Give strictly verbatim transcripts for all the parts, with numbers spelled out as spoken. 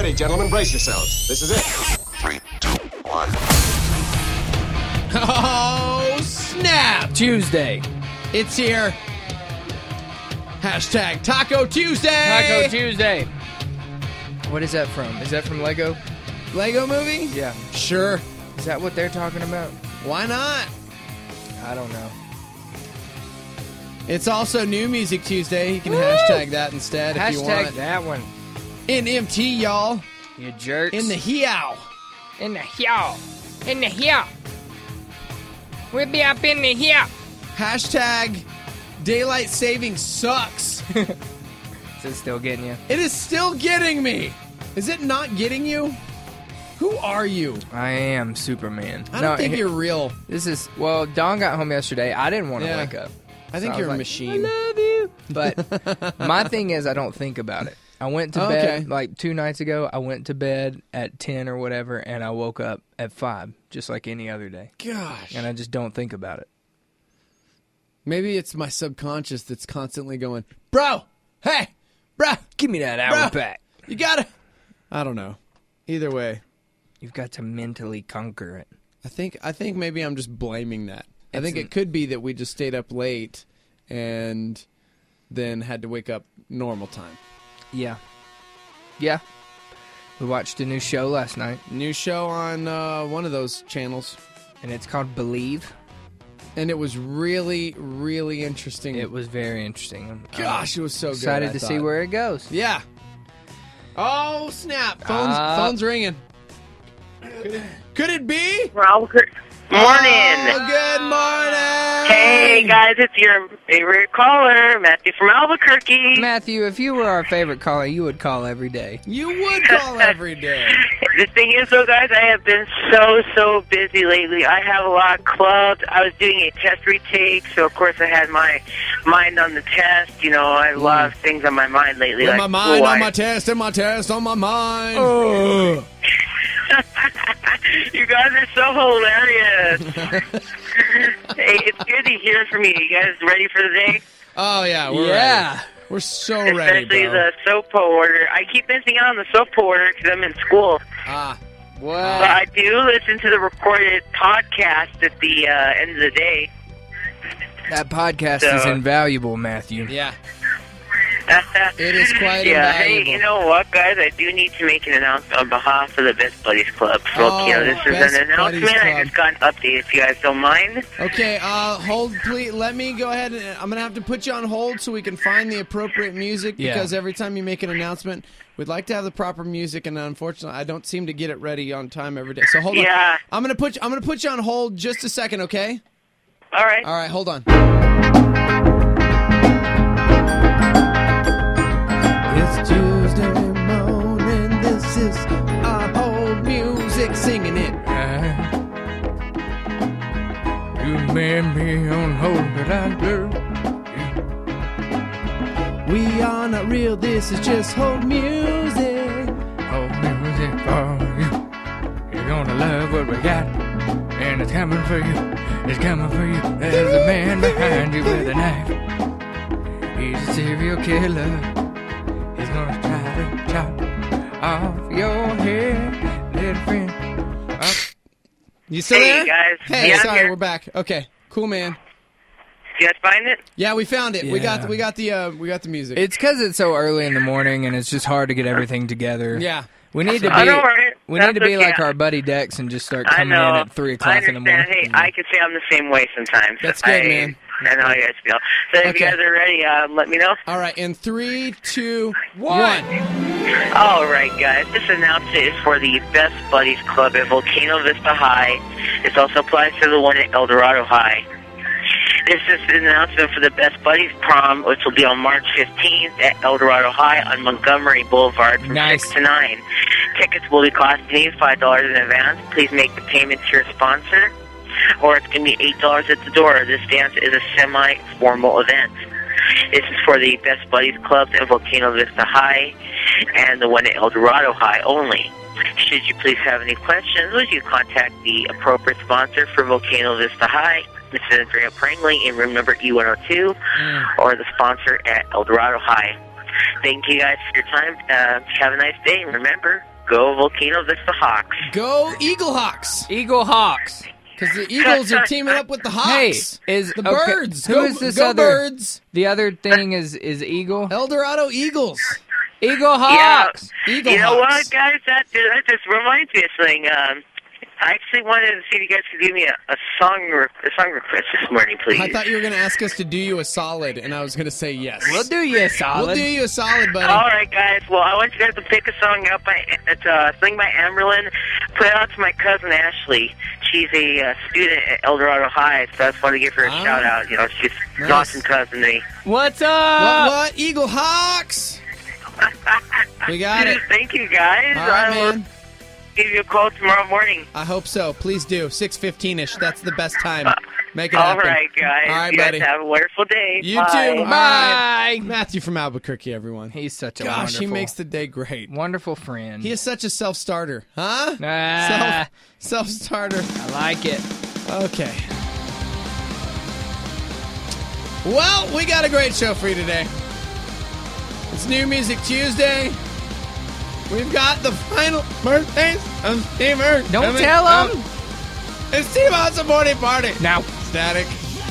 ready, gentlemen. Brace yourselves. This is it. Three, two, one. Oh, snap! Tuesday. It's here. Hashtag Taco Tuesday. Taco Tuesday. What is that from? Is that from Lego? Lego movie? Yeah. Sure. Is that what they're talking about? Why not? I don't know. It's also New Music Tuesday. You can Woo! hashtag that instead if you Hashtag want. that one. In M T, y'all. You jerks. In the Hiao. In the here. In the here. We'll be up in the here. Hashtag daylight saving sucks. Is it still getting you? It is still getting me. Is it not getting you? Who are you? I am Superman. I don't No, think he- you're real. This is, well, Dawn got home yesterday. I didn't want to Yeah. wake up. I think So I you're was a like, machine. I love you. But my thing is, I don't think about it. I went to Okay. bed like two nights ago. I went to bed at ten or whatever, and I woke up at five, just like any other day. Gosh. And I just don't think about it. Maybe it's my subconscious that's constantly going, bro, hey, bro, Give me that hour Bruh. back. you gotta. I don't know. Either way, You've got to mentally conquer it. I think I think maybe I'm just blaming that. I It's think an- it could be that we just stayed up late and then had to wake up normal time. Yeah. Yeah. We watched a new show last night, New show on uh, one of those channels, and it's called Believe. and it was really, really interesting. It was very interesting. I'm Gosh, it was so good. excited I to see thought. where it goes. Yeah. Oh snap! Phone's Uh, phone's ringing. Could it be? Albuquerque. Morning. Oh, good morning. Hey guys, it's your favorite caller, Matthew from Albuquerque. Matthew, if you were our favorite caller, you would call every day. You would call every day. The thing is, though, guys, I have been so, so busy lately. I have a lot of clubs. I was doing a test retake, so of course I had my mind on the test. You know, I had a lot of things on my mind lately. With like my mind on school-wise. my test, and my test on my mind. Oh. You guys are so hilarious. Hey, it's good to hear from you. You guys ready for the day? Oh yeah, we're Yeah. ready. We're so ready, Especially bro. the soap order. I keep missing out on the soap order because I'm in school. Ah, What? But I do listen to the recorded podcast at the uh, end of the day. That podcast So- is invaluable, Matthew. yeah. It is quite Yeah, invaluable. hey, you know what, guys? I do need to make an announcement on behalf of the Best Buddies Club. So, Oh, you know, this is Best an announcement. Buddies I Club. just got an update, if you guys don't mind. Okay, uh, hold, please. Let me go ahead. And, I'm gonna have to put you on hold so we can find the appropriate music. Yeah. Because every time you make an announcement, we'd like to have the proper music, and unfortunately, I don't seem to get it ready on time every day. So hold on. Yeah. I'm gonna put. You, I'm gonna put you on hold just a second. Okay. All right. All right. Hold on. It's Tuesday morning. This is our hold music, singing it. You made me on hold, but I do. We are not real. This is just hold music. Hold music for you. You're gonna love what we got, and it's coming for you. It's coming for you. There's a man behind you with a knife. He's a serial killer. He's gonna try to chop off your head, little friend. Up. You still Hey, there? guys. Hey, Yeah, I'm sorry, here. we're back. Okay, cool, man. You guys find it? Yeah, we found it. We got Yeah. we got the uh, we got the music. It's because it's so early in the morning, and it's just hard to get everything together. yeah. We need to I be. don't worry. We That's need to be okay. like our buddy Dex and just start I coming know. in at three I o'clock in the understand. morning. Hey, I can say I'm the same way sometimes. That's good, I, man. I know how you guys feel. So if Okay. you guys are ready, um, let me know. All right, in three, two, one. All right, guys. This announcement is for the Best Buddies Club at Volcano Vista High. This also applies to the one at El Dorado High. This is an announcement for the Best Buddies Prom, which will be on March fifteenth at El Dorado High on Montgomery Boulevard from Nice. six to nine. Tickets will be costing you five dollars in advance. Please make the payment to your sponsor, or it's going to be eight dollars at the door. This dance is a semi-formal event. This is for the Best Buddies Clubs at Volcano Vista High and the one at El Dorado High only. Should you please have any questions, would you contact the appropriate sponsor for Volcano Vista High, Mister Andrea Prangley, in room number E one oh two, or the sponsor at El Dorado High. Thank you guys for your time. Uh, have a nice day. And remember, Go Volcano Vista Hawks. Go Eagle Hawks. Eagle Hawks. Because the Eagles are teaming up with the Hawks. Hey, is the okay, Birds. Who go, is this go other? Birds. The other thing is is Eagle. El Dorado Eagles. Eagle Hawks. Yeah. Eagle you know Hawks. what, guys? That, that just reminds me of something. Um, I actually wanted to see if you guys could give me a, a song re- a song request this morning, please. I thought you were going to ask us to do you a solid, and I was going to say yes. We'll do you a solid. We'll do you a solid, buddy. All right, guys. Well, I want you guys to pick a song out by it's uh, sing by Amberlyn. Put it out to my cousin Ashley. She's a uh, student at El Dorado High, so I just want to give her a Ah. shout out. You know, she's Nice. an awesome cousin to me. What's What, up? what? Eagle Hawks. We got it. Thank you, guys. All right, I will man. give you a call tomorrow morning. I hope so. Please do. six fifteen-ish. That's the best time. Make it All happen. right, guys. All right, you guys buddy. have a wonderful day. You Bye. too. Bye. All right. Matthew from Albuquerque, everyone. He's such a Gosh, wonderful, he makes the day great. wonderful friend. He is such a self-starter. Huh? Ah, Self, self-starter. I like it. Okay. Well, we got a great show for you today. It's New Music Tuesday. We've got the final birthdays of Steve Irwin. Don't coming tell up. him. It's Steve Austin Morning Party. Now, Static.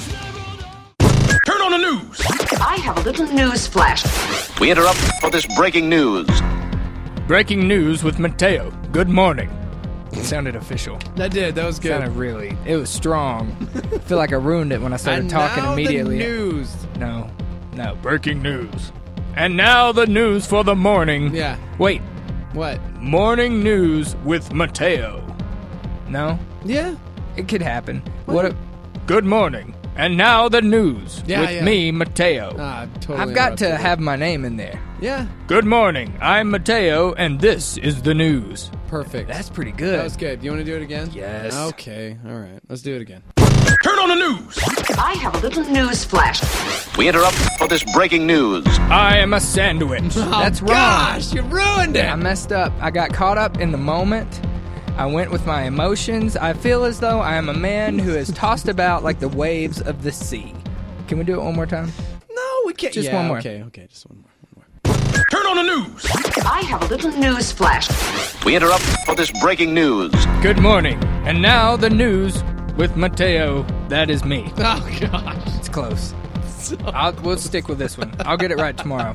Turn on the news. I have a little news flash. We interrupt for this breaking news. breaking news with Mateo. Good morning. It sounded official. That did. That was It good. sounded really. It was strong. I feel like I ruined it when I started And talking now immediately. the news. No, no. Breaking news. And now the news for the morning. Yeah. Wait. What? Morning news with Mateo. No, Yeah. it could happen. What? What? A, good morning. And now the news Yeah, with yeah. me, Mateo. Ah, totally I've got to interrupted. have my name in there. Yeah. Good morning. I'm Mateo, and this is the news. Perfect. That's pretty good. That was good. You want to do it again? Yes. Okay. All right. Let's do it again. Turn on the news. I have a little news flash. We interrupt for this breaking news. I am a sandwich. That's oh, wrong. Gosh, you ruined it. I messed up. I got caught up in the moment. I went with my emotions. I feel as though I am a man who is tossed about like the waves of the sea. Can we do it one more time? No, we can't. Just Yeah, one more. Okay. Okay. Just one more. One more. Turn on the news. I have a little news flash. We interrupt for this breaking news. Good morning. And now the news with Mateo. That is me. Oh gosh. It's close. I'll, we'll stick with this one. I'll get it right tomorrow.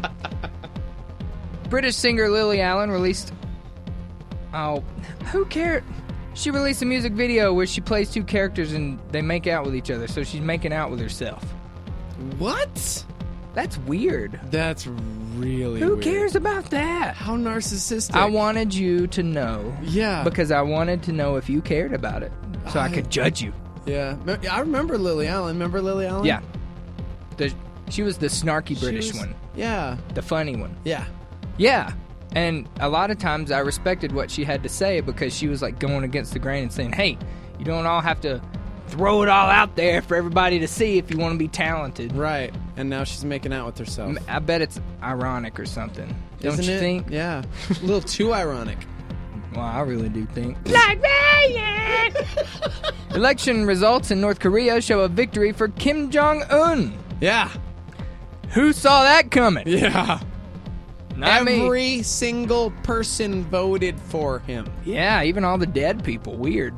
British singer Lily Allen released... Oh, who cared? She released a music video where she plays two characters and they make out with each other, so she's making out with herself. What? That's weird. That's really. Who weird. cares about that? How narcissistic. I wanted you to know. Yeah. Because I wanted to know if you cared about it, so I, I- could judge you. Yeah. Me- I remember Lily Allen. Remember Lily Allen? Yeah. The, she was the snarky She British was- one. Yeah. The funny one. Yeah. Yeah. And a lot of times I respected what she had to say because she was like going against the grain and saying, hey, you don't all have to throw it all out there for everybody to see if you want to be talented. Right. And now she's making out with herself. M- I bet it's ironic or something. Don't Isn't you it? think? Yeah. A little too ironic. Well, I really do think. Like Ryan! Election results in North Korea show a victory for Kim Jong-un. Yeah. Who saw that coming? Yeah. Not me. Every single person voted for him. Yeah, even all the dead people. Weird.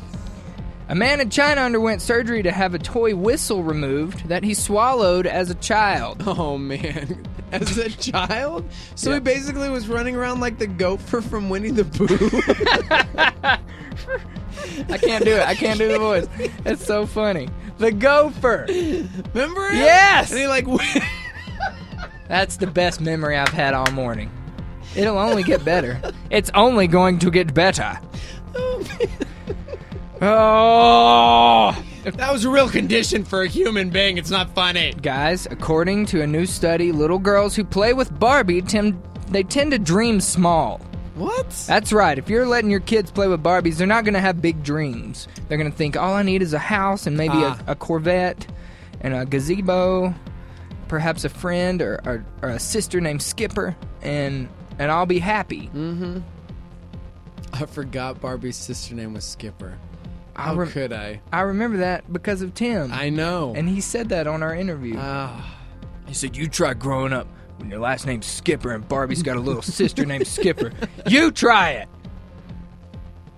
A man in China underwent surgery to have a toy whistle removed that he swallowed as a child. Oh, man. As a child? So Yeah. he basically was running around like the gopher from Winnie the Pooh. I can't do it. I can't do the voice. It's so funny. The gopher. Remember him? Yes! And he like... That's the best memory I've had all morning. It'll only get better. It's only going to get better. Oh! That was a real condition for a human being. It's not funny. Guys, according to a new study, little girls who play with Barbie tend they tend to dream small. What? That's right. If you're letting your kids play with Barbies, they're not going to have big dreams. They're going to think, all I need is a house and maybe Ah. a, a Corvette and a gazebo, perhaps a friend or, or, or a sister named Skipper, and and I'll be happy. Mm-hmm. I forgot Barbie's sister name was Skipper. I How rem- could I? I remember that because of Tim. I know. And he said that on our interview. Ah. He said, you try growing up when your last name's Skipper and Barbie's got a little sister named Skipper. You try it.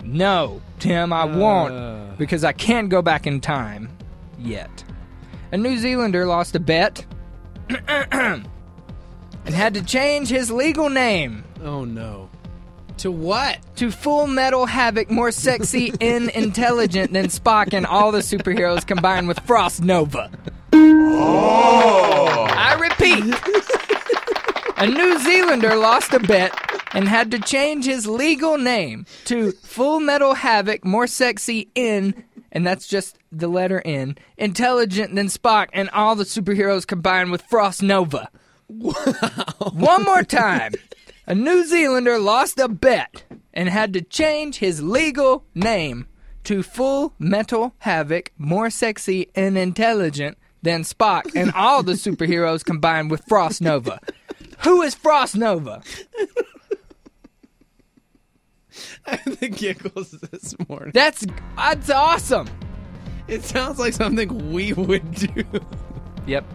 No, Tim, I won't, because I can't go back in time yet. A New Zealander lost a bet and had to change his legal name Oh, no. To what? to Full Metal Havoc, more sexy and intelligent than Spock and all the superheroes combined with Frost Nova. Oh. I repeat, a New Zealander lost a bet and had to change his legal name to Full Metal Havoc, more sexy in, and that's just the letter N, intelligent than Spock and all the superheroes combined with Frost Nova. Wow. One more time. A New Zealander lost a bet and had to change his legal name to Full Metal Havoc, more sexy and intelligent than Spock and all the superheroes combined with Frost Nova. Who is Frost Nova? I have the giggles this morning. That's that's awesome. It sounds like something we would do. Yep.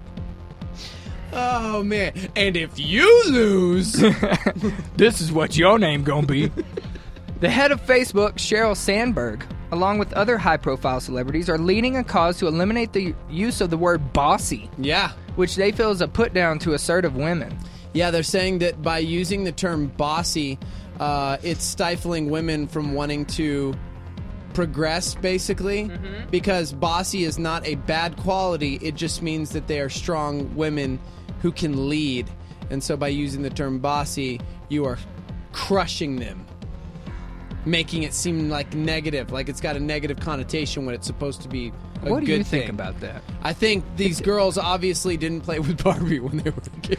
Oh, man. And if you lose... This is what your name gonna be. The head of Facebook, Sheryl Sandberg, along with other high-profile celebrities, are leading a cause to eliminate the use of the word bossy, Yeah. which they feel is a put-down to assertive women. Yeah, they're saying that by using the term bossy, uh, it's stifling women from wanting to progress, basically, because bossy is not a bad quality. It just means that they are strong women who can lead. And so by using the term bossy, you are crushing them, making it seem like negative, like it's got a negative connotation when it's supposed to be a What do good you think thing. about that? I think these girls obviously didn't play with Barbie when they were kids.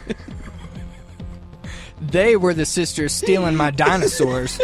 They were the sisters stealing my dinosaurs.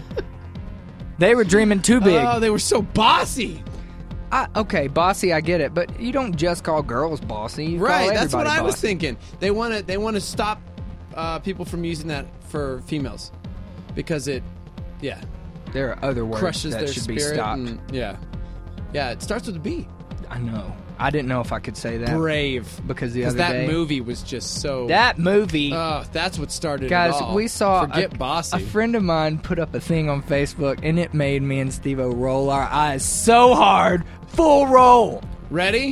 They were dreaming too big. Oh, they were so bossy. I, okay, bossy, I get it, but you don't just call girls bossy. You Right, call that's what everybody I was bossy. thinking. They want to they want to stop uh, people from using that for females because it, yeah, There are other words crushes that their should spirit. be stopped. And, yeah, yeah, it starts with a B. I know. I didn't know if I could say that Brave, because the because other that day movie was just so. that movie. Oh, that's what started Guys, it all. we saw Forget a, bossy. a friend of mine put up a thing on Facebook, and it made me and Steve-O roll our eyes so hard. Full roll. Ready?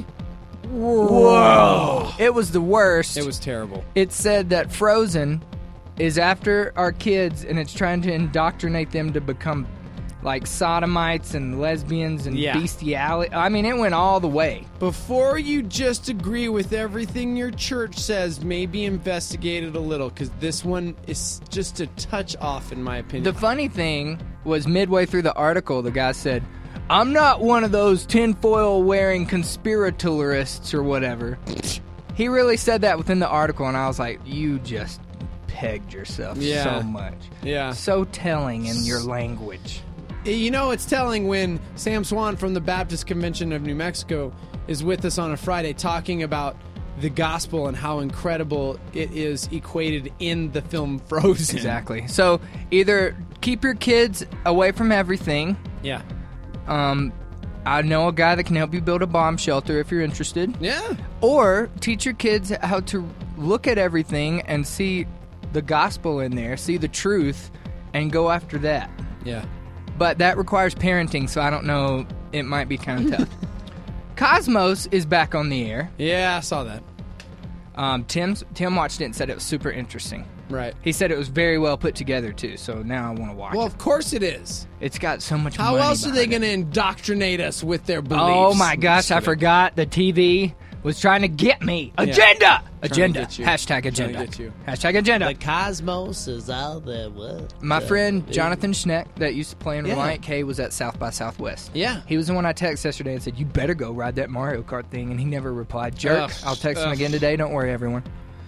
Whoa. It was the worst. It was terrible. It said that Frozen is after our kids, and it's trying to indoctrinate them to become like sodomites and lesbians and Yeah. bestiality. I mean, it went all the way. Before you just agree with everything your church says, maybe investigate it a little, because this one is just a touch off, in my opinion. The funny thing was, midway through the article, the guy said, I'm not one of those tinfoil wearing conspiratorists or whatever. He really said that within the article, and I was like, you just pegged yourself Yeah. so much. Yeah. So telling in your language. You know, it's telling when Sam Swan from the Baptist Convention of New Mexico is with us on a Friday talking about the gospel and how incredible it is equated in the film Frozen. Exactly. So either keep your kids away from everything. Yeah. Um, I know a guy that can help you build a bomb shelter if you're interested. Yeah. Or teach your kids how to look at everything and see the gospel in there, see the truth, and go after that. Yeah. But that requires parenting, so I don't know. It might be kind of tough. Cosmos is back on the air. Yeah, I saw that. Um, Tim's, Tim watched it and said it was super interesting. Right. He said it was very well put together, too, so now I want to watch Well, it. of course it is. It's got so much How money else are they behind going it. to indoctrinate us with their beliefs? Oh, my gosh, Just I kidding. forgot. The T V was trying to get me. Agenda! Agenda. get you. Hashtag Trying to agenda. get you. Hashtag agenda. The cosmos is all there was. My friend Jonathan Schneck that used to play in Yeah. Reliant K was at South by Southwest. Yeah. He was the one I texted yesterday and said, you better go ride that Mario Kart thing, and he never replied. Jerk. Ugh. I'll text him Ugh. again today. Don't worry, everyone.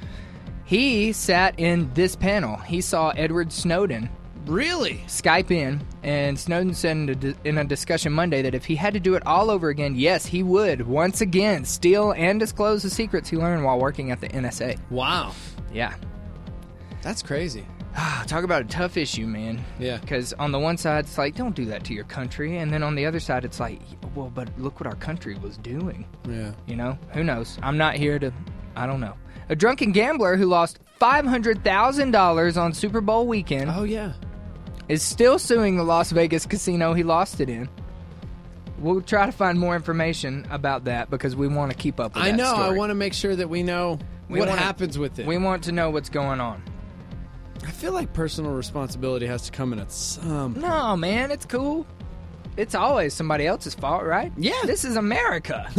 He sat in this panel. He saw Edward Snowden Really? Skype in, and Snowden said in a, di- in a discussion Monday that if he had to do it all over again, yes, he would, once again, steal and disclose the secrets he learned while working at the N S A. Wow. Yeah. That's crazy. Talk about a tough issue, man. Yeah. Because on the one side, it's like, don't do that to your country. And then on the other side, it's like, well, but look what our country was doing. Yeah. You know? Who knows? I'm not here to... I don't know. A drunken gambler who lost five hundred thousand dollars on Super Bowl weekend Oh, yeah. is still suing the Las Vegas casino he lost it in. We'll try to find more information about that because we want to keep up with I that know. story. I want to make sure that we know We what wanna- happens with it. We want to know what's going on. I feel like personal responsibility has to come in at some point. No, man, it's cool. It's always somebody else's fault, right? Yeah. This is America.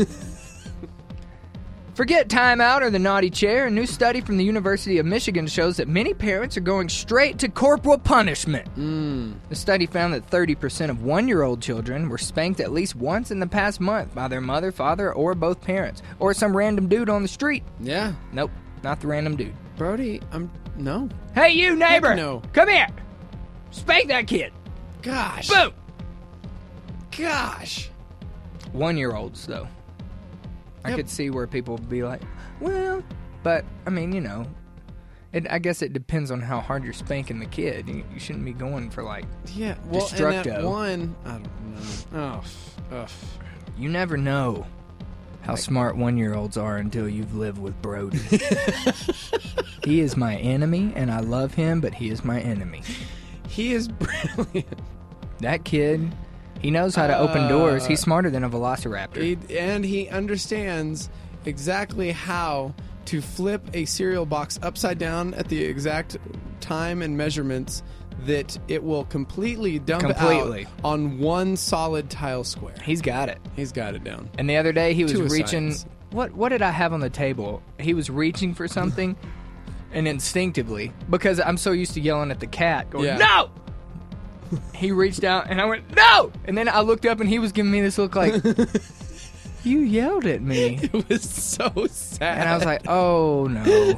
Forget timeout or the naughty chair. A new study from the University of Michigan shows that many parents are going straight to corporal punishment. Mm. The study found that thirty percent of one-year-old children were spanked at least once in the past month by their mother, father, or both parents, or some random dude on the street. Yeah. Nope, not the random dude. Brody, I'm... No. Hey, you neighbor! Heck no. Come here! Spank that kid! Gosh. Boom! Gosh. One-year-olds, though. I Yep. could see where people would be like, well, but, I mean, you know, it, I guess it depends on how hard you're spanking the kid. You, you shouldn't be going for, like, Yeah, well, and that Destructo. one... I don't know. Oh, ugh. you never know how smart one-year-olds are until you've lived with Brody. He is my enemy, and I love him, but he is my enemy. He is brilliant. That kid, he knows how to open doors. He's smarter than a velociraptor. He, and he understands exactly how to flip a cereal box upside down at the exact time and measurements that it will completely dump Completely. out on one solid tile square. He's got it. He's got it down. And the other day he was To a reaching. science. What what did I have on the table? He was reaching for something, and instinctively, because I'm so used to yelling at the cat, going Yeah. no. He reached out, and I went no. And then I looked up, and he was giving me this look like, you yelled at me, It was so sad. and I was like, oh no.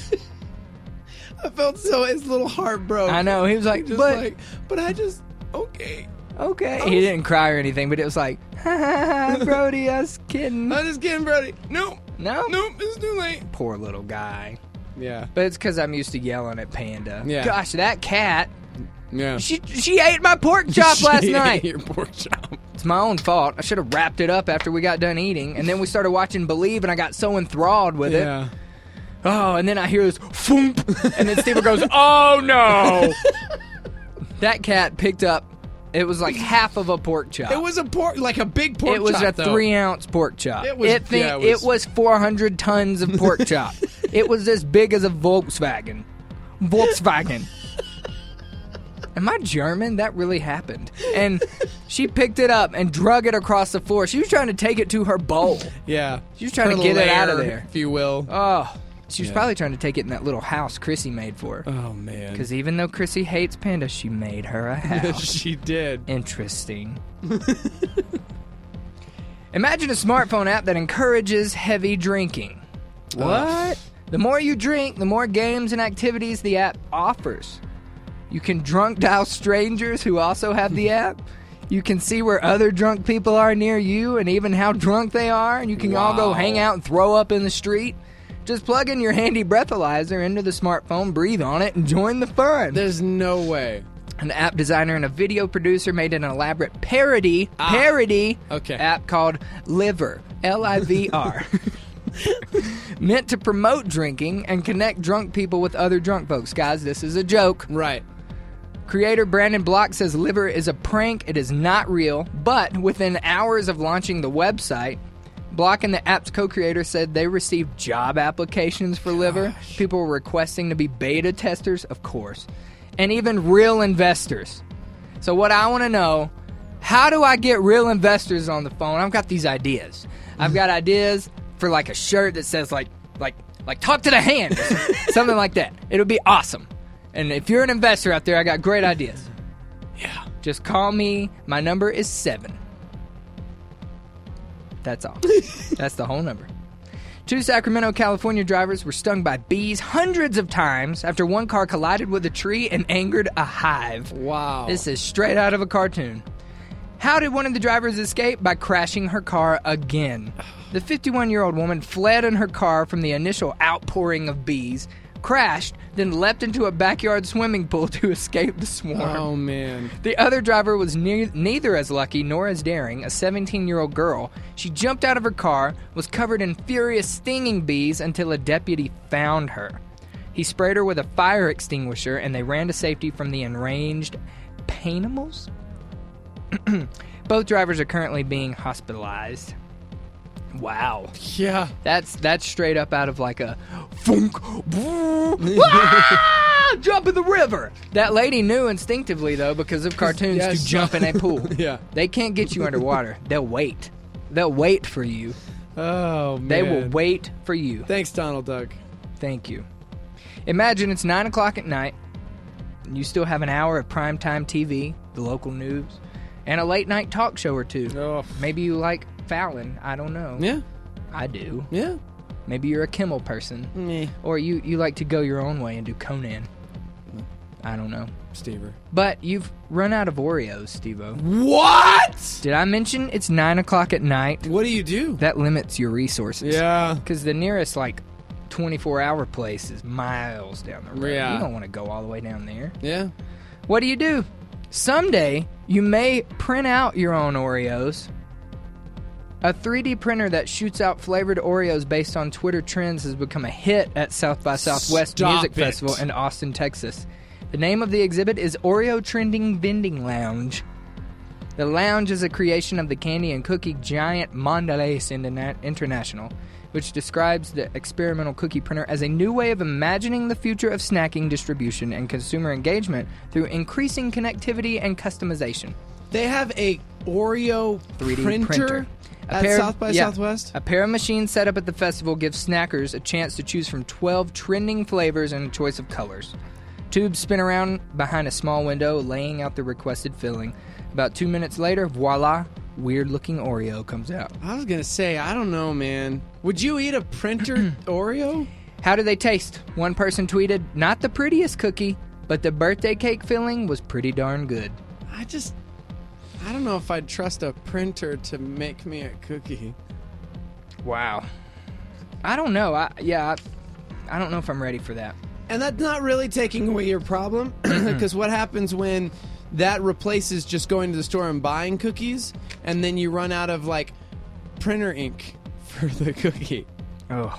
I felt so his little heart broke. I know. He was like, just but like, but I just okay. okay. He didn't cry or anything, but it was like, ha ha ha, Brody, I was kidding. I'm just kidding, Brody. No, No, no, it's too late. poor little guy. Yeah, But it's because I'm used to yelling at Panda. Yeah. Gosh, that cat. yeah. She she ate my pork chop last She night. ate Your pork chop. It's my own fault. I should have wrapped it up after we got done eating, and then we started watching Believe, and I got so enthralled with it. Yeah. Oh, and then I hear this foomp, and then Steven goes, "Oh no!" That cat picked up. It was like half of a pork chop. It was a pork, like a big pork It was chop, a though. three ounce pork chop. It was- It, thi- yeah, it it was- was four hundred tons of pork chop. It was as big as a Volkswagen. Volkswagen. Am I German? That really happened. And she picked it up and drug it across the floor. She was trying to take it to her bowl. Yeah. She was trying Her to get it out of lair, there. if you will. Oh, she was Yeah. probably trying to take it in that little house Chrissy made for her. Oh man. Because even though Chrissy hates Panda, she made her a house. she did. Interesting. Imagine a smartphone app that encourages heavy drinking. What? The more you drink, the more games and activities the app offers. You can drunk dial strangers who also have the app. You can see where other drunk people are near you and even how drunk they are. And you can all go Wow. hang out and throw up in the street. Just plug in your handy breathalyzer into the smartphone, breathe on it, and join the fun. There's no way. An app designer and a video producer made an elaborate parody parody Okay. app called Liver, L I V R, meant to promote drinking and connect drunk people with other drunk folks. Guys, this is a joke. Right. Creator Brandon Block says Liver is a prank. It is not real. But within hours of launching the website, Block and the app's co-creator said they received job applications for Liver. People were requesting to be beta testers, of course, and even real investors. So what I want to know, how do I get real investors on the phone? I've got these ideas. I've got ideas for like a shirt that says like like like talk to the hand, something like that. It'll be awesome. And if you're an investor out there, I got great ideas. Yeah. Just call me. My number is seven. That's all. That's the whole number. Two Sacramento, California drivers were stung by bees hundreds of times after one car collided with a tree and angered a hive. Wow. This is straight out of a cartoon. How did one of the drivers escape? By crashing her car again. The fifty-one-year-old woman fled in her car from the initial outpouring of bees, crashed, then leapt into a backyard swimming pool to escape the swarm. Oh man. The other driver was ne- neither as lucky nor as daring, a seventeen-year-old girl. She jumped out of her car, was covered in furious stinging bees until a deputy found her. He sprayed her with a fire extinguisher, and they ran to safety from the enraged Hanimals. Both drivers are currently being hospitalized. Wow. Yeah. That's that's straight up out of like a funk. Ah! Jump in the river. That lady knew instinctively, though, because of cartoons, Yeah, to so- jump in a pool. Yeah. They can't get you underwater. They'll wait. They'll wait for you. Oh, man. They will wait for you. Thanks, Donald Duck. Thank you. Imagine it's nine o'clock at night, and you still have an hour of primetime T V, the local news, and a late night talk show or two. Oh. Maybe you like Fallon. I don't know. Yeah. I do. Yeah. Maybe you're a Kimmel person. Me. Or you, you like to go your own way and do Conan. I don't know. Stever. But you've run out of Oreos, Steve-O. What? Did I mention it's nine o'clock at night? What do you do? That limits your resources. Yeah. Because the nearest, like, twenty-four hour place is miles down the road. Yeah. You don't want to go all the way down there. Yeah. What do you do? Someday, you may print out your own Oreos. A three D printer that shoots out flavored Oreos based on Twitter trends has become a hit at South by Southwest Stop Music it. Festival in Austin, Texas. The name of the exhibit is Oreo Trending Vending Lounge. The lounge is a creation of the candy and cookie giant Mondelez Interna- International, which describes the experimental cookie printer as a new way of imagining the future of snacking distribution and consumer engagement through increasing connectivity and customization. They have a Oreo three D printer, printer. A at pair of- South by yeah. Southwest? A pair of machines set up at the festival gives snackers a chance to choose from twelve trending flavors and a choice of colors. Tubes spin around behind a small window, laying out the requested filling. About two minutes later, voila, weird-looking Oreo comes out. I was going to say, I don't know, man. Would you eat a printer Oreo? How do they taste? One person tweeted, not the prettiest cookie, but the birthday cake filling was pretty darn good. I just... I don't know if I'd trust a printer to make me a cookie. Wow. I don't know. I Yeah, I, I don't know if I'm ready for that. And that's not really taking away your problem, because what happens when that replaces just going to the store and buying cookies, and then you run out of, like, printer ink for the cookie? Oh.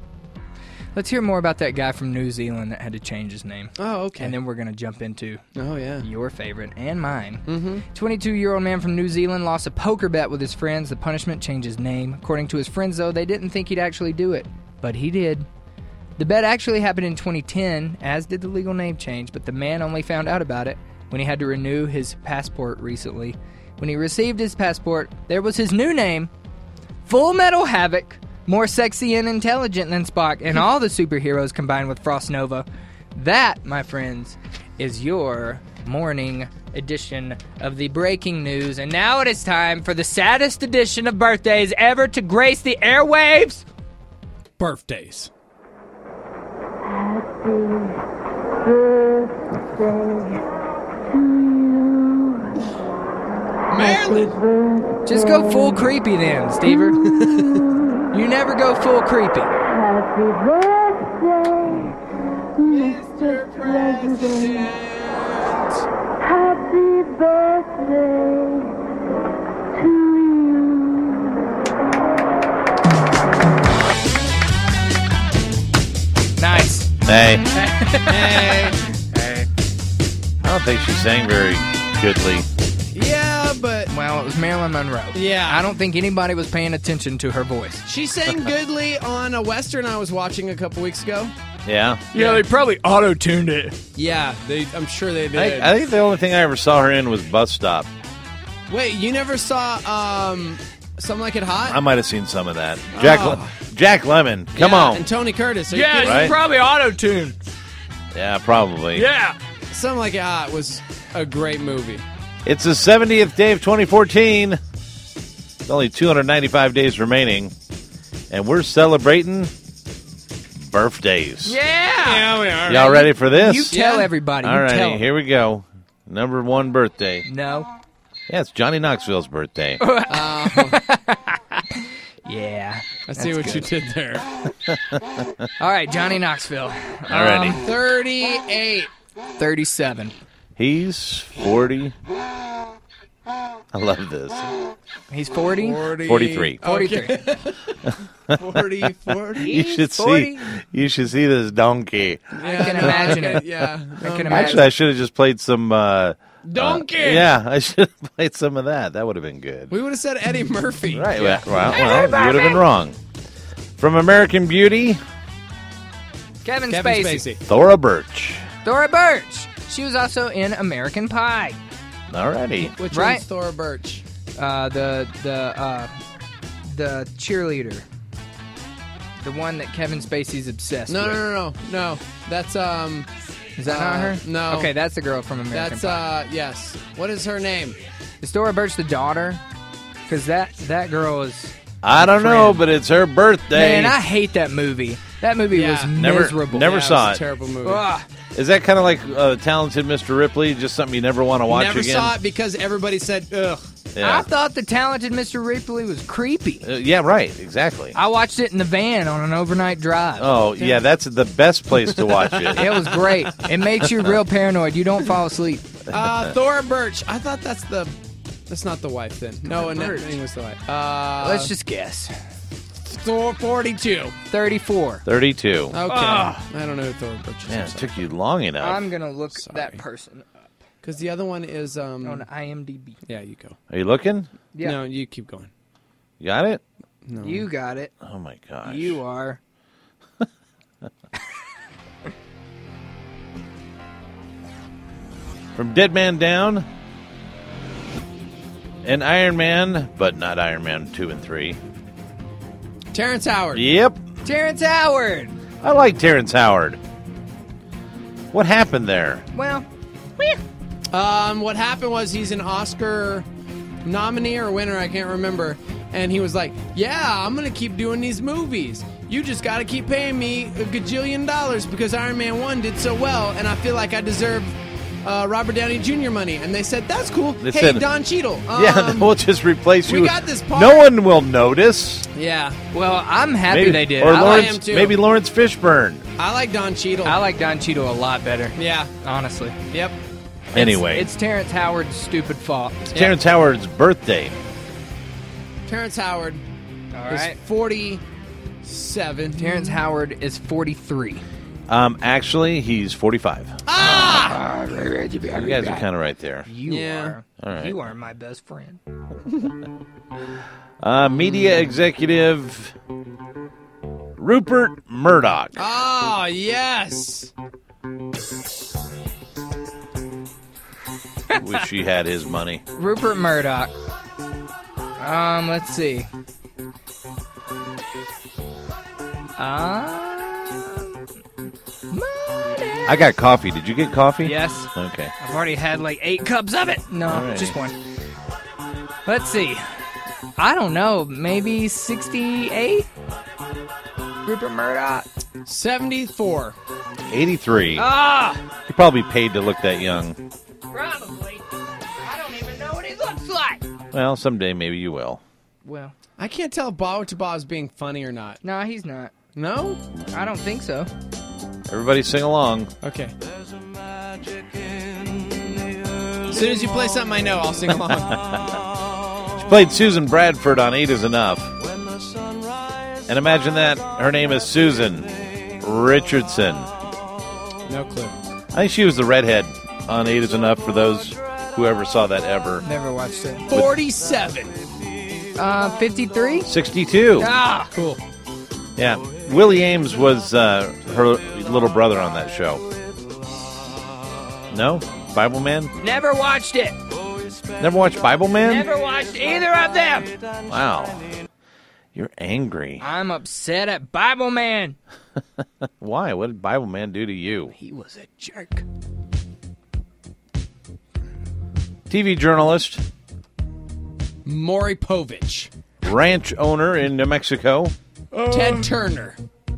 Let's hear more about that guy from New Zealand that had to change his name. Oh, okay. And then we're going to jump into oh, yeah. your favorite and mine. Mm-hmm. twenty-two-year-old man from New Zealand lost a poker bet with his friends. The punishment changed his name. According to his friends, though, they didn't think he'd actually do it. But he did. The bet actually happened in twenty ten, as did the legal name change, but the man only found out about it when he had to renew his passport recently. When he received his passport, there was his new name, Full Metal Havoc, more sexy and intelligent than Spock, and all the superheroes combined with Frost Nova. That, my friends, is your morning edition of the breaking news. And now it is time for the saddest edition of birthdays ever to grace the airwaves. Birthdays. Marilyn! Just go full creepy then, Stever. You never go full creepy. Happy birthday, Mister President. Happy birthday to you. Nice. Hey. Hey. Hey. I don't think she sang very goodly. Yeah, but Well, it was Marilyn Monroe. Yeah. I don't think anybody was paying attention to her voice. she sang goodly on a Western I was watching a couple weeks ago. Yeah. Yeah, they probably auto-tuned it. Yeah, they. I'm sure they I, did. I think the only thing I ever saw her in was Bus Stop. Wait, you never saw um, Something Like It Hot? I might have seen some of that. Jack Oh. Le- Jack Lemmon. Come Yeah, on. And Tony Curtis. Are you Yeah, kidding? Right? it's probably auto-tuned. Yeah, probably. Yeah. Something Like It Hot was a great movie. It's the seventieth day of twenty fourteen. There's only two hundred ninety-five days remaining. And we're celebrating birthdays. Yeah. Yeah, we are. Y'all ready for this? You tell Yeah. everybody. All You right, tell 'em. here we go. Number one birthday. No. Yeah, it's Johnny Knoxville's birthday. Yeah. I see That's what good. you did there. All right, Johnny Knoxville. Alrighty. Um, thirty-eight. thirty-seven. He's forty. I love this. He's forty? forty, forty-three. forty-three. forty, forty. You should forty. see. You should see this donkey. I can imagine it. Yeah. I can imagine. Actually, I should have just played some. Uh, Donkey. uh, yeah, I should have played some of that. That would have been good. We would have said Eddie Murphy. Right. Well, well, well you would have been wrong. From American Beauty, Kevin, Kevin Spacey. Spacey. Thora Birch. Thora Birch. She was also in American Pie. Alrighty. Which Right. one's Thora Birch? Uh, the the uh, the cheerleader. The one that Kevin Spacey's obsessed No, no, with. no, no, no. That's um. Is that Uh, not her? no. Okay, that's the girl from American That's Pie. uh. Yes. What is her name? Is Thora Birch the daughter? Because that, that girl is... I don't know, friend. but it's her birthday. Man, I hate that movie. That movie Yeah. was Never- miserable. never Yeah, saw it. Was it. a terrible movie. Ugh. Is that kind of like uh, Talented Mister Ripley? Just something you never want to watch Never again? saw it because everybody said ugh. Yeah. I thought the talented Mister Ripley was creepy. Uh, yeah, right. Exactly. I watched it in the van on an overnight drive. Oh, yeah, that's the best place to watch it. It was great. It makes you real paranoid. You don't fall asleep. Uh, Thora Birch. I thought that's the. That's not the wife then. No, and Birch. that was the wife. Uh, Let's just guess. Thor forty-two. thirty-four. thirty-two. Okay. I don't know who Thora Birch is. Man, it took you long enough. I'm going to look Sorry. that person up Because the other one is um. on IMDb. Yeah, you go. Are you looking? Yeah. No, you keep going. You got it? No. You got it. Oh, my gosh. You are. From Dead Man Down and Iron Man, but not Iron Man two and three. Terrence Howard. Yep. Terrence Howard. I like Terrence Howard. What happened there? Well, Um, what happened was he's an Oscar nominee or winner, I can't remember. And he was like, yeah, I'm going to keep doing these movies. You just got to keep paying me a gajillion dollars because Iron Man one did so well, and I feel like I deserve uh, Robert Downey Junior money. And they said, that's cool. They hey, said- Don Cheadle. yeah, um, we'll just replace we you. got this part. No one will notice. Yeah. well, I'm happy Maybe, they did. Or I, Lawrence, like, am too. maybe Lawrence Fishburne. I like Don Cheadle. I like Don Cheadle a lot better, yeah. honestly. Yep. Anyway, It's, it's Terrence Howard's stupid fault. it's Terrence Howard's birthday. Terrence Howard All is right. forty-seven. Terrence Howard is forty-three. Um, actually, he's forty-five. Ah! You guys are kind of right there. You Yeah. are. All right. You are my best friend. Uh, media executive Rupert Murdoch. Oh, yes. Wish he had his money. Rupert Murdoch. Um, let's see. Um, money. I got coffee. Did you get coffee? Yes. Okay. I've already had like eight cups of it. No, All right. just one. Let's see. I don't know. Maybe sixty-eight? Rupert Murdoch. seventy-four. eighty-three. Ah! He probably paid to look that young. Probably. I don't even know what he looks like. Well, someday maybe you will. Well, I can't tell if Bawa Taba is being funny or not. no, he's not. No? I don't think so. Everybody sing along. Okay. As soon as you play something I know, I'll sing along. She played Susan Bradford on Eight Is Enough. And imagine that. Her name is Susan Richardson. No clue. I think she was the redhead on Eight Is Enough for those who ever saw that ever. Never watched it. forty-seven. Uh, fifty-three? sixty-two. Ah! Cool. Yeah. Willie Ames was uh, her little brother on that show. No? Bible Man? Never watched it. Never watched Bible Man? Never watched either of them. Wow. You're angry. I'm upset at Bible Man. Why? What did Bible Man do to you? He was a jerk. T V journalist, Maury Povich. ranch owner in New Mexico. Ted Turner.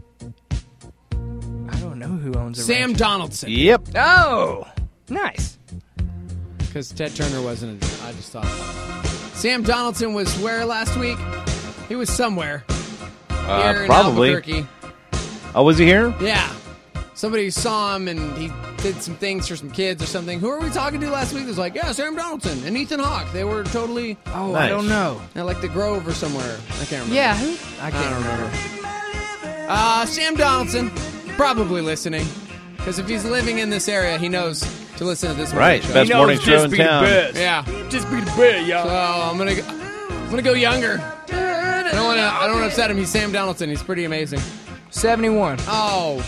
I don't know who owns a Sam ranch. Donaldson. Yep. Oh, nice. Because Ted Turner wasn't a, I just thought. Sam Donaldson was where last week? He was somewhere. Uh, Here in probably. Albuquerque. Oh, was he here? Yeah. somebody saw him and he did some things for some kids or something. Who were we talking to last week? It was like, yeah, Sam Donaldson and Ethan Hawke. They were totally Oh, Nice. I don't know. at like the Grove or somewhere. I can't remember. Yeah, who? I I can't don't remember. remember. Uh, Sam Donaldson, probably listening. Because if he's living in this area, he knows to listen to this morning Right, show. best morning show in town. Yeah. Just be the best, y'all. So I'm gonna go, I'm gonna go younger. I don't want to. I don't want to upset him. He's Sam Donaldson. He's pretty amazing. seventy-one. Oh,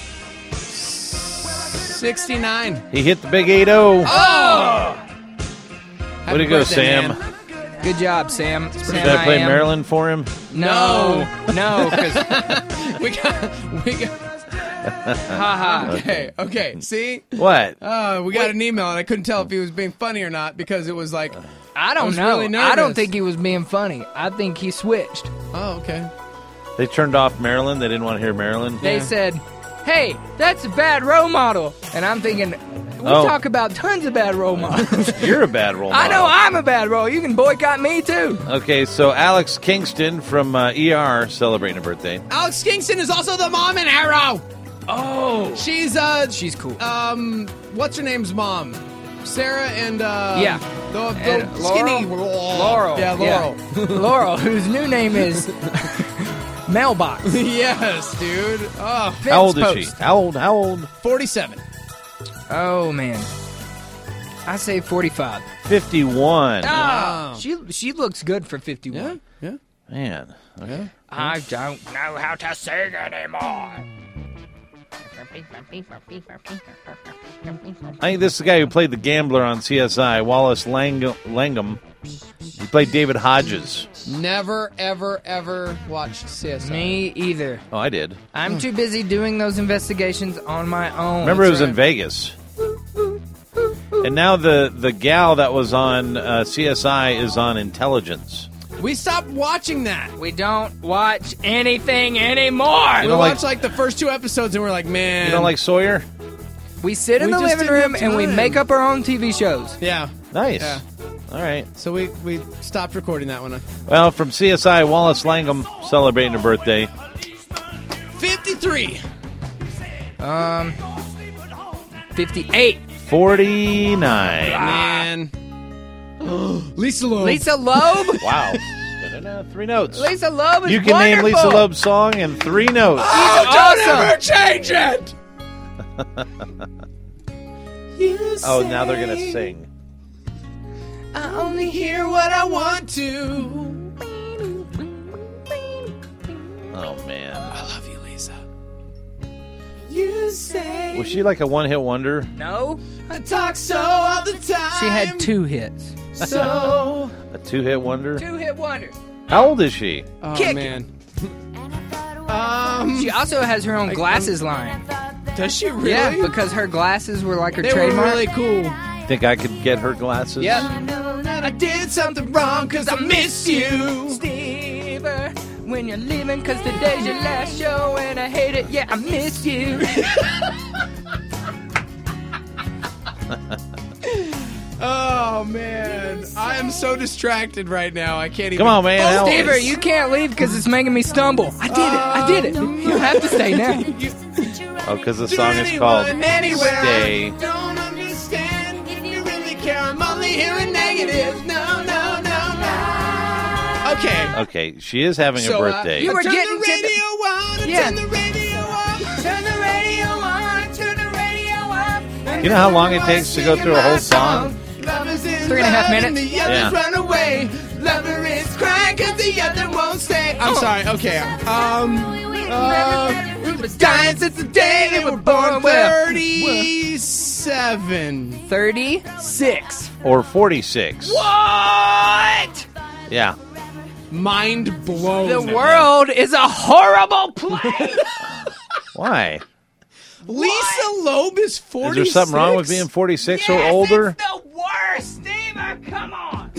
sixty-nine. He hit the big eight oh. Oh! Way to go, Sam. Good job, Sam. Sam Should I play am. Maryland for him? No, no, because We got. We got. haha. Okay. Okay. See. What? Uh, we got an email and I couldn't tell if he was being funny or not because it was like. I I don't was know. really I don't nervous. think he was being funny. I think he switched. Oh, okay. They turned off Maryland. They didn't want to hear Maryland. They Yeah. said, "Hey, that's a bad role model," and I'm thinking, we Oh. talk about tons of bad role models. You're a bad role I model. know I'm a bad role. You can boycott me too. Okay, so Alex Kingston from uh, E R celebrating a birthday. Alex Kingston is also the mom in Arrow. Oh, She's uh. she's cool. Um. What's her name's mom? Sarah and uh. Yeah. The, the And skinny Laurel? Laurel. Yeah, Laurel. Laurel, whose new name is Mailbox. Yes, dude. Oh, How old is Post. she? How old? How old? forty-seven. Oh man, I say forty-five. fifty-one. Wow. She she looks good for fifty-one. Yeah. Man. Okay. I don't know how to sing anymore. I think this is the guy who played the gambler on C S I, Wallace Lang- Langham. He played David Hodges. Never, ever, ever watched C S I. Me either. Oh, I did. I'm too busy doing those investigations on my own. Remember, it was in right. Vegas. And now the, the gal that was on uh, C S I is on Intelligence. We stopped watching that. We don't watch anything anymore. We don't watched like- like the first two episodes and we're like, man. You don't like Sawyer? We sit in We the just living didn't room have and we time. make up our own T V shows. Yeah. Nice. Yeah. All right. So we we stopped recording that one. Well, from C S I, Wallace Langham celebrating a birthday. fifty-three. Um, fifty-eight. forty-nine. Man. Lisa Loeb. Lisa Loeb. Wow. Da-da-da, Three notes. Lisa Loeb is You can name Lisa wonderful. Loeb's song in three notes. Oh, Awesome. don't ever change it. Oh, now they're going to sing. I only hear what I want to. Oh, man. I love you, Lisa. You say Was she like a one-hit wonder? No, I talk so all the time. she had two hits. So. A two-hit wonder? Two-hit wonder. How old is she? Oh Kick it. man. um. She also has her own glasses line. Does she really? Yeah, because her glasses were like her they trademark. were really cool. Think I could get her glasses? Yep. I did something wrong because I miss you. Steve, when you're leaving, cause today's your last show and I hate it, yeah, I miss you. Oh man, I am so distracted right now. I can't even. Come on, man. How- Steve, you can't leave because it's making me stumble. I did it, I did it. You have to stay now. Oh, because the song is called Stay. Don't understand. You really care. I'm only hearing negative. No, no, no, no. Okay. Okay, she is having So, a uh, birthday. You were turn getting the to the- radio on. Yeah. Turn the radio on. Turn the radio on. Turn the radio on. You know how long it takes to go through a whole song? Three and a half minutes. The others Yeah. run away. Lover is crying because the other won't stay. I'm sorry. Okay. Um. Uh, we was dying since the day they were born. Well, Thirty-seven. thirty-six. Or forty-six. What? Yeah. Mind blown. The world is a horrible place. Why? Lisa Loeb is Is forty-six. there something wrong with being forty-six or Yes, older? It's the worst, Steve. Come on.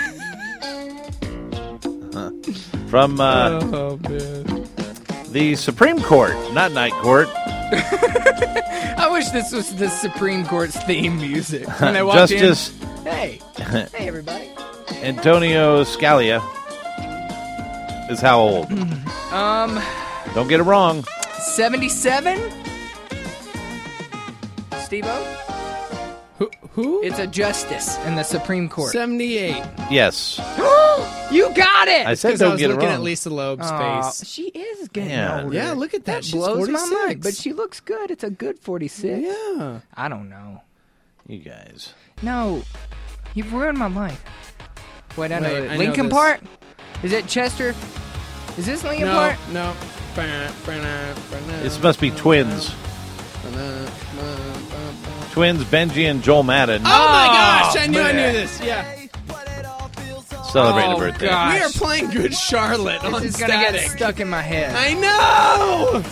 From uh, Oh man. the Supreme Court, not Night Court. I wish this was the Supreme Court's theme music. When I walked Justice in, hey, hey, everybody. Antonio Scalia is how old? Um, Don't get it wrong. seventy-seven. Steve-O? Who? Who? It's a justice in the Supreme Court. seventy-eight. Yes. You got it! I said Because I don't was get it looking wrong. at Lisa Loeb's Aw, face. she is getting Yeah. older. Yeah, look at that. That She's blows my forty-six. mind, but she looks good. It's a good forty-six. Yeah. I don't know. You guys. No, you've ruined my life. Wait, I know Wait, it. I know Lincoln this. Park? Is it Chester? Is this Lincoln No, Park? no. This must be twins. Twins, Benji and Joel Madden. Oh my gosh! I knew I man. knew this. Yeah. Celebrating Oh, a birthday. God. We are playing Good Charlotte on This is gonna static. get stuck in my head. I know.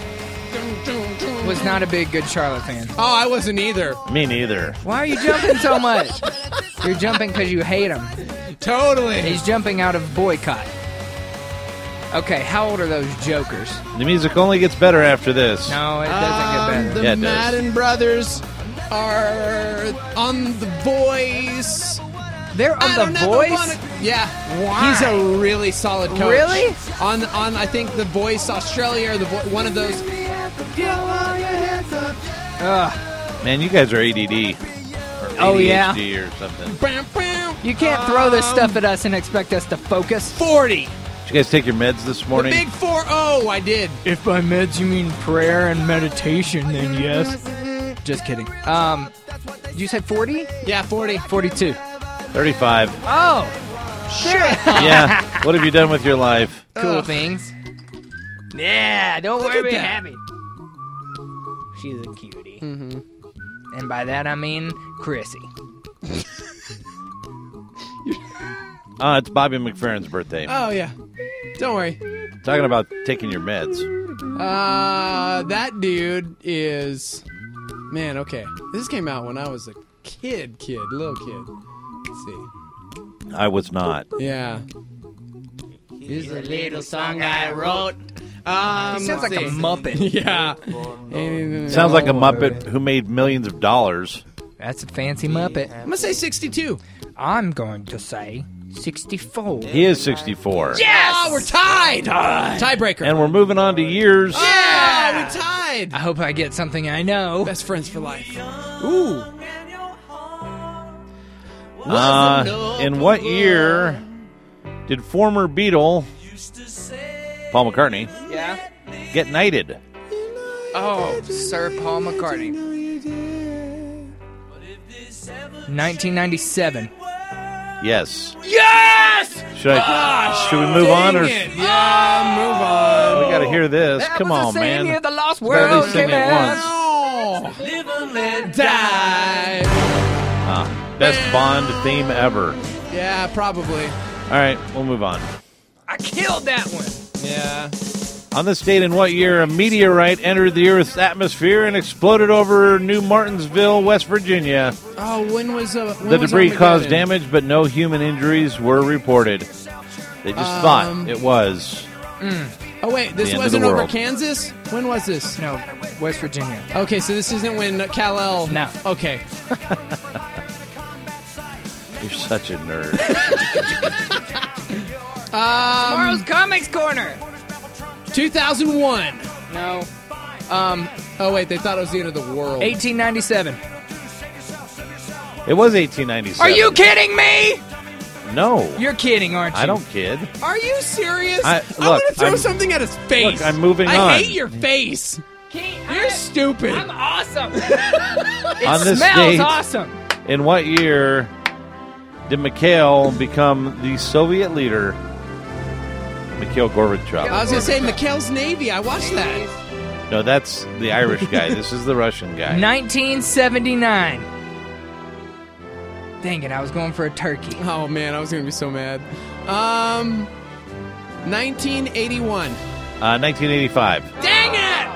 Was not a big Good Charlotte fan. Oh, I wasn't either. Me neither. Why are you jumping so much? You're jumping because you hate him. Totally. He's jumping out of boycott. Okay, how old are those jokers? The music only gets better after this. No, it doesn't Um, get better. The Yeah, it does. Madden brothers are on The Voice. They're I on don't The have Voice? one- Yeah. Why? He's a really solid coach. Really? On on I think The Voice Australia or the vo- one of those. Ugh. Man, you guys are A D D. Or Oh, yeah? A D H D or something. Bam, bam. You can't throw this Um, stuff at us and expect us to focus. forty. Did you guys take your meds this The morning? big four oh. I did. If by meds you mean prayer and meditation, then yes. Just kidding. Um, did you say forty? Yeah, forty. forty-two. thirty-five. Oh, shit. Yeah. What have you done with your life? Cool things. Yeah, don't Look worry, at be that. happy. She's a cutie. Mm-hmm. And by that I mean Chrissy. Uh, it's Bobby McFerrin's birthday. Oh yeah. Don't worry. Talking about taking your meds. Uh, that dude is, man. Okay, this came out when I was a kid, kid, little kid. Let's see. I was not. Yeah. Here's a little song I wrote. Um, He sounds like let's a see. Muppet. Yeah. Sounds like a Muppet who made millions of dollars. That's a fancy Muppet. I'm gonna say sixty-two. I'm going to say sixty-four. He is sixty-four. Yes! Oh, we're tied. Tiebreaker. And we're moving on to years. yeah, we tied. I hope I get something I know. Best friends for life. Ooh. Uh, in what year did former Beatle Paul McCartney Yeah? get knighted? Oh, Sir Paul McCartney. nineteen ninety-seven. Yes. Yes! Should I? should we move on or? Dang it. Yeah, move on. We got to hear this. That Come was on, the same man. year the Lost Gotta at World least sing came it out. once. Oh. Live and let die. Ah, best Bond theme ever. Yeah, probably. All right, we'll move on. I killed that one. Yeah. On this date, in what year a meteorite entered the Earth's atmosphere and exploded over New Martinsville, West Virginia? Oh, when was uh, when The was debris caused Armageddon? damage, but no human injuries were reported. They just Um, thought it was. Oh wait, this The end of wasn't the over world. Kansas. When was this? No, West Virginia. Okay, so this isn't when Kal-El. No. Okay. You're such a nerd. Um, Tomorrow's Comics Corner. two thousand one. No. Um, Oh wait, they thought it was the end of the world. eighteen ninety-seven. It was eighteen ninety-seven. Are you kidding me? No. You're kidding, aren't you? I don't kid. Are you serious? I- I'm look, gonna throw I'm- something at his face. Look, I'm moving I on. hate your face. Can't- You're stupid. I'm awesome. It On this smells date- awesome. In what year did Mikhail become the Soviet leader? Mikhail Gorbachev. I was gonna say Mikhail's Navy. I watched that. No, that's the Irish guy. This is the Russian guy. nineteen seventy-nine. Dang it, I was going for a turkey. Oh man, I was gonna be so mad. Um, nineteen eighty-one. Uh, nineteen eighty-five. Dang it!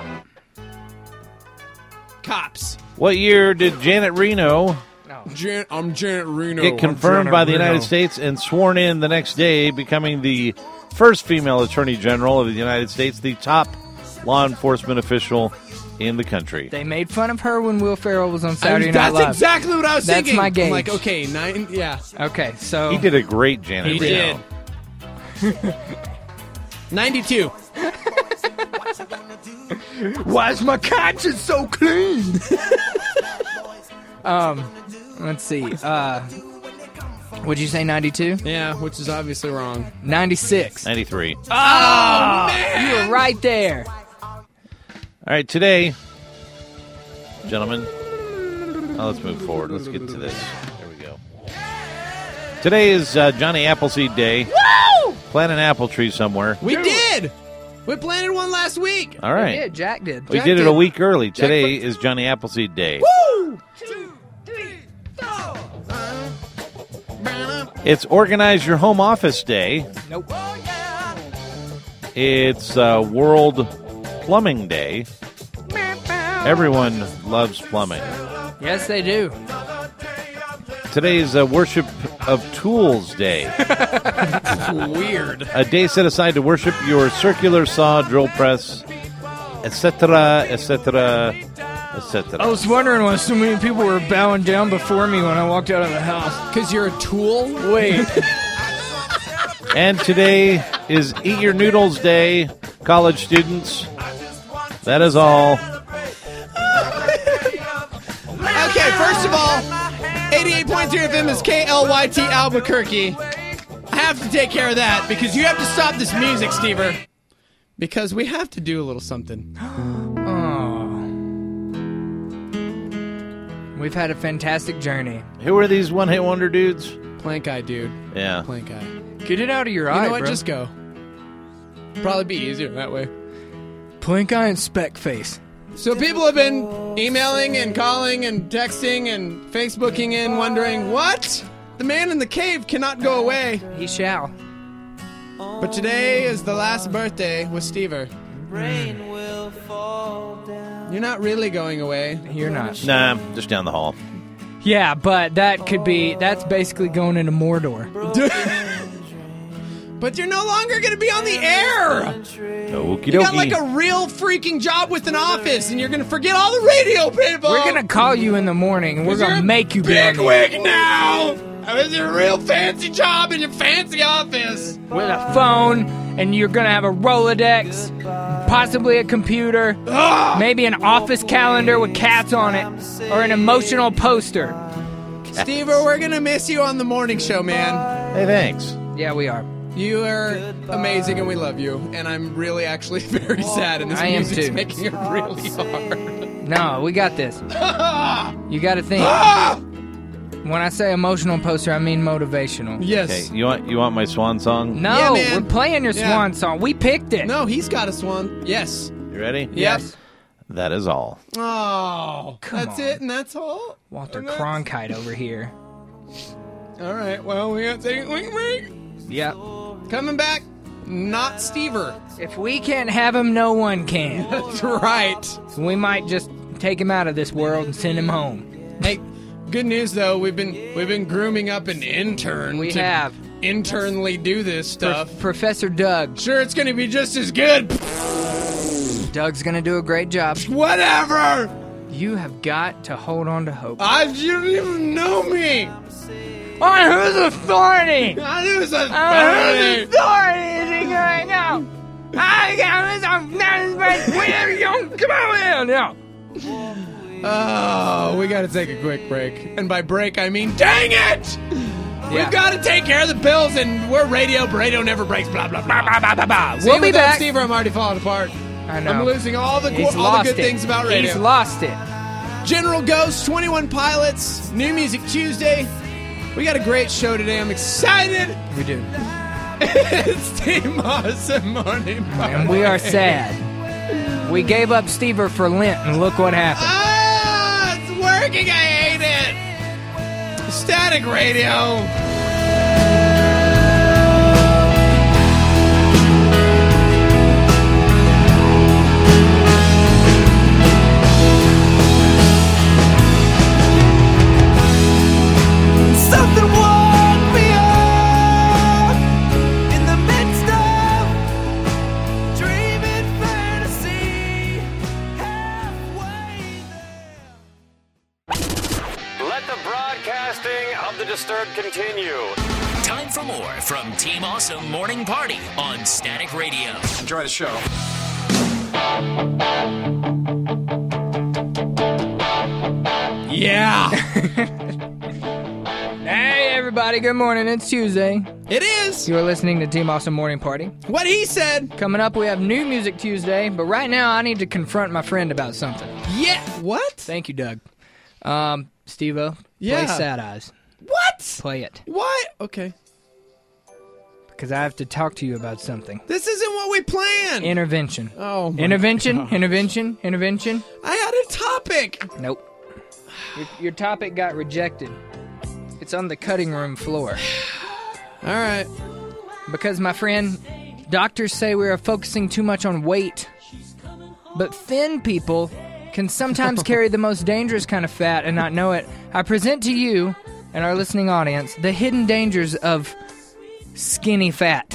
Cops. What year did Janet Reno Jan- I'm Janet Reno. get confirmed I'm by Janet the United Reno. States and sworn in the next day, becoming the first female Attorney General of the United States, the top law enforcement official in the country? They made fun of her when Will Ferrell was on Saturday I- Night That's Live. exactly what I was That's thinking. my gauge. I'm like, okay, nine. Yeah, Okay, so He did a great Janet he Reno. did. ninety-two. Why's my conscience so clean? Um, let's see. Uh, would you say ninety-two? Yeah, which is obviously wrong. ninety-six. ninety-three. Oh, man! You were right there. All right, today, gentlemen, oh, let's move forward. Let's get to this. There we go. Today is uh, Johnny Appleseed Day. Woo! Plant an apple tree somewhere. We did! We planted one last week. All right. Yeah, Jack did. We Jack did it did. a week early. Jack Today put- is Johnny Appleseed Day. Woo! It's Organize Your Home Office Day. Nope. It's uh, World Plumbing Day. Everyone loves plumbing. Yes, they do. Today is uh, Worship of Tools Day. Weird. A day set aside to worship your circular saw, drill press, et cetera, et cetera, et cetera. I was wondering why so many people were bowing down before me when I walked out of the house. Because you're a tool? Wait. And today is Eat Your Noodles Day, college students. That is all. Okay, first of all, eighty-eight point three F M is K L Y T Albuquerque. I have to take care of that because you have to stop this music, Stever. Because we have to do a little something. Oh. We've had a fantastic journey. Who are these one-hit wonder dudes? Plank eye, dude. Yeah. Plank eye. Get it out of your You eye, know what? bro. Just go. Probably be easier that way. Plank eye and speck face. So people have been emailing and calling and texting and Facebooking in wondering, what? The man in the cave cannot go away. He shall. But today is the last birthday with Stever. You're not really going away. You're not. Nah, just down the hall. Yeah, but that could be, that's basically going into Mordor. But you're no longer going to be on the air. Okie You got dokie. like a real freaking job with an office, and you're going to forget all the radio people. We're going to call you in the morning, and we're going to make you be on big the wig now. It's a real fancy job in your fancy office. with a phone, and you're going to have a Rolodex, possibly a computer, Ah! maybe an office calendar with cats on it, or an emotional poster. Stever, we're going to miss you on the morning show, man. Hey, thanks. Yeah, we are. You are amazing, and we love you. And I'm really actually very sad, and this I am music's too. making it really hard. No, we got this. You got to think. When I say emotional poster, I mean motivational. Yes. Okay, you want you want my swan song? No, Yeah, man. we're playing your Yeah. swan song. We picked it. No, he's got a swan. Yes. You ready? Yes. That is all. Oh, Come that's on. it, and that's all. Walter And that's- Cronkite over here. All right. Well, we got to take a quick break. Yep. Coming back, not Stever. If we can't have him, no one can. That's right. We might just take him out of this world and send him home. Hey, good news though. We've been we've been grooming up an intern. We to have. internally do this stuff. Pro- Professor Doug. Sure, it's going to be just as good. Doug's gonna do a great job. Whatever. You have got to hold on to hope. I you don't even know me. On whose authority? I knew this was On funny. whose authority is he going now? I got this on whenever you don't come on in. No. Oh, we got to take a quick break. And by break, I mean, dang it! Yeah. We've got to take care of the bills, and we're radio, but radio never breaks, blah, blah, blah, blah, blah, blah, blah. See, We'll be without back. Steve, I'm already falling apart. I know. I'm losing all the, He's all the lost good it. things about radio. He's lost it. General Ghost, twenty-one Pilots, New Music Tuesday. We got a great show today. I'm excited. We do. It's Team Awesome Morning Party. And we are sad. We gave up Stever for Lent, and look what happened. Ah, it's working. I hate it. Static Radio. Something woke me up in the midst of dreaming fantasy halfway there. Let the broadcasting of the Disturbed continue. Time for more from Team Awesome Morning Party on Static Radio. Enjoy the show. Yeah. good morning. It's Tuesday. It is. You are listening to Team Awesome Morning Party. What he said. Coming up, we have New Music Tuesday, but right now I need to confront my friend about something. Yeah. What? Thank you, Doug. Um, Steve-O, Yeah. play Sad Eyes. What? Play it. Why? Okay. Because I have to talk to you about something. This isn't what we planned. Intervention. Oh, my Intervention, gosh. intervention, intervention. I had a topic. Nope. Your, your topic got rejected. It's on the cutting room floor. All right. Because, my friend, doctors say we are focusing too much on weight. But thin people can sometimes carry the most dangerous kind of fat and not know it. I present to you and our listening audience the hidden dangers of skinny fat.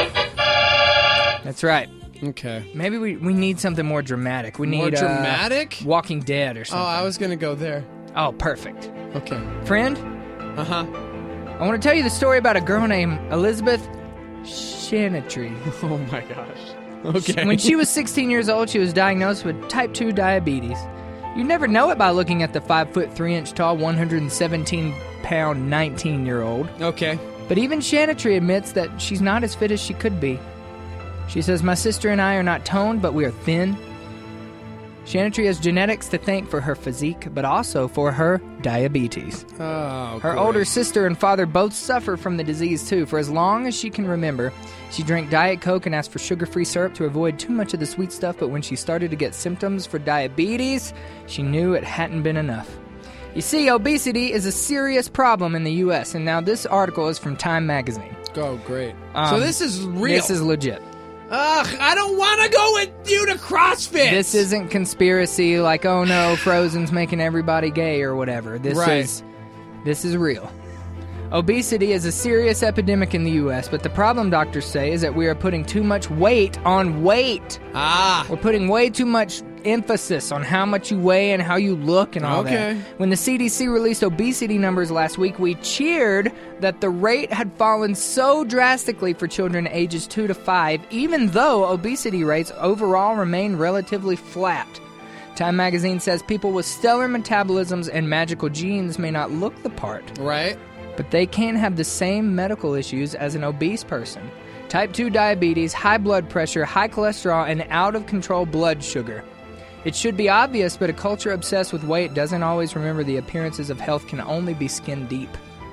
That's right. Okay. Maybe we, we need something more dramatic. We need More uh, dramatic? Walking Dead or something. Oh, I was going to go there. Oh, perfect. Okay. Friend, Uh-huh. I want to tell you the story about a girl named Elizabeth Chanatry. Oh, my gosh. Okay. When she was sixteen years old, she was diagnosed with type two diabetes. You never know it by looking at the five foot three inch tall, one hundred seventeen pound, nineteen year old. Okay. But even Chanatry admits that she's not as fit as she could be. She says, "My sister and I are not toned, but we are thin." Chanatry has genetics to thank for her physique, but also for her diabetes. Oh, Her boy. older sister and father both suffer from the disease, too. For as long as she can remember, she drank Diet Coke and asked for sugar-free syrup to avoid too much of the sweet stuff, but when she started to get symptoms for diabetes, she knew it hadn't been enough. You see, obesity is a serious problem in the U S, and now this article is from Time magazine. Oh, great. Um, so this is real. This is legit. Ugh, I don't want to go with you to CrossFit. This isn't conspiracy like, oh no, Frozen's making everybody gay or whatever. This Right. is this is real. Obesity is a serious epidemic in the U S, but the problem, doctors say, is that we are putting too much weight on weight. Ah. We're putting way too much emphasis on how much you weigh and how you look and all Okay. that. When the C D C released obesity numbers last week, we cheered that the rate had fallen so drastically for children ages two to five, even though obesity rates overall remain relatively flat. Time magazine says people with stellar metabolisms and magical genes may not look the part, Right. but they can have the same medical issues as an obese person. Type two diabetes, high blood pressure, high cholesterol, and out-of-control blood sugar. It should be obvious, but a culture obsessed with weight doesn't always remember the appearances of health can only be skin deep.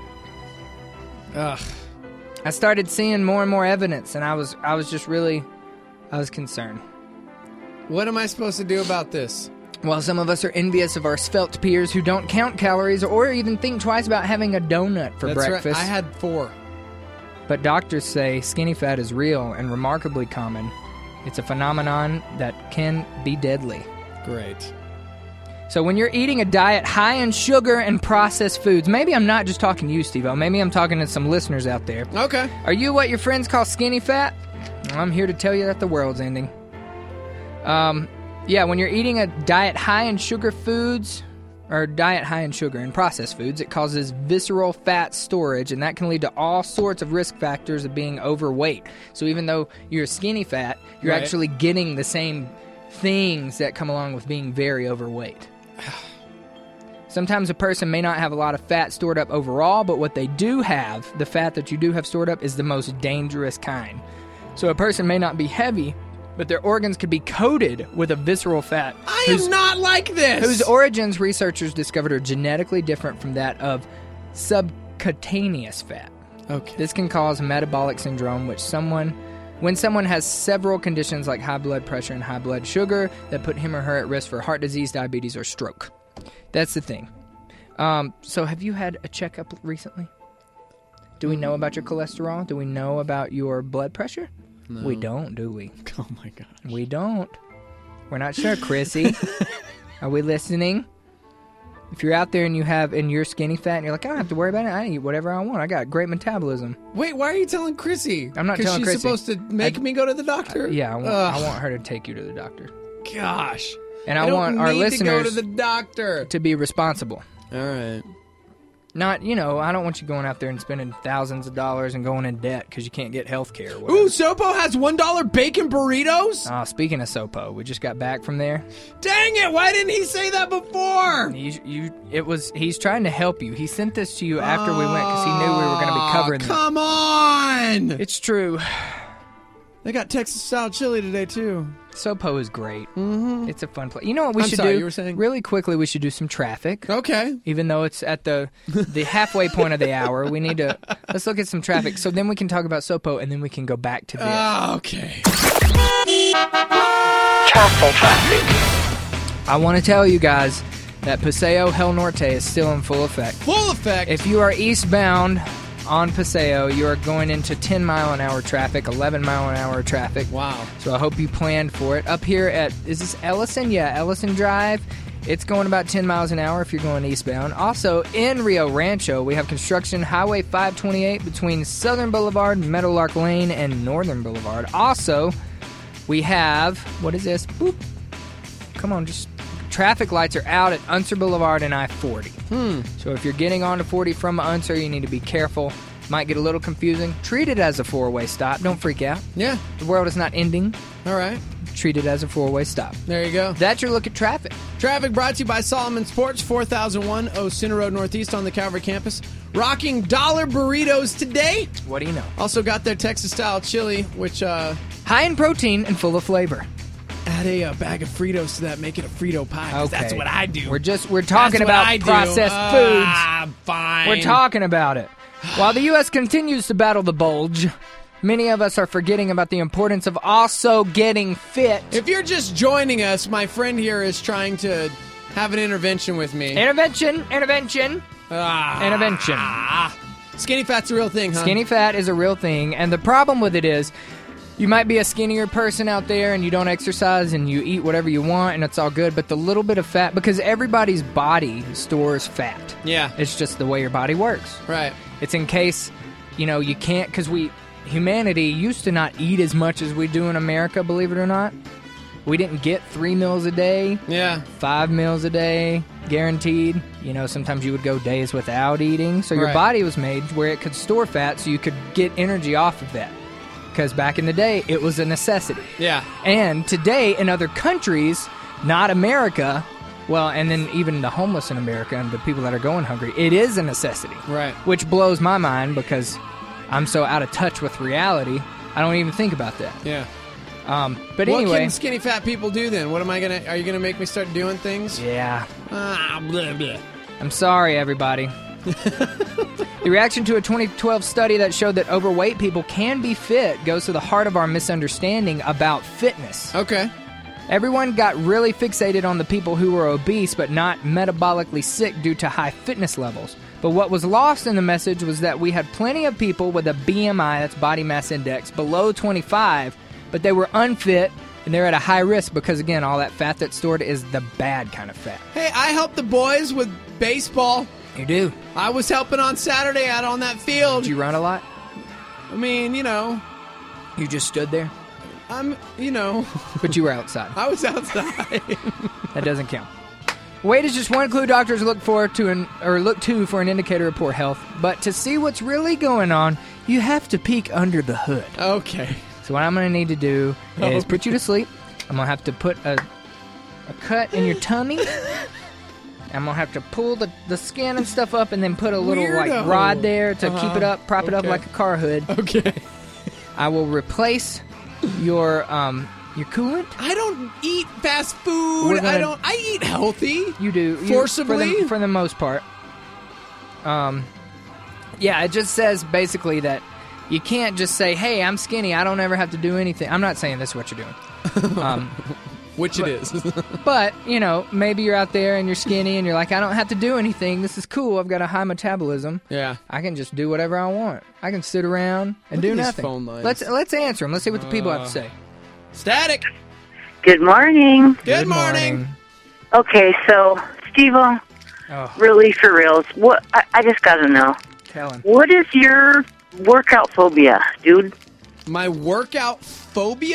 Ugh. I started seeing more and more evidence, and I was I was just really, I was concerned. What am I supposed to do about this? While some of us are envious of our svelte peers who don't count calories or even think twice about having a donut for That's right. breakfast. I had four. But doctors say skinny fat is real and remarkably common. It's a phenomenon that can be deadly. Great. So when you're eating a diet high in sugar and processed foods, maybe I'm not just talking to you, Steve-O, maybe I'm talking to some listeners out there. Okay. Are you what your friends call skinny fat? Well, I'm here to tell you that the world's ending. Um, yeah, when you're eating a diet high in sugar foods, or diet high in sugar and processed foods, it causes visceral fat storage, and that can lead to all sorts of risk factors of being overweight. So even though you're skinny fat, you're Right. actually getting the same things that come along with being very overweight. Sometimes a person may not have a lot of fat stored up overall, but what they do have, the fat that you do have stored up, is the most dangerous kind. So a person may not be heavy, but their organs could be coated with a visceral fat. I whose- am not like this. Whose origins researchers discovered are genetically different from that of subcutaneous fat. Okay. This can cause metabolic syndrome, which someone, when someone has several conditions like high blood pressure and high blood sugar that put him or her at risk for heart disease, diabetes, or stroke. That's the thing. Um, so have you had a checkup recently? Do we know about your cholesterol? Do we know about your blood pressure? No. We don't, do we? Oh my gosh. We don't. We're not sure, Chrissy. Are we listening? If you're out there and you have, and you're skinny fat, and you're like, I don't have to worry about it. I eat whatever I want. I got great metabolism. Wait, why are you telling Chrissy? I'm not 'Cause telling she's Chrissy. supposed to make I- me go to the doctor? Uh, yeah, I want, Ugh. I want her to take you to the doctor. Gosh. And I, I don't want our need listeners to go to the doctor. to be responsible. All right. Not, you know, I don't want you going out there and spending thousands of dollars and going in debt because you can't get health care. Ooh, Sopo has one dollar bacon burritos? Uh, speaking of Sopo, we just got back from there. Dang it, why didn't he say that before? You, you, it was, he's trying to help you. He sent this to you after we went because he knew we were going to be covering this. Come on! It's true. They got Texas-style chili today, too. Sopo is great. Mm-hmm. It's a fun place. You know what we I'm should sorry, do? You were saying? Really quickly, we should do some traffic. Okay. Even though it's at the the halfway point of the hour, we need to let's look at some traffic. So then we can talk about Sopo, and then we can go back to this. Oh, okay. Traffic. Traffic. I want to tell you guys that Paseo El Norte is still in full effect. Full effect. If you are eastbound on Paseo, you are going into ten mile an hour traffic, eleven mile an hour traffic. Wow. So I hope you planned for it. Up here at, is this Ellison? Yeah, Ellison Drive. It's going about ten miles an hour if you're going eastbound. Also, in Rio Rancho, we have construction Highway five twenty-eight between Southern Boulevard, Meadowlark Lane, and Northern Boulevard. Also, we have, what is this? Boop. Come on, just... Traffic lights are out at Unser Boulevard and I forty. Hmm. So if you're getting onto forty from Unser, you need to be careful. Might get a little confusing. Treat it as a four-way stop. Don't freak out. Yeah. The world is not ending. All right. Treat it as a four-way stop. There you go. That's your look at traffic. Traffic brought to you by Solomon Sports, four thousand one Osuna Road Northeast on the Calvary campus. Rocking dollar burritos today. What do you know? Also got their Texas-style chili, which... uh high in protein and full of flavor. Add a, a bag of Fritos to that, make it a Frito pie. 'Cause Okay. That's what I do. We're just we're talking That's about what I do. processed Ah, foods. fine. We're talking about it. While the U S continues to battle the bulge, many of us are forgetting about the importance of also getting fit. If you're just joining us, my friend here is trying to have an intervention with me. Intervention, intervention, ah, intervention. Ah. Skinny fat's a real thing, huh? Skinny fat is a real thing, and the problem with it is you might be a skinnier person out there and you don't exercise and you eat whatever you want and it's all good, but the little bit of fat, because everybody's body stores fat. Yeah. It's just the way your body works. Right. It's in case, you know, you can't, because we, humanity used to not eat as much as we do in America, believe it or not. We didn't get three meals a day. Yeah. Five meals a day, guaranteed. You know, sometimes you would go days without eating. So your Right. body was made where it could store fat so you could get energy off of that. Because back in the day, it was a necessity. Yeah. And today, in other countries, not America, well, and then even the homeless in America and the people that are going hungry, it is a necessity. Right. Which blows my mind because I'm so out of touch with reality, I don't even think about that. Yeah. Um, but what anyway. can skinny fat people do then? What am I gonna? Are you gonna make me start doing things? Yeah. Ah, blah, blah. I'm sorry, everybody. The reaction to a twenty twelve study that showed that overweight people can be fit goes to the heart of our misunderstanding about fitness. Okay. Everyone got really fixated on the people who were obese but not metabolically sick due to high fitness levels. But what was lost in the message was that we had plenty of people with a B M I, that's body mass index, below twenty-five, but they were unfit and they're at a high risk because, again, all that fat that's stored is the bad kind of fat. Hey, I help the boys with baseball. You do? I was helping on Saturday out on that field. Did you run a lot? I mean, you know. You just stood there? I'm, you know. But you were outside. I was outside. That doesn't count. Weight is just one clue doctors look for to an, or look to for an indicator of poor health. But to see what's really going on, you have to peek under the hood. Okay. So what I'm going to need to do is Okay. put you to sleep. I'm going to have to put a, a cut in your tummy. I'm going to have to pull the, the skin and stuff up and then put a little like Weirdo. rod there to Uh-huh. keep it up, prop it up Okay. like a car hood. Okay. I will replace your um your coolant. I don't eat fast food. We're gonna- I don't. I eat healthy. You do. You- Forcibly? For the, for the most part. Um, yeah, it just says basically that you can't just say, hey, I'm skinny, I don't ever have to do anything. I'm not saying this is what you're doing. Um, Which but, it is. But, you know, maybe you're out there and you're skinny and you're like, I don't have to do anything. This is cool. I've got a high metabolism. Yeah. I can just do whatever I want. I can sit around and Look do at these nothing. phone lines. Let's let's answer them. Let's see what the people have Uh, to say. Static. Good morning. Good, morning. Okay, so, Steve-O, Oh, really for reals, what, I, I just gotta know. tell him. What is your workout phobia, dude? My workout phobia?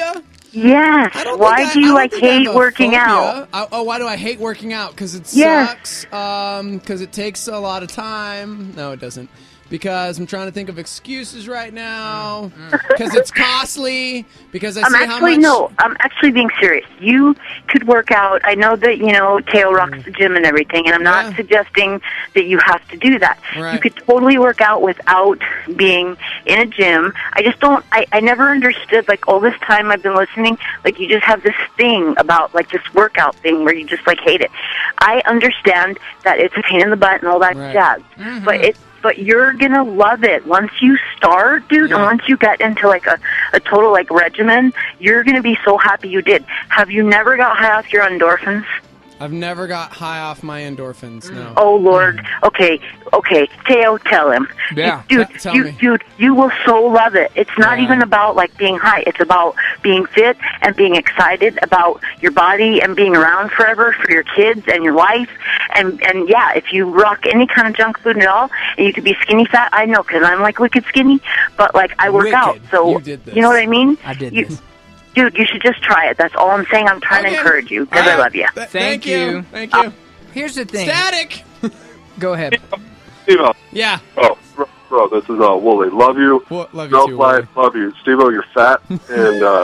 Yes. I don't Why think I- do I you don't like think I have hate a working phobia. out? I, oh, why do I hate working out? Because it Yes. sucks. Um, because it takes a lot of time. No, it doesn't. Because I'm trying to think of excuses right now. Because it's costly. Because I I'm see actually how much. no. I'm actually being serious. You could work out. I know that you know Teo rocks the gym and everything, and I'm not suggesting that you have to do that. Right. You could totally work out without being in a gym. I just don't. I I never understood. Like all this time I've been listening, like you just have this thing about like this workout thing where you just like hate it. I understand that it's a pain in the butt and all that Right. jazz, Mhm. but it's. But you're gonna love it once you start, dude. And once you get into like a, a total like regimen, you're gonna be so happy you did. Have you never got high off your endorphins? I've never got high off my endorphins. No. Oh Lord. Okay, okay. Teo, tell him. Yeah, dude. t- tell you, me. dude, you will so love it. It's not Yeah. even about like being high. It's about being fit and being excited about your body and being around forever for your kids and your wife. And and yeah, if you rock any kind of junk food at all, and you could be skinny fat. I know because I'm like wicked skinny, but like I work Wicked. out. So You did this. know what I mean? I did you, this. Dude, you should just try it. That's all I'm saying. I'm trying Okay. to encourage you because All I right. love you. Th- Thank you. Thank you. Here's the thing. Static. Go ahead. Steve-O. Yeah. Oh, bro, bro, this is uh, Wooly. Love you. Well, love you Milk too, Life, love you. Steve-O, you're fat. and uh,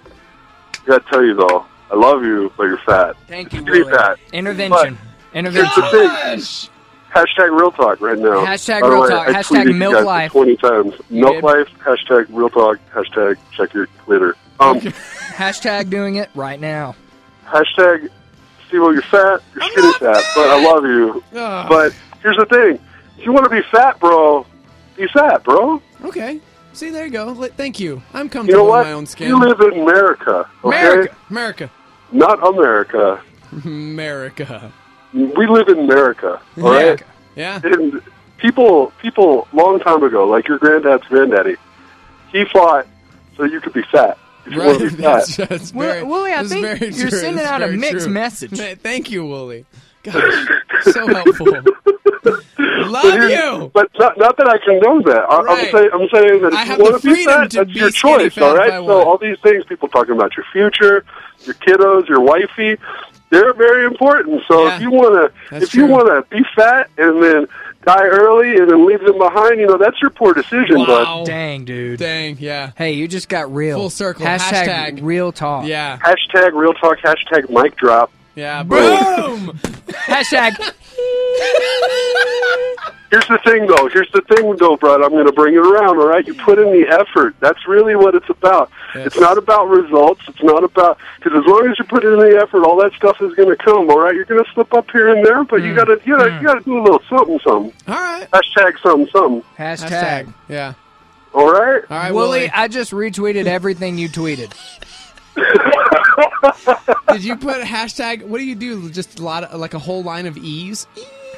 I got to tell you, though, I love you, but you're fat. Thank you, Pretty Willie. fat. Intervention. But Intervention. here's the thing. Hashtag real talk right now. Hashtag By the real way, talk. I Hashtag tweeted you milk guys life. twenty times. You Milk did? life. Hashtag real talk. Hashtag check your Twitter. Um, Hashtag doing it right now. Hashtag Steve-O, you're fat. You're skinny fat, but I love you. Ugh. But here's the thing. If you want to be fat, bro, be fat, bro. Okay. See, there you go. Li- Thank you. I'm You comfortable know what? in my own skin. You live in America, okay? America. America. Not America. America. We live in America, all right? America. Yeah. And people, people, long time ago, like your granddad's granddaddy, he fought so you could be fat. If you want to be fat. That's, that's Well, very, Wooly, I that's think very you're true. sending That's out a very mixed true. message. Man, thank you, Wooly. Gosh, so helpful. But Love here's- you. But not, not that I condone that. I, Right. I'm, saying, I'm saying that I if have you the want to be freedom fat, to that's be your skinny choice, fat all if right? I So want. all these things, people talking about your future, your kiddos, your wifey, they're very important. So Yeah. if you want to, That's if you true. want to be fat and then die early and then leave them behind, you know, that's your poor decision. Wow. Dang, dude. Dang, yeah. Hey, you just got real. Full circle. Hashtag, Hashtag. real talk. Yeah. But hashtag real talk, hashtag mic drop. Yeah. Boom. Hashtag. Here's the thing, though. Here's the thing, though, Brad. I'm going to bring it around, all right? You put in the effort. That's really what it's about. Yes. It's not about results. It's not about... Because as long as you put in the effort, all that stuff is going to come, all right? You're going to slip up here and there, but you got to you gotta, you got to do a little something, something. All right. Hashtag something, something. Hashtag. Hashtag. Yeah. All right? All right, Wooly, Wooly. I just retweeted everything you tweeted. Did you put hashtag? What do you do? Just a lot of like a whole line of E's.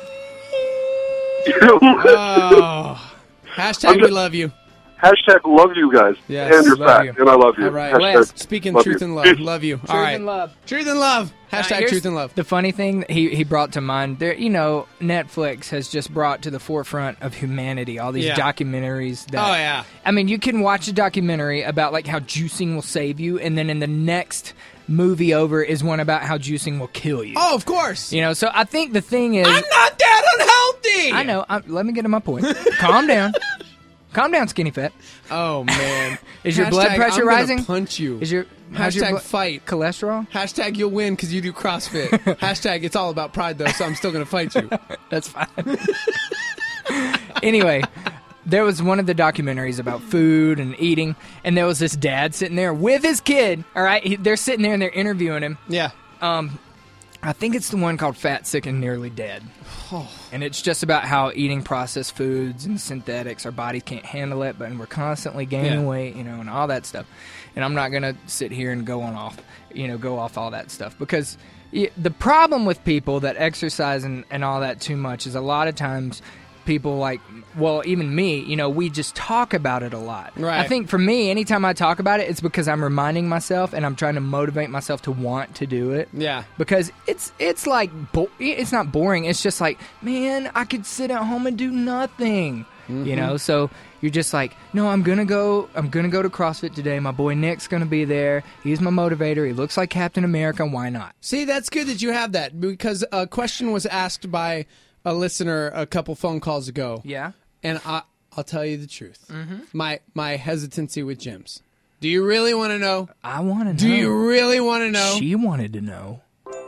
Oh. Hashtag I'm we just- love you. Hashtag love you guys. Yes, and you're love fat, you. and I love you. All right. Hashtag Lance, speaking love truth you. and love. Love you. Truth All right. and love. Truth and love. Now, Hashtag here's truth and love. The funny thing that he, he brought to mind, there, you know, Netflix has just brought to the forefront of humanity all these Yeah. documentaries. That, Oh, yeah. I mean, you can watch a documentary about like how juicing will save you, and then in the next movie over is one about how juicing will kill you. Oh, of course. You know, so I think the thing is, I'm not that unhealthy. I know. I'm, let me get to my point. Calm down. Calm down, skinny fat. Oh man. Is your blood Hashtag, pressure I'm gonna rising? Punch you. Is your how's your Hashtag blo- fight. cholesterol? Hashtag you'll win because you do CrossFit. Hashtag it's all about pride though, so I'm still gonna fight you. That's fine. Anyway, there was one of the documentaries about food and eating, and there was this dad sitting there with his kid. All right, he, they're sitting there and they're interviewing him. Yeah. Um, I think it's the one called Fat, Sick, and Nearly Dead. And it's just about how eating processed foods and synthetics, our bodies can't handle it, but we're constantly gaining Yeah. weight, you know, and all that stuff. And I'm not going to sit here and go on off, you know, go off all that stuff. Because y- the problem with people that exercise and, and all that too much is a lot of times people like, well, even me, you know, we just talk about it a lot. Right. I think for me, anytime I talk about it, it's because I'm reminding myself and I'm trying to motivate myself to want to do it. Yeah. Because it's it's like bo- it's not boring. It's just like, man, I could sit at home and do nothing. You Mhm. know, so you're just like, no, I'm gonna go. I'm gonna go to CrossFit today. My boy Nick's gonna be there. He's my motivator. He looks like Captain America. Why not? See, that's good that you have that because a question was asked by a listener a couple phone calls ago. Yeah. And I, I'll tell you the truth. Mhm. My my hesitancy with gyms. Do you really want to know? I want to know. Do you really want to know? She wanted to know.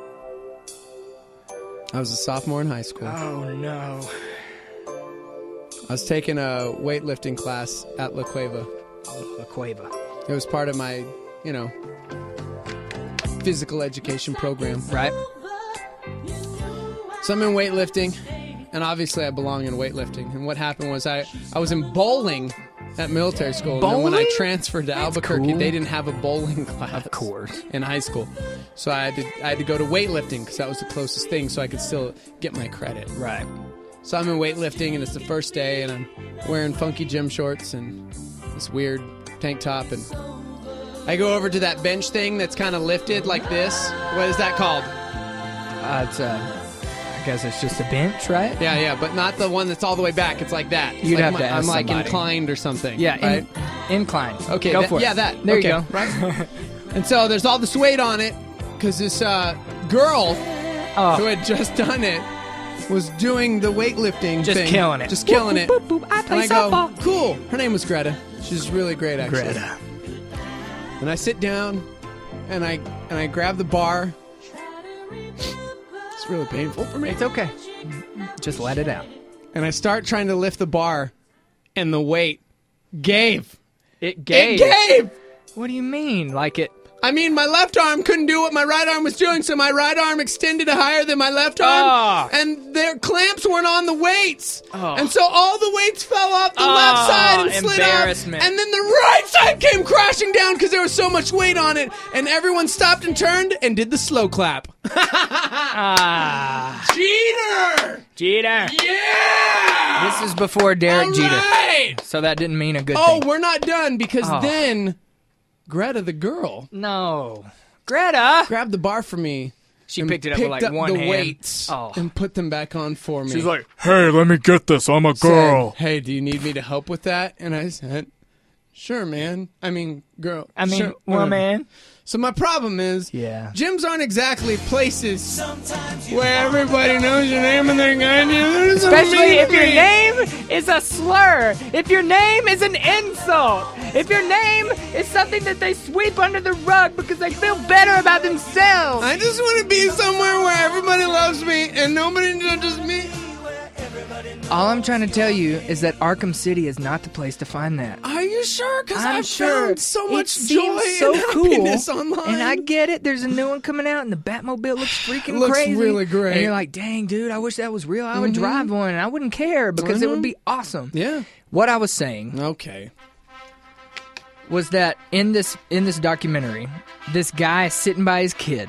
I was a sophomore in high school. Oh no. I was taking a weightlifting class at La Cueva. La Cueva. It was part of my, you know, physical education program. Right. So I'm in weightlifting, and obviously I belong in weightlifting. And what happened was I, I was in bowling at military school. And then when I Bowling? transferred to That's Albuquerque, cool. they didn't have a bowling class. Of course. In high school. So I had to, I had to go to weightlifting because that was the closest thing so I could still get my credit. Right. So I'm in weightlifting, and it's the first day, and I'm wearing funky gym shorts and this weird tank top, and I go over to that bench thing that's kind of lifted like this. What is that called? Uh, it's uh, I guess it's just a bench, right? Yeah, yeah, but not the one that's all the way back. It's like that. It's You'd like have my- to ask I'm like somebody. inclined or something. Yeah, in- right? inclined. Okay, go that- for it. yeah, that. There Okay, you go. Right. And so there's all this weight on it because this uh, girl Oh. who had just done it was doing the weightlifting Just thing. killing it. Just killing Boop, it. boop, boop, boop. I play and I go, softball. cool. Her name was Greta. She's really great, actually. Greta. And I sit down, and I and I grab the bar. It's really painful for me. It's okay. Just let it out. And I start trying to lift the bar, and the weight gave. It gave. It gave! What do you mean? Like it? I mean, my left arm couldn't do what my right arm was doing, so my right arm extended higher than my left arm, Oh. and their clamps weren't on the weights. Oh. And so all the weights fell off the Oh, left side and slid up, embarrassment. and then the right side came crashing down because there was so much weight on it, and everyone stopped and turned and did the slow clap. Ah. Jeter! Jeter. Yeah! This is before Derek All Jeter. right! So that didn't mean a good Oh, thing. we're not done because Oh. then Greta, the girl, No. Greta. grabbed the bar for me. She and picked it up with, like, up one the hand. weights Oh. and put them back on for me. She's like, Hey, let me get this. I'm a Said, girl. hey, do you need me to help with that? And I said, sure, man. I mean, girl. I mean, sure, well, whatever. man. So my problem is, Yeah. gyms aren't exactly places where everybody knows your name and their goddamn. Especially if your name is a slur. If your name is an insult. If your name is something that they sweep under the rug because they feel better about themselves. I just want to be somewhere where everybody loves me and nobody judges me. All I'm trying to tell you is that Arkham City is not the place to find that. Are you sure? Because I'm I've sure. found so It much seems joy so and cool, happiness online. and I get it. There's a new one coming out, and the Batmobile looks freaking Looks crazy. really great. And you're like, dang, dude, I wish that was real. I would Mhm. drive one, and I wouldn't care because it would Mhm. be awesome. Yeah. What I was saying Okay. was that in this in this documentary, this guy is sitting by his kid,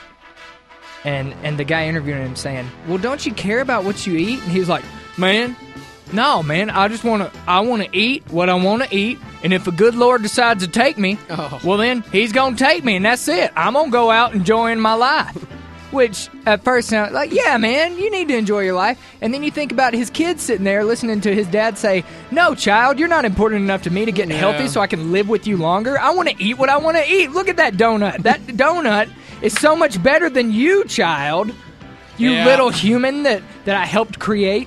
and and the guy interviewing him saying, "Well, don't you care about what you eat?" And he was like, "Man, no, man. I just want to. I want to eat what I want to eat, and if a good Lord decides to take me, Oh. well, then He's gonna take me, and that's it. I'm gonna go out enjoying my life." Which at first sounds like, yeah, man, you need to enjoy your life. And then you think about his kid sitting there listening to his dad say, "No, child, you're not important enough to me to get Yeah. healthy so I can live with you longer. I want to eat what I want to eat. Look at that donut. That donut is so much better than you, child. You Yeah. little human that, that I helped create."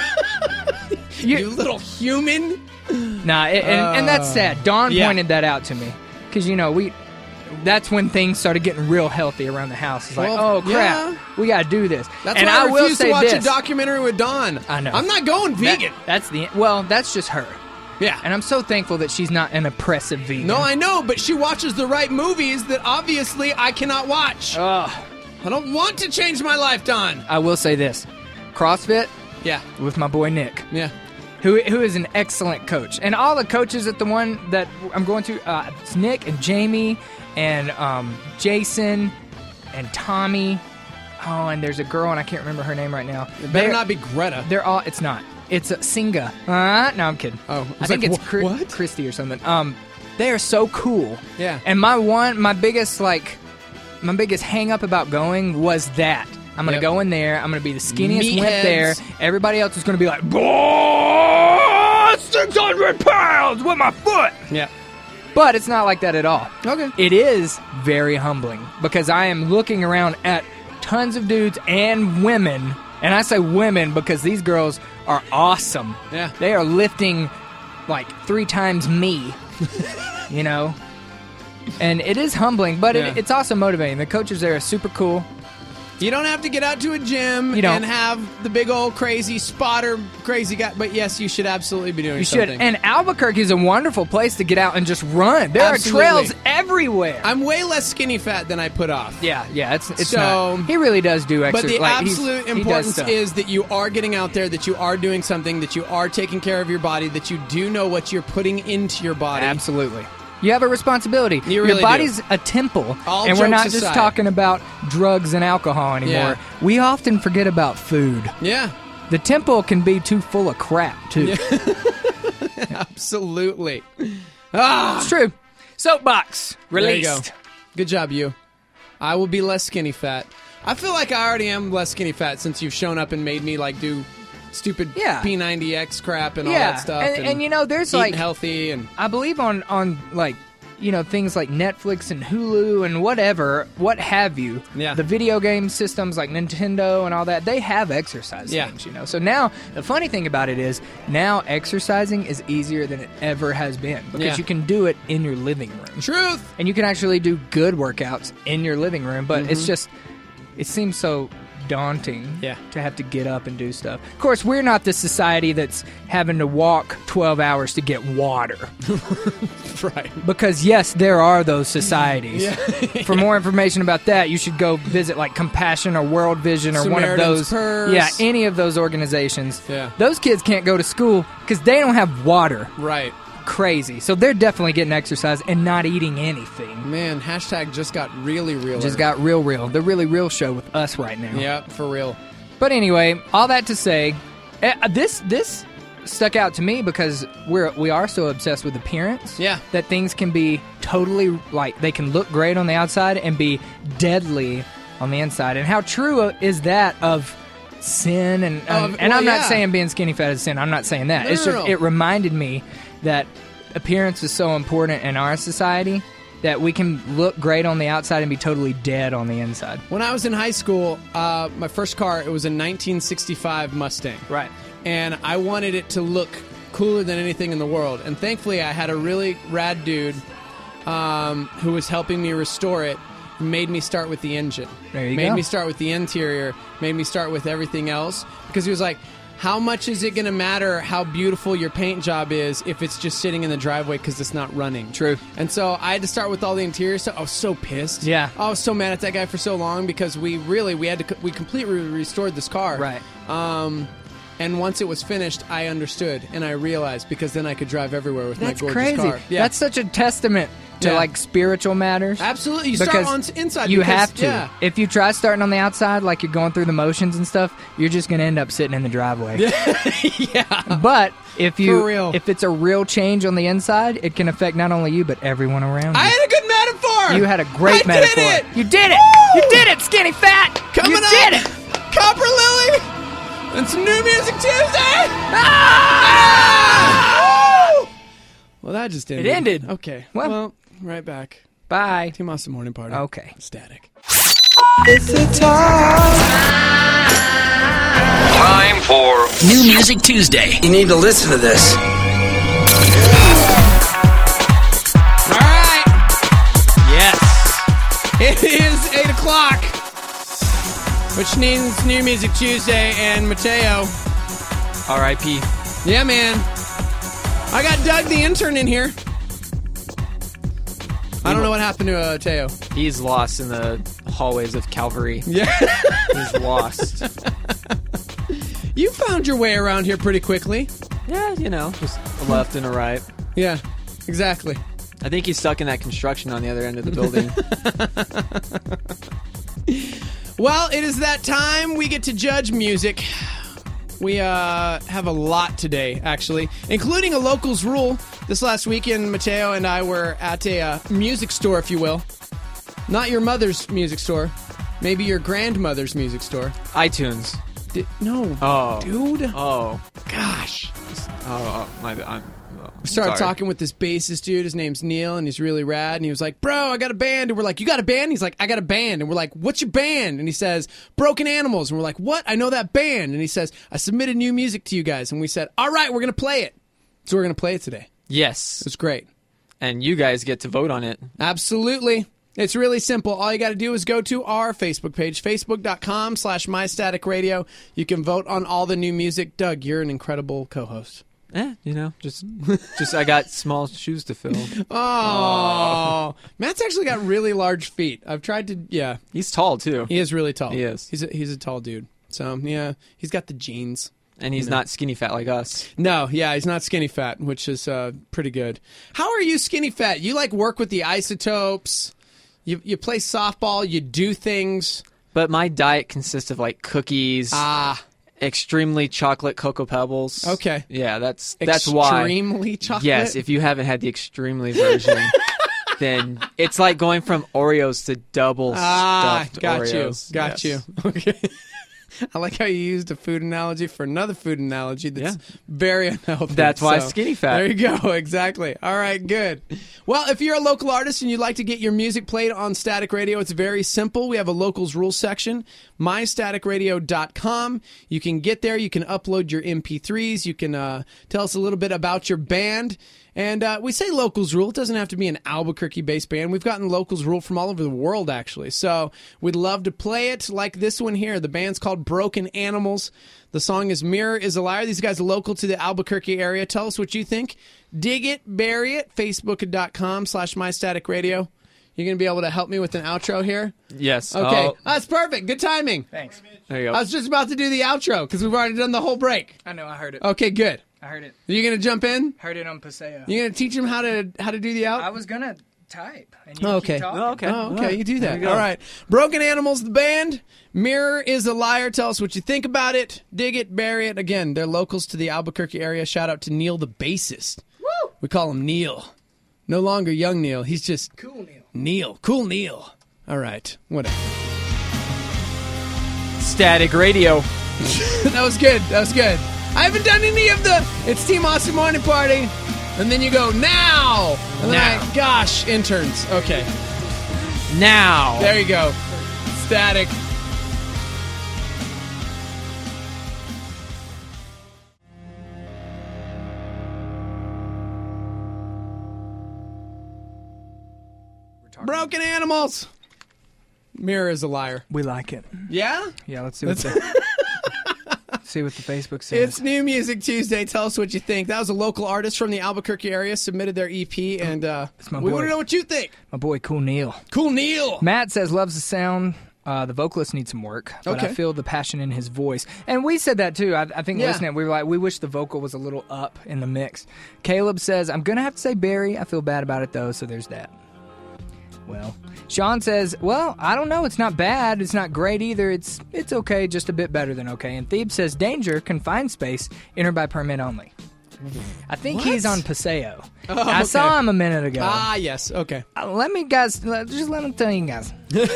You, you little human. Nah, it, and, and that's Uh, sad. Dawn yeah. pointed that out to me. Because, you know, we... That's when things started getting real healthy around the house. It's like, Well, oh, crap, yeah. we got to do this. That's and why I, I will refuse say to watch this. a documentary with Dawn. I know. I'm not going That- vegan. that's the... Well, that's just her. Yeah. And I'm so thankful that she's not an oppressive vegan. No, I know, but she watches the right movies that obviously I cannot watch. Ugh. I don't want to change my life, Dawn. I will say this. CrossFit Yeah. with my boy Nick. Yeah. Who, who is an excellent coach. And all the coaches at the one that I'm going to, uh, it's Nick and Jamie and um, Jason and Tommy. Oh, and there's a girl, and I can't remember her name right now. It better They're- not be Greta. They're all, it's not. It's uh, Singa. Uh, no, I'm kidding. Oh, I was think like, it's wh- Chri- what? Christy or something. Um, they are so cool. Yeah. And my one, my biggest, like, my biggest hang up about going was that. I'm going to Yep. go in there. I'm going to be the skinniest wimp Meatheads. there. Everybody else is going to be like, "Boy!" six hundred pounds with my foot. Yeah. But it's not like that at all. Okay. It is very humbling because I am looking around at tons of dudes and women, and I say women because these girls are awesome. Yeah. They are lifting like three times me, you know? And it is humbling, but Yeah. it, it's also motivating. The coaches there are super cool. You don't have to get out to a gym You don't. and have the big old crazy spotter crazy guy, but yes, you should absolutely be doing You should. something. And Albuquerque is a wonderful place to get out and just run. There Absolutely. are trails everywhere. I'm way less skinny fat than I put off. Yeah, yeah, it's it's So- not. He really does do But exercise. the like, he's- absolute he does importance stuff. is that you are getting out there, that you are doing something, that you are taking care of your body, that you do know what you're putting into your body. Absolutely. You have a responsibility. You really Your body's do. a temple, All and we're not jokes just aside. talking about drugs and alcohol anymore. Yeah. We often forget about food. Yeah. The temple can be too full of crap, too. Absolutely. Ah! It's true. Soapbox There you released. go. Good job, you. I will be less skinny fat. I feel like I already am less skinny fat since you've shown up and made me like do stupid Yeah. P ninety X crap and all Yeah, that stuff. and- and, you know, there's, eating like- healthy and I believe on, on like, you know, things like Netflix and Hulu and whatever, what have you. Yeah. The video game systems like Nintendo and all that, they have exercise Yeah. things, you know. So now, the funny thing about it is, now exercising is easier than it ever has been because Yeah. you can do it in your living room. Truth. And you can actually do good workouts in your living room, but it's Mhm. just, it seems so daunting Yeah. to have to get up and do stuff. Of course, we're not the society that's having to walk twelve hours to get water. right. Because, yes, there are those societies. Yeah. For more information about that, you should go visit, like, Compassion or World Vision or one of Samaritan's those. Purse. Yeah, any of those organizations. Yeah. Those kids can't go to school because they don't have water. Right. Crazy. So they're definitely getting exercise and not eating anything. Man, hashtag just got really real. Just got real, real. The really real show with us right now. Yeah, for real. But anyway, all that to say, eh, this this stuck out to me because we're we are so obsessed with appearance. Yeah. That things can be totally like they can look great on the outside and be deadly on the inside. And how true is that of sin and and, Of- and well, I'm not yeah. saying being skinny fat is sin. I'm not saying that. No, it's no, just no. it reminded me that appearance is so important in our society that we can look great on the outside and be totally dead on the inside. When I was in high school, uh, my first car, it was a nineteen sixty-five Mustang. Right. And I wanted it to look cooler than anything in the world. And thankfully, I had a really rad dude um, who was helping me restore it. Made me start with the engine. There you made go. me start with the interior. Made me start with everything else. Because he was like, how much is it going to matter how beautiful your paint job is if it's just sitting in the driveway because it's not running? True. And so I had to start with all the interior stuff. I was so pissed. Yeah. I was so mad at that guy for so long because we really, we had to, co- we completely restored this car. Right. Um, and once it was finished, I understood and I realized because then I could drive everywhere with That's my gorgeous crazy. car. Yeah. That's such a testament to Yeah. like spiritual matters. Absolutely. You start Because on s- inside. You because- have to. Yeah. If you try starting on the outside, like you're going through the motions and stuff, you're just going to end up sitting in the driveway. yeah. But if you, For real. if it's a real change on the inside, it can affect not only you but everyone around you. I had a good metaphor. You had a great I metaphor. Did it. You did it. Woo! You did it, skinny fat. Coming you up, did it. Copper Lily and some new music Tuesday. Ah! Woo! Well, that just ended. It ended. Okay. Well- Well, right back. Bye. Team Austin Morning Party. Okay. Static. It's the time. Time for New Music Tuesday. You need to listen to this. All right. Yes. It is eight o'clock, which means New Music Tuesday and Mateo. R I P Yeah, man. I got Doug the intern in here. I don't know what happened to uh, Mateo. He's lost in the hallways of Calvary. Yeah. He's lost. You found your way around here pretty quickly. Yeah, you know, just a left and a right. Yeah, exactly. I think he's stuck in that construction on the other end of the building. Well, it is that time we get to judge music. We uh, have a lot today, actually, including a locals rule. This last weekend, Mateo and I were at a uh, music store, if you will. Not your mother's music store. Maybe your grandmother's music store. iTunes. Di- no. Oh. Dude. Oh. Gosh. Oh, my, I'm. Oh, We started sorry. talking with this bassist dude. His name's Neil, and he's really rad. And he was like, "Bro, I got a band." And we're like, "You got a band?" He's like, "I got a band." And we're like, "What's your band?" And he says, "Broken Animals." And we're like, "What? I know that band." And he says, "I submitted new music to you guys." And we said, "All right, we're gonna play it." So we're gonna play it today. Yes. It's great. And you guys get to vote on it. Absolutely. It's really simple. All you got to do is go to our Facebook page, facebook.com slash mystaticradio. You can vote on all the new music. Doug, you're an incredible co-host. Eh, you know, just, just I got small shoes to fill. Oh, Matt's actually got really large feet. I've tried to, yeah. He's tall, too. He is really tall. He is. He's a, he's a tall dude. So, yeah, he's got the genes. And he's You know. not skinny fat like us. No, yeah, he's not skinny fat, which is uh, pretty good. How are you skinny fat? You, like, work with the Isotopes. You you play softball. You do things. But my diet consists of, like, cookies. Ah. Extremely chocolate Cocoa Pebbles. Okay. Yeah, that's that's why. Extremely chocolate? Yes, if you haven't had the extremely version, then it's like going from Oreos to double Ah, stuffed got Oreos. you. Got Yes. you. Okay. I like how you used a food analogy for another food analogy that's Yeah. very unhealthy. That's why So, skinny fat. There you go. Exactly. All right, good. Well, if you're a local artist and you'd like to get your music played on Static Radio, it's very simple. We have a locals rules section, my static radio dot com. You can get there. You can upload your M P threes. You can uh, tell us a little bit about your band. And uh, we say locals rule. It doesn't have to be an Albuquerque-based band. We've gotten locals rule from all over the world, actually. So we'd love to play it like this one here. The band's called Broken Animals. The song is Mirror is a Liar. These guys are local to the Albuquerque area. Tell us what you think. Dig it, bury it, facebook.com slash mystaticradio. You're going to be able to help me with an outro here? Yes. Okay. Oh, That's perfect. Good timing. Thanks. there you I go. was just about to do the outro because we've already done the whole break. I know, I heard it. Okay, good. I heard it. Are you going to jump in? Heard it on Paseo. You going to teach them how to how to do the out? I was going to type. And you Oh, keep okay. talking. Oh, okay. Oh, okay. You do There that. you go. All right. Broken Animals, the band. Mirror is a Liar. Tell us what you think about it. Dig it, bury it. Again, they're locals to the Albuquerque area. Shout out to Neil, the bassist. Woo! We call him Neil. No longer young Neil. He's just Cool, Neil. Neil. Cool Neil. All right. Whatever. Static Radio. That was good. That was good. I haven't done any of the It's Team Awesome Morning Party. And then you go, now. And then Now. I, gosh, interns. Okay. Now. There you go. Static. Broken Animals. Mirror is a Liar. We like it. Yeah? Yeah, let's see what the, see what the Facebook says. It's New Music Tuesday. Tell us what you think. That was a local artist from the Albuquerque area, submitted their E P, and uh, my we boy. want to know what you think. My boy, Cool Neil. Cool Neil. Matt says loves the sound. Uh, the vocalist needs some work, but Okay. I feel the passion in his voice. And we said that too. I, I think Yeah. listening, we were like, we wish the vocal was a little up in the mix. Caleb says, I'm going to have to say Barry. I feel bad about it though, so there's that. Well, Sean says, well, I don't know. It's not bad. It's not great either. It's it's okay, just a bit better than okay. And Thebe says, danger, confined space, enter by permit only. I think What? he's on Paseo. Oh, I okay. saw him a minute ago. Ah, yes. Okay. Uh, let me, guys, let- just let me tell you guys.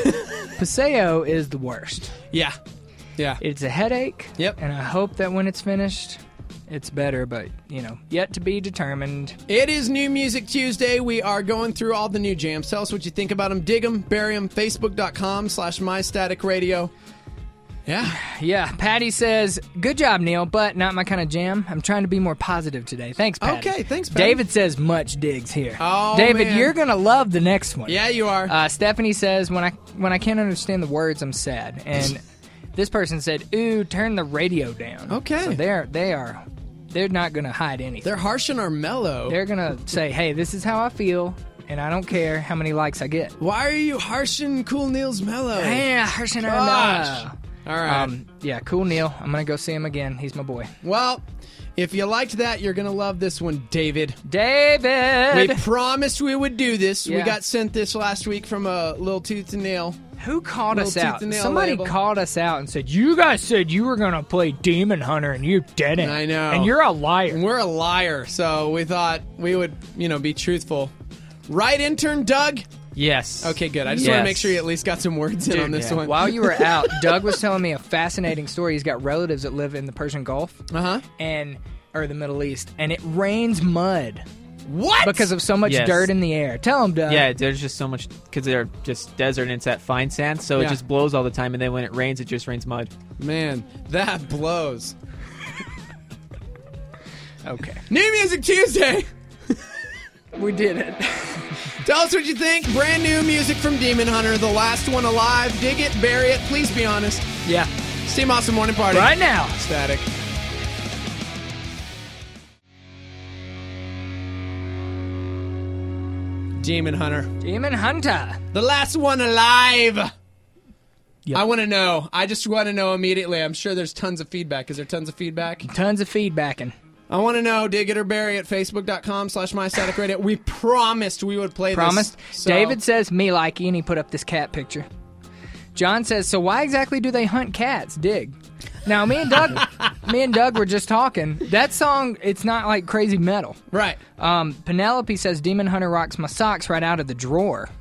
Paseo is the worst. Yeah. Yeah. It's a headache. Yep. And I hope that when it's finished, it's better, but, you know, yet to be determined. It is New Music Tuesday. We are going through all the new jams. Tell us what you think about them. Dig them, bury them. Facebook.com slash MyStaticRadio. Yeah. Yeah. Patty says, good job, Neil, but not my kind of jam. I'm trying to be more positive today. Thanks, Patty. Okay, thanks, Patty. David says, much digs here. Oh, David, man. you're going to love the next one. Yeah, you are. Uh, Stephanie says, when I when I can't understand the words, I'm sad. And this person said, ooh, turn the radio down. Okay. So they're, they are, they're not going to hide anything. They're harsh on our mellow. They're going to say, hey, this is how I feel, and I don't care how many likes I get. Why are you harshing Cool Neil's mellow? Yeah, harshing our Gosh. mellow. All right. Um, yeah, Cool Neil. I'm going to go see him again. He's my boy. Well, if you liked that, you're going to love this one, David. David! We promised we would do this. We Yeah. got sent this last week from a Little Tooth and Nail. Who called Little us Tooth out? and Nail Somebody label. called us out and said, you guys said you were going to play Demon Hunter and you didn't. I know. And you're a liar. We're a liar, so we thought we would, you know, be truthful. Right, intern Doug? Yes. Okay, good. I just want to Yes. make sure you at least got some words in Dude, on this yeah. one. While you were out, Doug was telling me a fascinating story. He's got relatives that live in the Persian Gulf. Uh-huh. And or the Middle East, and it rains mud. What? Because of so much Yes. dirt in the air. Tell them, Doug. Yeah, there's just so much because they're just desert and it's that fine sand, so Yeah. it just blows all the time. And then when it rains, it just rains mud. Man, that blows. Okay. New Music Tuesday. We did it. Tell us what you think. Brand new music from Demon Hunter, the last one alive. Dig it, bury it. Please be honest. Yeah. It's Team Awesome Morning Party. Right now. Static. Demon Hunter. Demon Hunter. The last one alive. Yep. I want to know. I just want to know immediately. I'm sure there's tons of feedback. Is there tons of feedback? Tons of feedbacking. I want to know. Dig it or bury it. Facebook.com slash My Static Radio. We promised we would play Promised. this. So- David says, me likey, and he put up this cat picture. John says, so why exactly do they hunt cats? Dig. Now, me and Doug, me and Doug were just talking. That song, it's not like crazy metal. Right. Um, Penelope says, Demon Hunter rocks my socks right out of the drawer.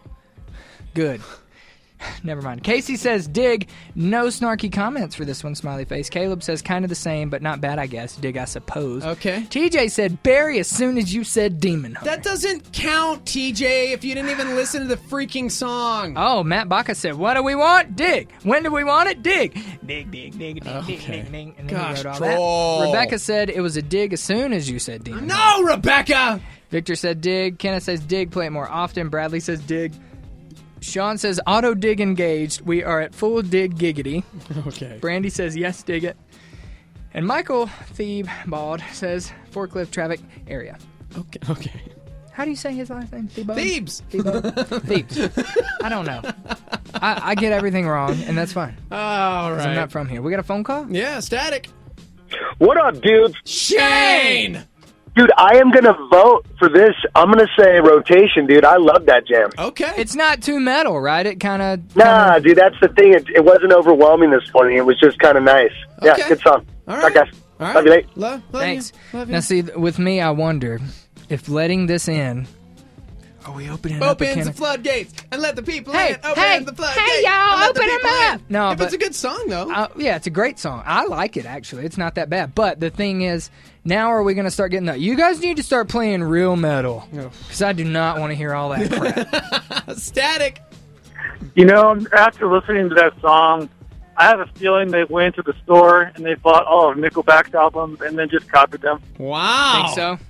Good. Never mind. Casey says, dig. No snarky comments for this one, smiley face. Caleb says, kind of the same, but not bad, I guess. Dig, I suppose. Okay. T J said, bury as soon as you said Demon Hunter. That doesn't count, T J, if you didn't even listen to the freaking song. Oh, Matt Baca said, what do we want? Dig. When do we want it? Dig. Dig, dig, dig, dig, Okay. dig, dig, dig. And then Gosh, he wrote all troll. that. Rebecca said, it was a dig as soon as you said Demon No, Hunter. Rebecca! Victor said, dig. Kenneth says, dig. Play it more often. Bradley says, dig. Sean says, auto dig engaged. We are at full dig giggity. Okay. Brandy says, yes, dig it. And Michael Thiebald says, forklift traffic area. Okay. Okay. How do you say his last name? Thiebald? Thebes. Thiebald? Thebes. I don't know. I, I get everything wrong, and that's fine. All 'Cause right. I'm not from here. We got a phone call? Yeah, Static. What up, dude? Shane! Dude, I am going to vote for this. I'm going to say rotation, dude. I love that jam. Okay. It's not too metal, right? It kind of... Nah, dude, that's the thing. It, it wasn't overwhelming this morning. It was just kind of nice. Okay. Yeah, good song. All Bye, right. guys. All right. Love you, late. Love, love Thanks. you. Love you. Now, see, th- with me, I wonder if letting this in... Are we opening up a Opens can the of... floodgates and let the people Hey, in. Open hey, the floodgates. hey, y'all, and let open the 'em people up. in. No, if but- it's a good song, though. Uh, yeah, it's a great song. I like it, actually. It's not that bad. But the thing is, now are we going to start getting the... You guys need to start playing real metal. Because I do not want to hear all that crap. Static. You know, after listening to that song, I have a feeling they went to the store and they bought all of Nickelback's albums and then just copied them. Wow. Think so?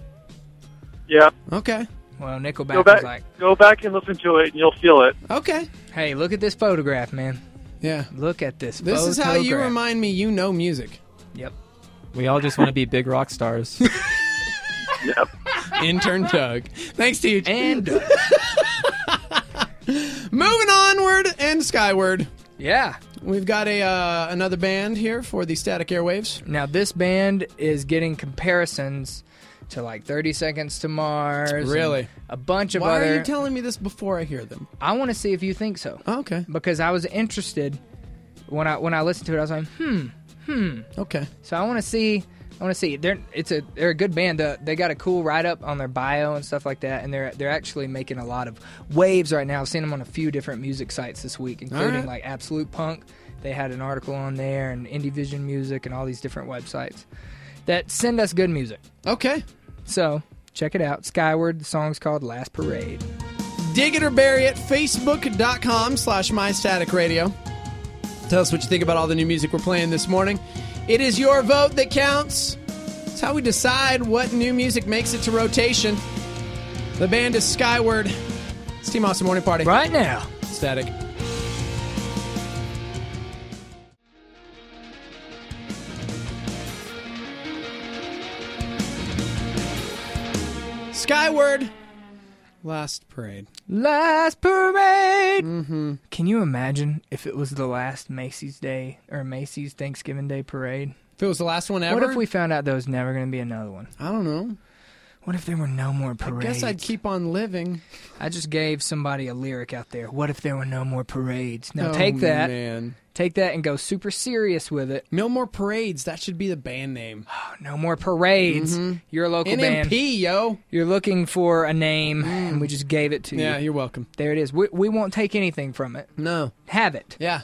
Yeah. Okay. Well, Go Nickelback back, was like, go back and listen to it and you'll feel it. Okay. hey, look at this photograph, man. Yeah. Look at this This photograph. is how you remind me you know music. Yep. We all just want to be big rock stars. Yep. Intern Doug. Thanks, Teach. And Doug. Moving onward and skyward. Yeah. We've got a uh, another band here for the Static Airwaves. Now, this band is getting comparisons to like thirty Seconds to Mars. and Really? A bunch of Why other... are you telling me this before I hear them? I want to see if you think so. Oh, okay. Because I was interested when I when I listened to it. I was like, hmm, hmm. Okay. So I want to see. I want to see. They're it's a they're a good band. Uh, they got a cool write up on their bio and stuff like that, and they're they're actually making a lot of waves right now. I've seen them on a few different music sites this week, including right. like Absolute Punk. They had an article on there, and Indie Vision Music, and all these different websites that send us good music. Okay. So check it out. Skyward. The song's called Last Parade. Dig it or bury it. Facebook.com slash My Static Radio. Tell us what you think about all the new music we're playing this morning. It is your vote that counts. It's how we decide what new music makes it to rotation. The band is Skyward. It's Team Awesome Morning Party. Right now. Static. Skyward. Last Parade. Last Parade. Mm-hmm. Can you imagine if it was the last Macy's Day or Macy's Thanksgiving Day parade? If it was the last one ever? What if we found out there was never going to be another one? I don't know. What if there were no more parades? I guess I'd keep on living. I just gave somebody a lyric out there. What if there were no more parades? Now Oh, take that. Man. Take that and go super serious with it. No more parades. That should be the band name. No more parades. Mhm. You're a local N M P, band. yo. You're looking for a name, and we just gave it to you. Yeah, you're welcome. There it is. We, we won't take anything from it. No. Have it. Yeah.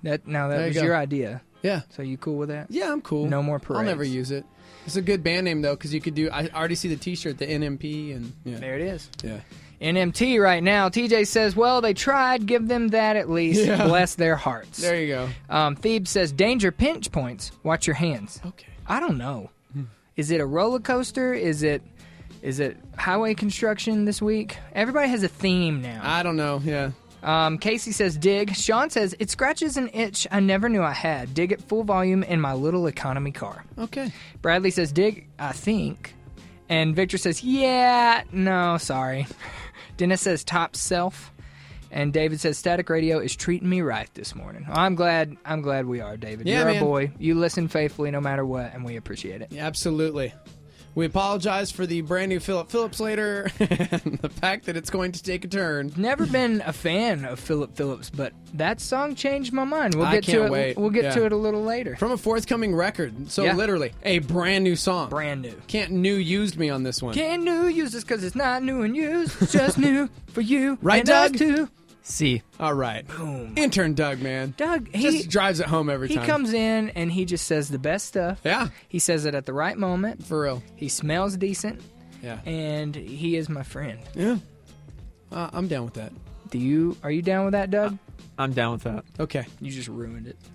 That now that There you was go. your idea. Yeah. So you cool with that? Yeah, I'm cool. No more parades. I'll never use it. It's a good band name though, because you could do. I already see the T-shirt, the N M P, and yeah. There it is. Yeah. N M T right now. T J says, well, they tried. Give them that at least. Yeah. Bless their hearts. There you go. Um, Thebes says, danger pinch points. Watch your hands. Okay. I don't know. Is it a roller coaster? Is it is it highway construction this week? Everybody has a theme now. I don't know. Yeah. Um, Casey says, dig. Sean says, it scratches an itch I never knew I had. Dig at full volume in my little economy car. Okay. Bradley says, dig, I think. And Victor says, yeah, no, sorry. Dennis says, top self. And David says, Static Radio is treating me right this morning. I'm glad I'm glad we are, David. Yeah, You're man. our boy. You listen faithfully no matter what, and we appreciate it. Yeah, absolutely. We apologize for the brand new Philip Phillips later and the fact that it's going to take a turn. Never been a fan of Philip Phillips, but that song changed my mind. We'll I get can't to it. wait. We'll get Yeah. to it a little later. From a forthcoming record. So Yeah. literally, a brand new song. Brand new. Can't new used me on this one. Can't new use this because it's not new and used. It's just new for you. Right, and us Doug? too. See. All right. Boom. Intern Doug, man. Doug, he Just drives it home every he time. comes in and he just says the best stuff. Yeah. He says it at the right moment. For real. He smells decent. Yeah. And he is my friend. Yeah. Uh, I'm down with that. Do you? Are you down with that, Doug? I'm down with that. Okay. You just ruined it.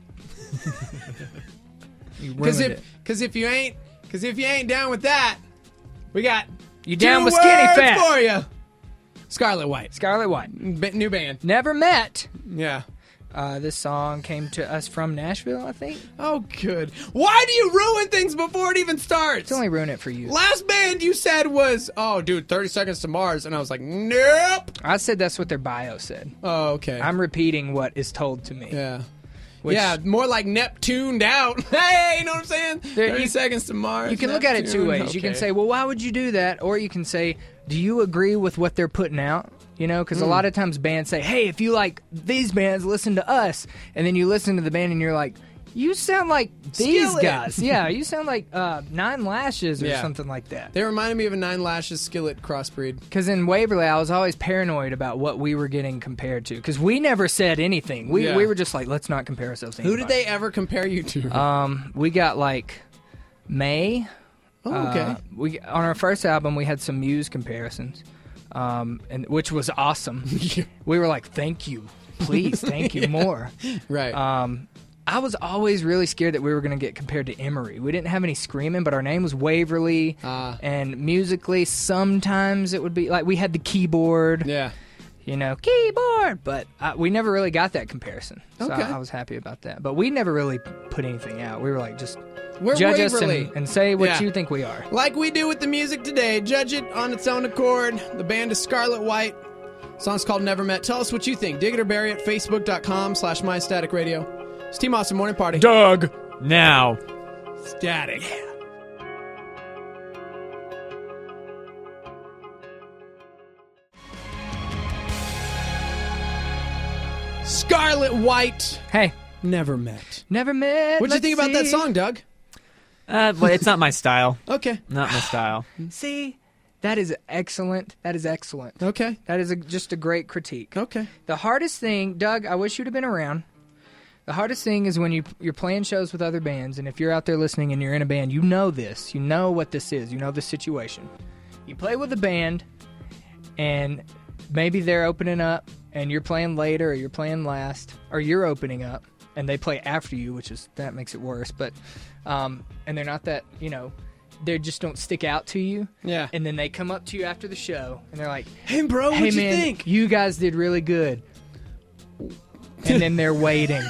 you Because ruined if it. because if you ain't because if you ain't down with that, we got You down two with skinny words fat? for you. Scarlet White, Scarlet White. B- new band. Never met. Yeah. Uh, this song came to us from Nashville, I think. Oh, good. Why do you ruin things before it even starts? It's only ruin it for you. Last band you said was, oh, dude, thirty Seconds to Mars. And I was like, nope. I said that's what their bio said. Oh, okay. I'm repeating what is told to me. yeah. Which- yeah, more like Neptuned out. Hey, you know what I'm saying? There- thirty you- Seconds to Mars. You can look at it two Neptune. ways. You can Okay. say, well, why would you do that? Or you can say, do you agree with what they're putting out? You know, because a Mm. lot of times bands say, hey, if you like these bands, listen to us. And then you listen to the band and you're like, you sound like these Skillet. guys. Yeah, you sound like uh, Nine Lashes or Yeah. something like that. They reminded me of a Nine Lashes Skillet crossbreed. Because in Waverly, I was always paranoid about what we were getting compared to. Because we never said anything. We, Yeah. we were just like, let's not compare ourselves to Who did anybody. they ever compare you to? Um, we got like May. oh, okay. Uh, we on our first album we had some Muse comparisons, um, and which was awesome. We were like, "Thank you, please, thank you more." right. Um, I was always really scared that we were going to get compared to Emery. We didn't have any screaming, but our name was Waverly, Ah. and musically sometimes it would be like we had the keyboard. yeah. You know, keyboard, but uh, we never really got that comparison. So Okay. I, I was happy about that. But we never really put anything out. We were like, just We're judge us Waverly. and, and say what Yeah. you think we are. Like we do with the music today, judge it on its own accord. The band is Scarlet White. Song's called Never Met. Tell us what you think. Dig it or bury it. Facebook.com slash My Static Radio. It's Team Awesome Morning Party. Doug, now. Static. Scarlet White. Hey, Never Met. never met. What'd you let's think about that see. song, Doug? Uh, well, it's not my style. Okay. Not my style. See, that is excellent. That is excellent. Okay. That is a, just a great critique. Okay. The hardest thing, Doug, I wish you'd have been around. The hardest thing is when you, you're playing shows with other bands, and if you're out there listening and you're in a band, you know this. You know what this is. You know the situation. You play with a band, and maybe they're opening up, and you're playing later, or you're playing last, or you're opening up, and they play after you, which is that makes it worse. But um, and they're not that, you know, they just don't stick out to you. Yeah. And then they come up to you after the show, and they're like, Hey, bro, "Hey, what'd you man, think?" you guys did really good." And then they're waiting.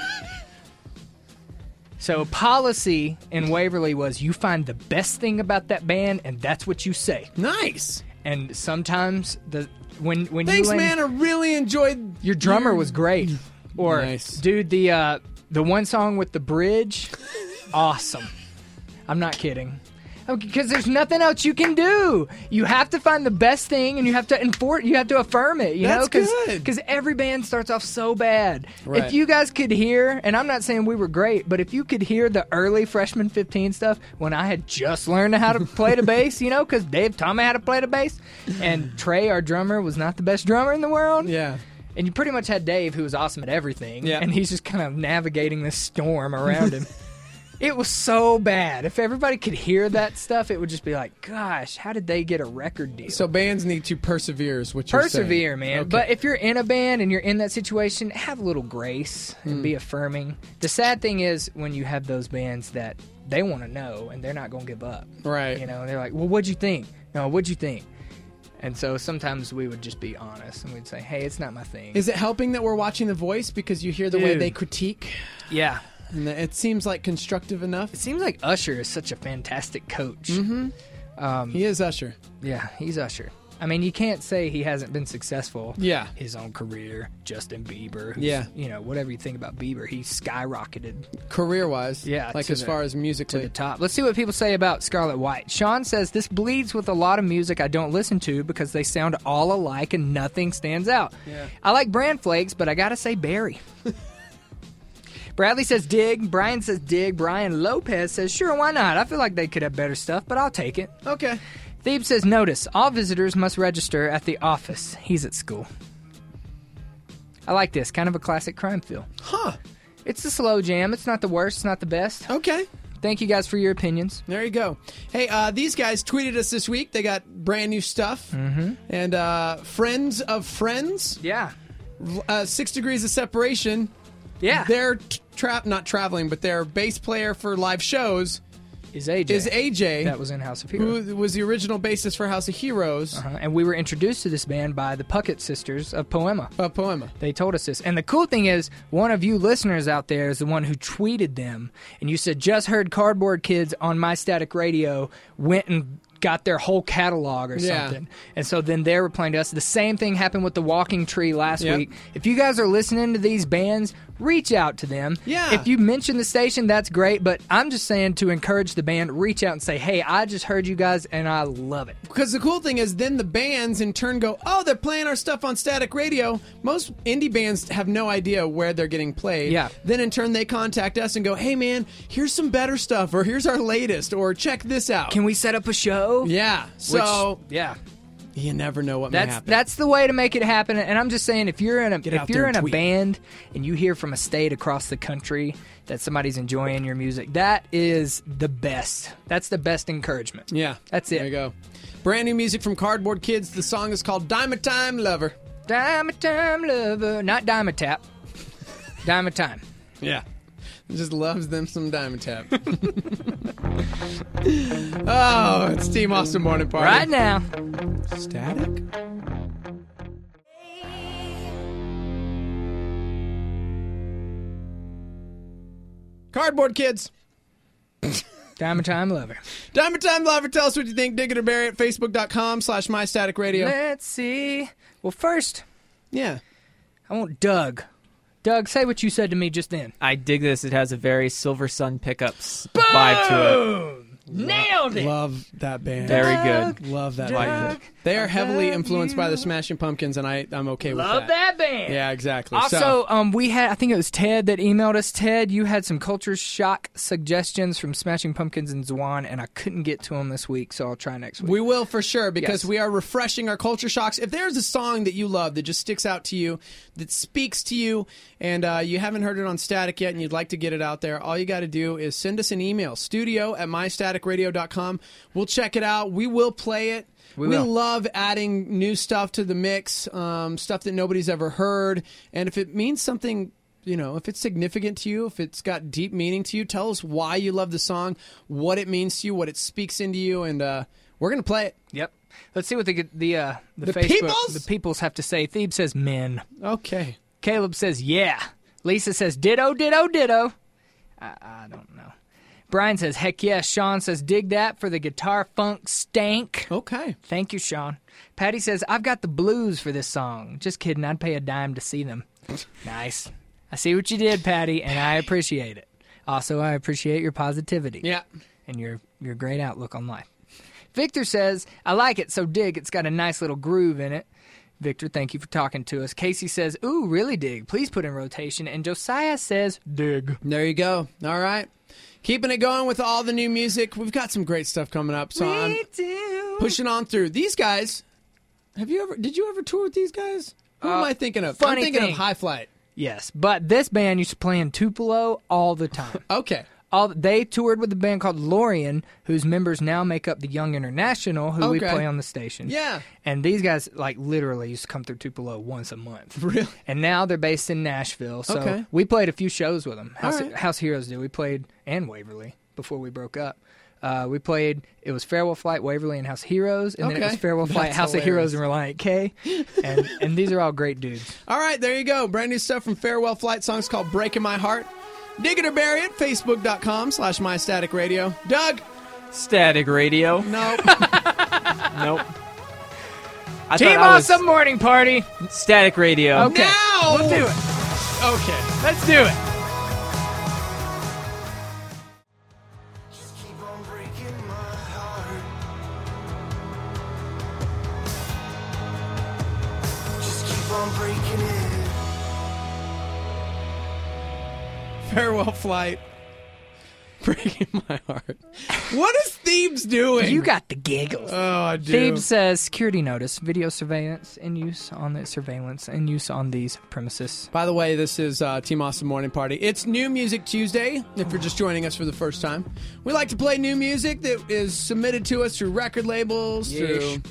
So policy in Waverly was you find the best thing about that band, and that's what you say. Nice. And sometimes the when when Thanks, you land, man. I really enjoyed your drummer was great. Or Nice. dude, the uh, the one song with the bridge, awesome. I'm not kidding. Because there's nothing else you can do. You have to find the best thing, and you have to enforce. You have to affirm it. You That's know, Cause, good. Because every band starts off so bad. Right. If you guys could hear, and I'm not saying we were great, but if you could hear the early freshman fifteen stuff when I had just learned how to play the bass, you know, because Dave taught me how to play the bass, and Trey, our drummer, was not the best drummer in the world. Yeah. And you pretty much had Dave, who was awesome at everything, Yeah. and he's just kind of navigating this storm around him. It was so bad. If everybody could hear that stuff, it would just be like, gosh, how did they get a record deal? So bands need to persevere is what you're saying. Persevere, man. Okay. But if you're in a band and you're in that situation, have a little grace and Mm. be affirming. The sad thing is when you have those bands that they want to know and they're not going to give up. Right. You know, they're like, well, what'd you think? No, what'd you think? And so sometimes we would just be honest and we'd say, hey, it's not my thing. Is it helping that we're watching The Voice because you hear the way Dude. they critique? Yeah. And it seems like constructive enough. It seems like Usher is such a fantastic coach. Mm-hmm. Um, he is Usher. Yeah, he's Usher. I mean, you can't say he hasn't been successful. Yeah. His own career, Justin Bieber. who's, Yeah. You know, whatever you think about Bieber, he skyrocketed. Career-wise. Yeah. Like to as the- far as musically. to the top. Let's see what people say about Scarlet White. Sean says, this bleeds with a lot of music I don't listen to because they sound all alike and nothing stands out. Yeah. I like Bran Flakes, but I gotta say Barry. Bradley says dig. Brian says dig. Brian Lopez says sure, why not? I feel like they could have better stuff, but I'll take it. Okay. Thebe says notice, all visitors must register at the office. He's at school. I like this. Kind of a classic crime feel. Huh. It's a slow jam. It's not the worst. It's not the best. Okay. Thank you guys for your opinions. There you go. Hey, uh, these guys tweeted us this week. They got brand new stuff. Mm-hmm. And uh, Friends of Friends. Yeah. Uh, Six Degrees of Separation. Yeah. They're t- tra- not traveling, but their bass player for live shows is A J. Is A J. That was in House of Heroes. Who was the original bassist for House of Heroes. Uh-huh. And we were introduced to this band by the Puckett sisters of Poema. Of Poema. They told us this. And the cool thing is, one of you listeners out there is the one who tweeted them. And you said, just heard Cardboard Kids on My Static Radio, went and got their whole catalog or Yeah. something. And so then they were playing to us. The same thing happened with the Walking Tree last Yep. week. If you guys are listening to these bands, reach out to them. Yeah. If you mention the station, that's great. But I'm just saying to encourage the band, reach out and say, hey, I just heard you guys and I love it. Because the cool thing is then the bands in turn go, oh, they're playing our stuff on Static Radio. Most indie bands have no idea where they're getting played. Yeah. Then in turn they contact us and go, hey, man, here's some better stuff, or here's our latest, or check this out. Can we set up a show? Yeah. So, Which, yeah. you never know what may That's happen. that's the way to make it happen. And I'm just saying, if you're in a Get if out you're there in and a tweet. band and you hear from a state across the country that somebody's enjoying your music, that is the best. That's the best encouragement. Yeah. That's it. There you go. Brand new music from Cardboard Kids. The song is called Dime a Time Lover. Dime a time lover, not dime a tap. Dime a time. Yeah. Just loves them some Diamond Tap. Oh, it's Team Austin Morning Party. Right now. Static? Cardboard Kids. Dime a time lover. Diamond Time Lover. Tell us what you think. Dig it or bury it. Facebook.com slash MyStaticRadio. Let's see. Well, first, yeah, I want Doug. Doug, say what you said to me just then. I dig this. It has a very Silver Sun Pickups vibe to it. Nailed it. Love that band. Very Doug, good. Love that Doug, band. They are I heavily love influenced by you. the Smashing Pumpkins, and I, I'm okay with Love that band. Yeah, exactly. Also, So- um, we had, I think it was Ted that emailed us. Ted, you had some culture shock suggestions from Smashing Pumpkins and Zwan, and I couldn't get to them this week, so I'll try next week. We will for sure, because Yes. we are refreshing our culture shocks. If there's a song that you love that just sticks out to you, that speaks to you, and uh, you haven't heard it on Static yet and you'd like to get it out there, all you got to do is send us an email, studio at my static radio dot com. We'll check it out. We will play it. We We, will. love adding new stuff to the mix, um, stuff that nobody's ever heard. And if it means something, you know, if it's significant to you, if it's got deep meaning to you, tell us why you love the song, what it means to you, what it speaks into you, and uh, we're going to play it. Yep. Let's see what the the uh, the, The Facebook peoples? the peoples have to say. Thebe says men. Okay. Caleb says yeah. Lisa says ditto, ditto, ditto. I, I don't know. Brian says heck yes. Sean says dig that for the guitar funk stank. Okay. Thank you, Sean. Patty says I've got the blues for this song. Just kidding. I'd pay a dime to see them. Nice. I see what you did, Patty, and I appreciate it. Also, I appreciate your positivity. Yeah. And your your great outlook on life. Victor says, I like it, so dig. It's got a nice little groove in it. Victor, thank you for talking to us. Casey says, ooh, really dig. Please put in rotation. And Josiah says, dig. There you go. All right. Keeping it going with all the new music. We've got some great stuff coming up. So I'm do. pushing on through. These guys, have you ever, did you ever tour with these guys? Who am I thinking of? funny I'm thinking thing. of High Flight. Yes, but this band used to play in Tupelo all the time. Okay. All they toured with a band called Lorien, whose members now make up the Young International, who we Okay. play on the station. Yeah. And these guys, like, literally used to come through Tupelo once a month. Really? And now they're based in Nashville. So Okay. we played a few shows with them. House, All right. House Heroes did. We played, and Waverly, before we broke up. Uh, we played, it was Farewell Flight, Waverly, and House Heroes. And then it Okay. was Farewell Flight, That's House hilarious. of Heroes, and Reliant K. And, and these are all great dudes. All right, there you go. Brand new stuff from Farewell Flight. Song's called Breaking My Heart. Dig it or bury it. Facebook.com slash My Static Radio. Doug. Static Radio. Nope. Nope. I Team thought I was Awesome Morning Party. Static Radio. Okay. Now. We'll do it. Okay. Let's do it. Farewell Flight. Breaking my heart. What is Thebes doing? You got the giggles. Oh, I do. Thebes says security notice, video surveillance in use on the surveillance in use on these premises. By the way, this is uh, Team Awesome Morning Party. It's New Music Tuesday, if you're just joining us for the first time. We like to play new music that is submitted to us through record labels, Yeesh. through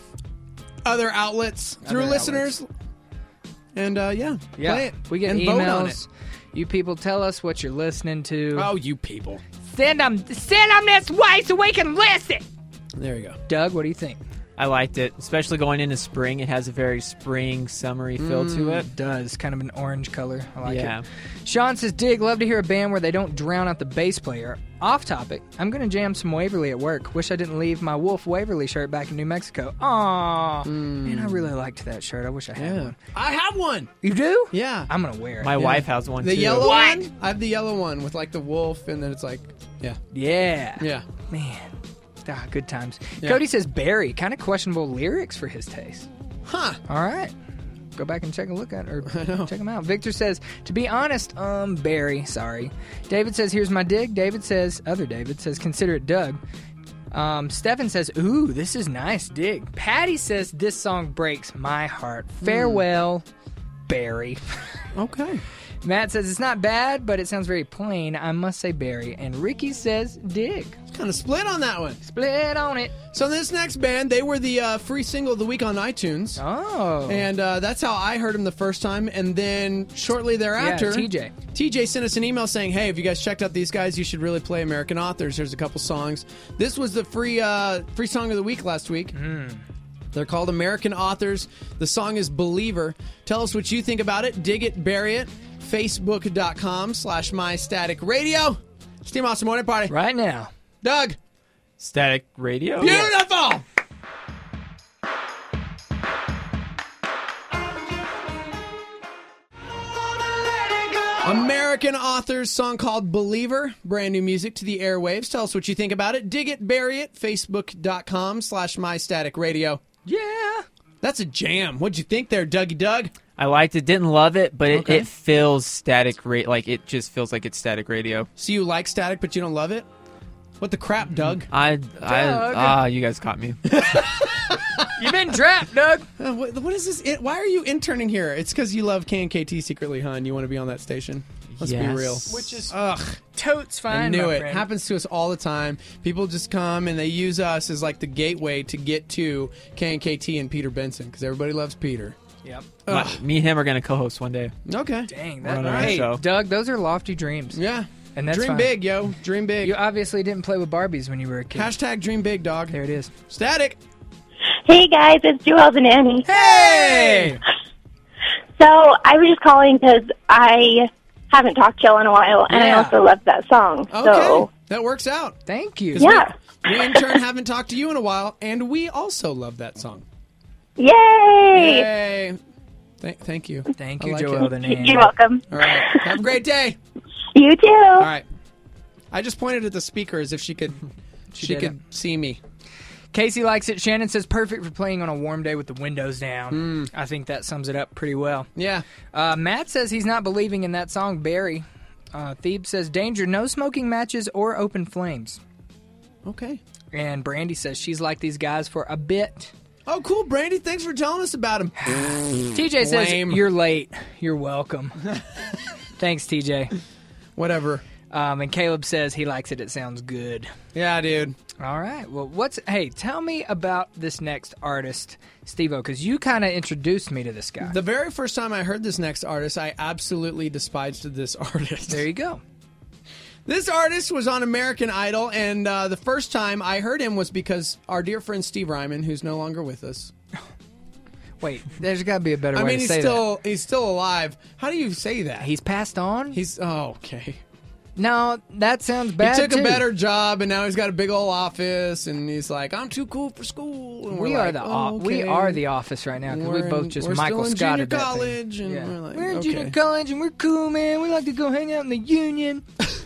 other outlets, Other through outlets. listeners. And, uh, yeah, Yeah, play it. we get and vote on it. emails. You people tell us what you're listening to. Oh, you people. Send them, send them this way so we can listen. There you go. Doug, what do you think? I liked it, especially going into spring. It has a very spring, summery feel to it. It does. Kind of an orange color. I like Yeah. it. Sean says, Dig, love to hear a band where they don't drown out the bass player. Off topic, I'm going to jam some Waverly at work. Wish I didn't leave my Wolf Waverly shirt back in New Mexico. Aww. Man, I really liked that shirt. I wish I had Yeah. one. I have one. You do? Yeah. I'm going to wear it. My wife has one The too. yellow What? one? I have the yellow one with like the wolf, and then it's like, yeah. Yeah. Yeah. Man. Ah, good times. Yeah. Cody says Barry, kind of questionable lyrics for his taste. Huh. All right. Go back and check a look at or check them out. Victor says, to be honest, um, Barry, sorry. David says, here's my dig. David says, other David says, consider it Doug. Um, Stefan says, ooh, this is nice dig. Patty says, this song breaks my heart. Farewell, Barry. Okay. Matt says, it's not bad, but it sounds very plain. I must say Barry. And Ricky says, dig. Kind of split on that one. Split on it. So this next band, they were the uh, free single of the week on iTunes. Oh. And uh, that's how I heard them the first time. And then shortly thereafter, Yeah, T J. T J sent us an email saying, hey, have you guys checked out these guys? You should really play American Authors. There's a couple songs. This was the free uh, free song of the week last week. Mm. They're called American Authors. The song is Believer. Tell us what you think about it. Dig it, bury it. Facebook.com slash My Static Radio. It's Team Awesome Morning Party. Right now. Doug. Static Radio. Beautiful. American Authors, song called Believer. Brand new music to the airwaves. Tell us what you think about it. Dig it, bury it. Facebook.com slash My Static Radio. Yeah. That's a jam. What'd you think there, Dougie Doug? I liked it. Didn't love it, but it, Okay. it feels static. Ra- like it just feels like it's static radio. So you like static, but you don't love it? What the crap, Doug? I, I, Doug. ah, you guys caught me. You've been trapped, Doug. Uh, what, what is this? It, why are you interning here? It's because you love K and K T secretly, huh? And you want to be on that station. Let's be Yes. real. Which is Ugh. totes fine. I knew my it. friend. Happens to us all the time. People just come and they use us as like the gateway to get to K and K T and Peter Benson because everybody loves Peter. Yep. My, me and him are going to co-host one day. Okay. Dang, We're that on our hey, show. Doug, those are lofty dreams. Yeah. And that's Dream fine. big, yo. Dream big. You obviously didn't play with Barbies when you were a kid. Hashtag dream big, dog. There it is. Static. Hey guys, it's Joelle and Annie. Hey! So I was just calling because I haven't talked to y'all in a while, and I Yeah. also love that song. Okay. So That works out. Thank you. 'Cause yeah, We, we in turn haven't talked to you in a while, and we also love that song. yay! Yay. Th- thank you. Thank I you, like Joel. it. The name. You're welcome. All right. Have a great day. You too. All right. I just pointed at the speaker as if she could she, She did could see me. Casey likes it. Shannon says perfect for playing on a warm day with the windows down. I think that sums it up pretty well. Yeah. Uh, Matt says he's not believing in that song, Barry. Uh, Thebe says danger, no smoking matches or open flames. Okay. And Brandy says she's like these guys for a bit. Oh, cool, Brandy. Thanks for telling us about him. T J says, Lame. you're late. You're welcome. Thanks, T J. Whatever. Um, and Caleb says he likes it. It sounds good. Yeah, dude. All right. Well, what's... Hey, tell me about this next artist, Steve-O, because you kind of introduced me to this guy. The very first time I heard this next artist, I absolutely despised this artist. There you go. This artist was on American Idol, and uh, the first time I heard him was because our dear friend Steve Ryman, who's no longer with us. Wait, there's got to be a better I way mean, to he's say still that. he's still alive. How do you say that? He's passed on? He's oh, okay. No, that sounds bad, He took too. a better job, and now he's got a big old office, and he's like, I'm too cool for school. And We we're are like, the oh, o- we okay. are the office right now because we We're both in- just we're Michael still in Scotted junior that thing. college, and Yeah. we're like, We're in okay. junior college and we're cool, man. We like to go hang out in the Union.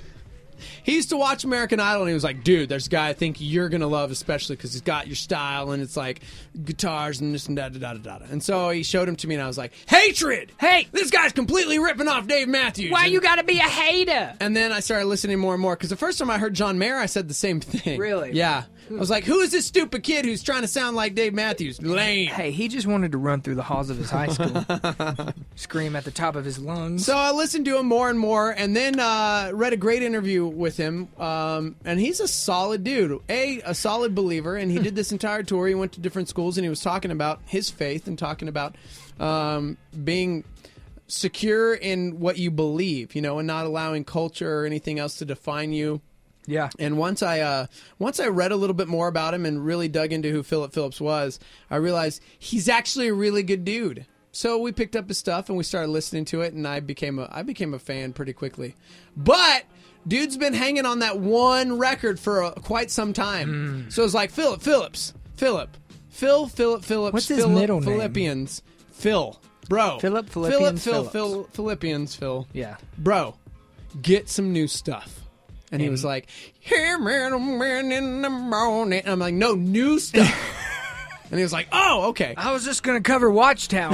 He used to watch American Idol, and he was like, dude, there's a guy I think you're going to love, especially because he's got your style, and it's like guitars and this and da da da da da. And so he showed him to me, and I was like, hatred! Hey! This guy's completely ripping off Dave Matthews. Why and, you got to be a hater? And then I started listening more and more, because the first time I heard John Mayer, I said the same thing. Really? Yeah. I was like, who is this stupid kid who's trying to sound like Dave Matthews? Lame. Hey, he just wanted to run through the halls of his high school, scream at the top of his lungs. So I listened to him more and more, and then uh, read a great interview with him. Um, and he's a solid dude. A, a solid believer, and he did this entire tour. He went to different schools, and he was talking about his faith and talking about um, being secure in what you believe, you know, and not allowing culture or anything else to define you. Yeah. And once I uh, once I read a little bit more about him and really dug into who Philip Phillips was, I realized he's actually a really good dude. So we picked up his stuff and we started listening to it, and I became a I became a fan pretty quickly. But dude's been hanging on that one record for uh, quite some time. Mm. So it's like Philip Phillips, Philip, Phil Philip Phillips. What's his Philip, middle name? Philippians, Phil, bro. Philip Philip Philippians Phil Phillips. Phil Philippians Phil. Yeah. Bro, get some new stuff. And he was like, "Here, man, man in the morning." And I'm like, "No, new stuff." And he was like, "Oh, okay." I was just going to cover Watchtower.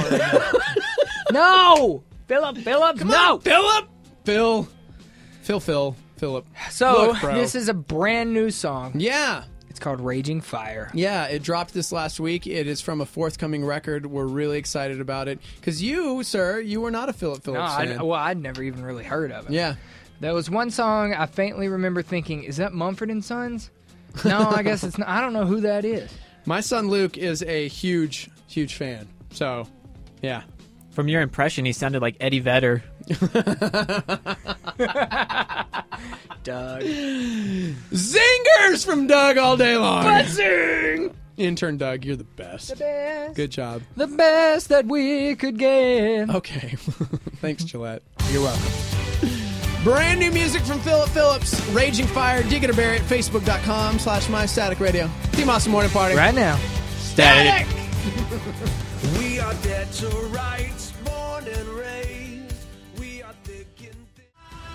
No! Philip, Philip, Come no! on, Philip, Phil, Phil, Phil, Philip. So, Look, bro. this is a brand new song. Yeah. It's called Raging Fire. Yeah, it dropped this last week. It is from a forthcoming record. We're really excited about it. Because you, sir, you were not a Philip No, Phillips I, fan. well, I'd never even really heard of it. Yeah. There was one song I faintly remember thinking, is that Mumford and Sons? No, I guess it's not. I don't know who that is. My son Luke is a huge, huge fan. So, yeah. From your impression, he sounded like Eddie Vedder. Doug. Zingers from Doug all day long. Buzzing! Intern Doug, you're the best. The best. Good job. The best that we could get. Okay. Thanks, Gillette. You're welcome. Brand new music from Philip Phillips. Raging Fire. Dig it or bury it. Facebook.com slash My Static Radio. Team Awesome Morning Party. Right now. Static. We are dead to rights, born and raised. We are thick and thin.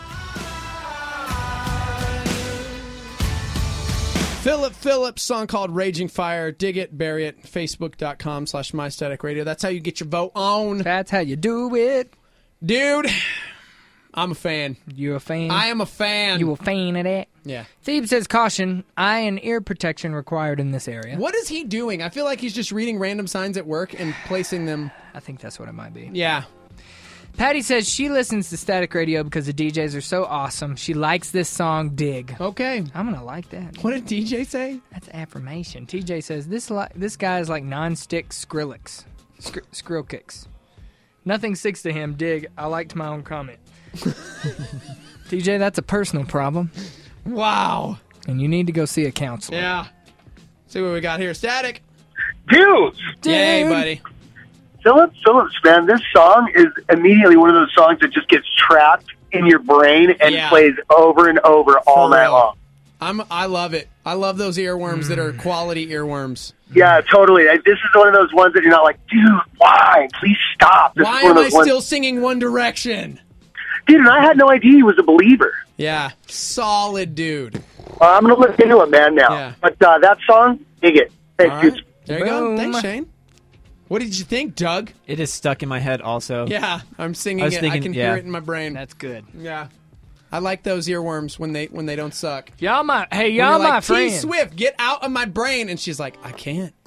Philip Phillips, song called Raging Fire. Dig it, bury it. Facebook.com slash My Static Radio. That's how you get your vote on. That's how you do it. Dude, I'm a fan. You a fan? I am a fan. You a fan of that? Yeah. Thebe says, caution, eye and ear protection required in this area. What is he doing? I feel like he's just reading random signs at work and placing them. I think that's what it might be. Yeah. Patty says she listens to Static Radio because the D Js are so awesome. She likes this song, Dig. Okay. I'm going to like that. What did D J say? That's affirmation. T J says, this li- this guy is like non-stick Skrillex. Skr- Skrill kicks. Nothing sticks to him, Dig. I liked my own comment. T J, that's a personal problem. Wow. And you need to go see a counselor. Yeah. See what we got here. Static. Dude! Yay, buddy. Philip Phillips, man, this song is immediately one of those songs that just gets trapped in your brain and Yeah. plays over and over all For night real. long. I'm, I love it. I love those earworms that are quality earworms. Yeah, totally. Like, this is one of those ones that you're not like, dude, why? Please stop. This Why is one am of I those ones- still singing One Direction? Dude, and I had no idea he was a believer. Yeah. Solid dude. Uh, I'm going to look into it, man, now. Yeah. But uh, that song, dig it. Thanks, All right. dudes. There you go. Boom. Thanks, Shane. What did you think, Doug? It is stuck in my head also. Yeah, I'm singing I was it. I thinking- can yeah. hear it in my brain. That's good. Yeah. I like those earworms when they when they don't suck. Y'all my hey, When y'all you're my like, T friends. Swift, get out of my brain. And she's like, I can't.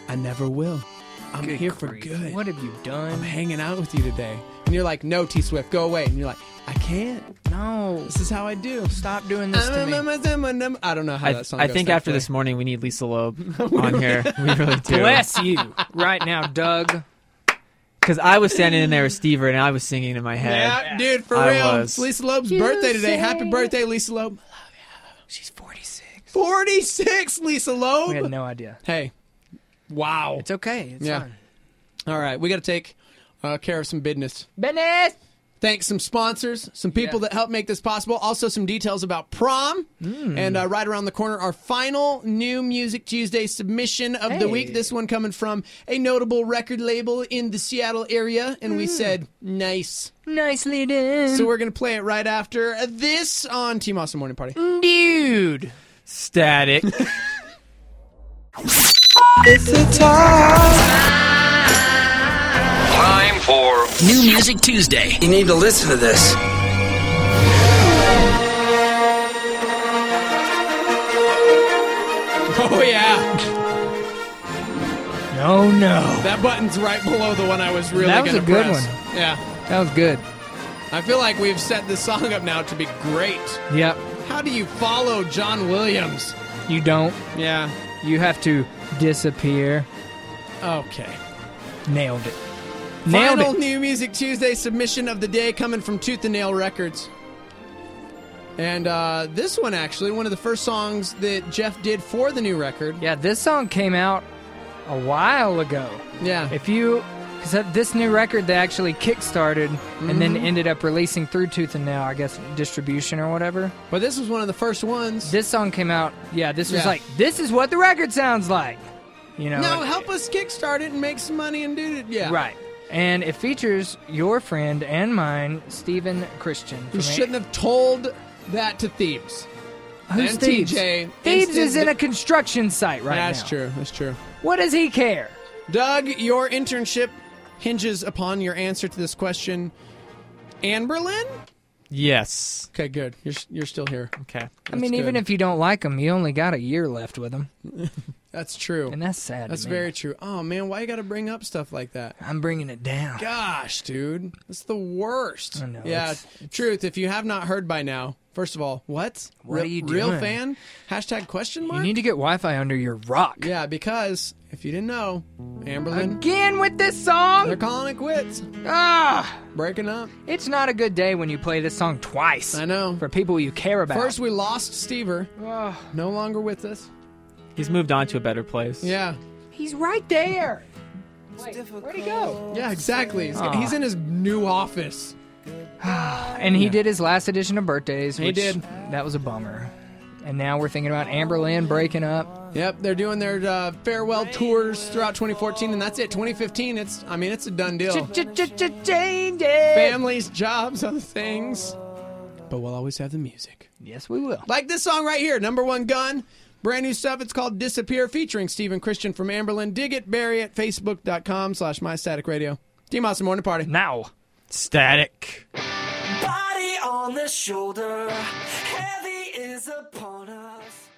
I never will. I'm Good here for grief. good. What have you done? I'm hanging out with you today. And you're like, no, T Swift, go away. And you're like, I can't. No. This is how I do. Stop doing this to me. I don't know how I, that song I goes. think after thankfully. this morning we need Lisa Loeb on here. We really do. Bless you right now, Doug. Because I was standing in there with Stever and I was singing in my head. Yeah, dude, for I real. was. It's Lisa Loeb's You birthday today. say- Happy birthday, Lisa Loeb. I love you. She's forty-six. forty-six, Lisa Loeb. We had no idea. Hey, wow. It's okay. It's Yeah. fine. All right, we got to take uh, care of some business. Business. Thanks some sponsors, some people Yeah. that help make this possible. Also, some details about prom. Mm. And uh, right around the corner, our final New Music Tuesday submission of the Hey. week. This one coming from a notable record label in the Seattle area. And we said, nice. Nicely done. So we're going to play it right after this on Team Awesome Morning Party. Dude. Static. It's the time. Time for New Music Tuesday. You need to listen to this. Oh, yeah. No, no. That button's right below the one I was really That was going a to good press. one. Yeah. That was good. I feel like we've set this song up now to be great. Yep. How do you follow John Williams? You don't. Yeah. You have to disappear. Okay. Nailed it. Nailed Final it. New Music Tuesday submission of the day coming from Tooth and Nail Records. And uh, this one, actually, one of the first songs that Jeff did for the new record. Yeah, this song came out a while ago. Yeah. If you, because this new record they actually kickstarted and then Mhm. ended up releasing through Tooth and Nail, I guess distribution or whatever. But this was one of the first ones. This song came out. Yeah, this was Yeah. like this is what the record sounds like. You know. Now like- help us kickstart it and make some money and do it. Yeah. Right. And it features your friend and mine, Stephen Christian. You from A- shouldn't have told that to Thebes. Who's and Thebes? T J. Thebes Instant- is in a construction site right That's now. true. That's true. What does he care? Doug, your internship hinges upon your answer to this question. Anberlin? Yes. Okay, good. You're you're still here. Okay. I mean, even if you don't like him, you only got a year left with him. That's true. And that's sad. That's to me. very true. Oh man, why you got to bring up stuff like that? I'm bringing it down. Gosh, dude, that's the worst. I know, Yeah, it's- truth. If you have not heard by now, first of all, what? What Re- are you Real doing? fan? Hashtag question mark. You need to get Wi-Fi under your rock. Yeah, because if you didn't know, Anberlin, Again with this song. they're calling it quits, Ah, breaking up. it's not a good day when you play this song twice. I know. For people you care about. First, we lost Stever, Ah, no longer with us. He's moved on to a better place. Yeah, he's right there. Wait, where'd he go? yeah, exactly. He's, Aw. he's in his new office. And he did his last edition of Birthdays. He which, did. That was a bummer. And now we're thinking about Amberlin breaking up. Yep, they're doing their uh, farewell tours throughout twenty fourteen, and that's it. twenty fifteen, it's I mean, it's a done deal. Change it. Families, jobs, other things. But we'll always have the music. Yes, we will. Like this song right here, Number One Gun. Brand new stuff. It's called Disappear, featuring Stephen Christian from Amberlin. Dig it, bury it, facebook.com slash MyStaticRadio. Team Awesome Morning Party. Now. Static. Body on the shoulder, heavy is upon us.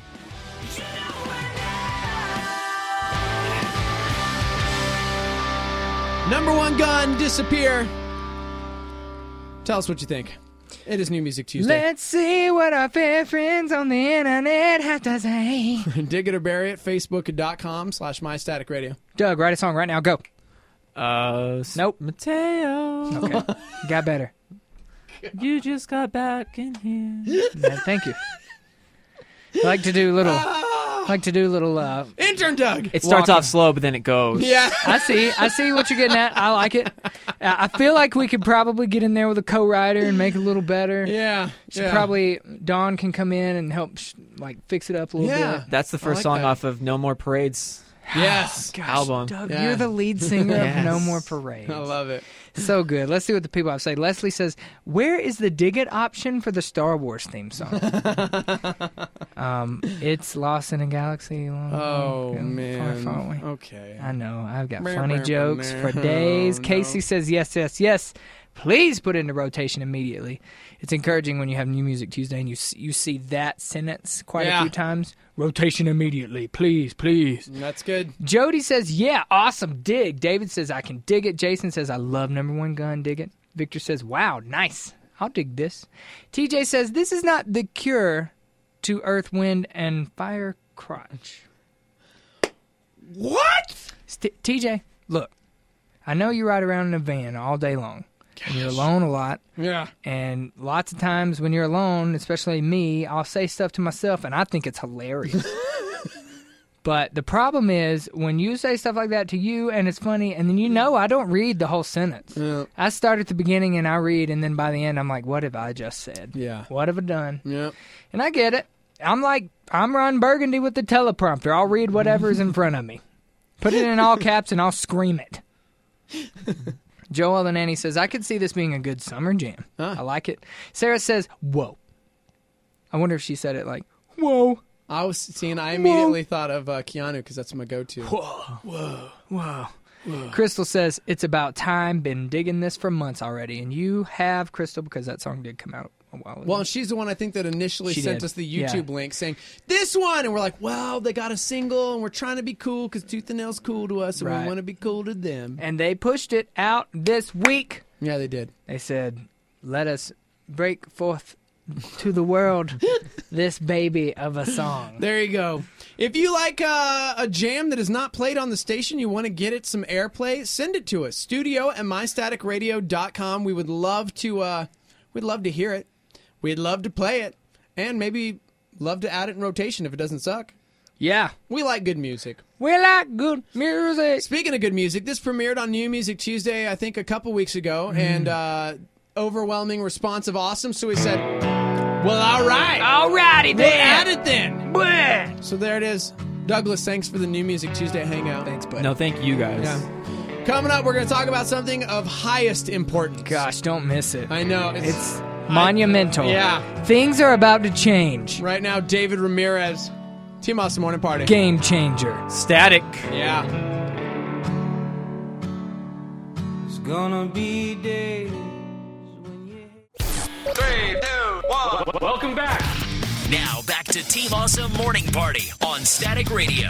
Number One Gun, Disappear. Tell us what you think. It is New Music Tuesday. Let's see what our fair friends on the internet have to say. Dig it or bury it, facebook.com slash MyStaticRadio. Doug, write a song right now. Go. Uh, Nope. Mateo. Okay. Got better. You just got back in here. Yeah, thank you. I like to do little. I like to do little. Uh, Intern Doug. It starts Walking. off slow, but then it goes. Yeah. I see. I see what you're getting at. I like it. Uh, I feel like we could probably get in there with a co-writer and make it a little better. Yeah. Should yeah. probably Dawn can come in and help sh- like fix it up a little Yeah. bit. That's the I first like song that. off of No More Parades Yes. Gosh, album. Doug, Yeah. you're the lead singer Yes. of No More Parades. I love it. So good. Let's see what the people have to say. Leslie says, "Where is the dig it option for the Star Wars theme song?" um, it's lost in a galaxy. Long, Oh, long, man. Far, far away. Okay. I know. I've got Meow, funny meow, jokes meow. for days. No. Casey says, "Yes, yes, yes. please put it into rotation immediately. It's encouraging when you have New Music Tuesday and you see, you see that sentence quite Yeah. a few times. Rotation immediately, please, please. That's good. Jody says, yeah, awesome, dig. David says, I can dig it. Jason says, I love number one gun, dig it. Victor says, wow, nice. I'll dig this. T J says, this is not the cure to Earth, Wind, and Fire crotch. What? St- T J, look, I know you ride around in a van all day long. And you're alone a lot. Yeah. And lots of times when you're alone, especially me, I'll say stuff to myself and I think it's hilarious. But the problem is when you say stuff like that to you and it's funny, and then you know I don't read the whole sentence. Yeah. I start at the beginning and I read, and then by the end I'm like, what have I just said? Yeah. What have I done? Yeah. And I get it. I'm like, I'm Ron Burgundy with the teleprompter. I'll read whatever's in front of me. Put it in all caps and I'll scream it. Joel and Annie says, I could see this being a good summer jam. Huh. I like it. Sarah says, whoa. I wonder if she said it like, whoa. I was seeing, I immediately thought of uh, Keanu because that's my go-to. Whoa. Whoa. Whoa. Whoa. Crystal says, it's about time. Been digging this for months already. And you have, Crystal, because that song did come out a while ago. Well, she's the one I think that initially She sent did. us the Yeah. YouTube link saying, this one! And we're like, well, they got a single and we're trying to be cool because Tooth and Nail's cool to us and Right. we want to be cool to them. And they pushed it out this week. Yeah, they did. They said, let us break forth to the world this baby of a song. There you go. If you like uh, a jam that is not played on the station, you want to get it some airplay, send it to us. Studio at my static radio dot com. We would love to uh, we'd love to hear it. We'd love to play it. And maybe love to add it in rotation if it doesn't suck. Yeah. We like good music. We like good music. Speaking of good music, this premiered on New Music Tuesday, I think, a couple weeks ago. Mm. And uh, overwhelming response of awesome. So we said, well, all right. All righty We'll then. add it then. Bleh. So there it is. Douglas, thanks for the New Music Tuesday hangout. Thanks, bud. No, thank you guys. Yeah. Coming up, we're going to talk about something of highest importance. Gosh, don't miss it. I know. It's, It's monumental. Yeah. Things are about to change. right now, David Ramirez, Team Awesome Morning Party. Game changer. Static. Yeah. It's gonna be days. Three, two, one. Welcome back. Now back to Team Awesome Morning Party on Static Radio.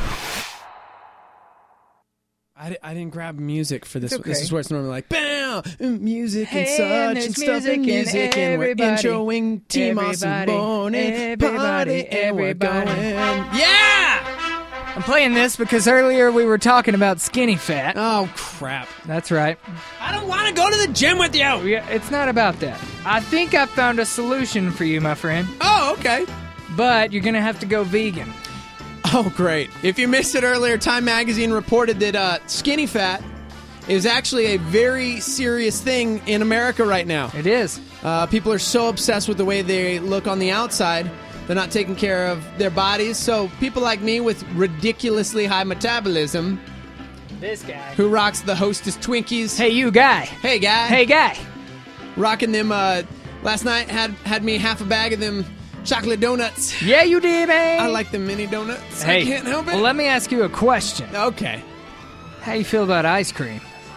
I, di- I didn't grab music for this. It's one. This okay. is where it's normally like, bam, music and Hey, such and and, there's stuff music and and music and we're everybody, introing Team Awesome everybody, Morning everybody, Party and we're everybody. going. Yeah! I'm playing this because earlier we were talking about skinny fat. Oh, crap. That's right. I don't want to go to the gym with you. Yeah, it's not about that. I think I found a solution for you, my friend. Oh, okay. But you're going to have to go vegan. Oh, great. If you missed it earlier, Time Magazine reported that uh, skinny fat is actually a very serious thing in America right now. It is. Uh, people are so obsessed with the way they look on the outside, they're not taking care of their bodies. So people like me with ridiculously high metabolism, This guy. who rocks the Hostess Twinkies. Hey, you guy. Hey, guy. Hey, guy. Rocking them, uh, last night had, had me half a bag of them chocolate donuts. Yeah, you did, man. I like the mini donuts. Hey, I can't help it. well, let me ask you a question. Okay. How you feel about ice cream?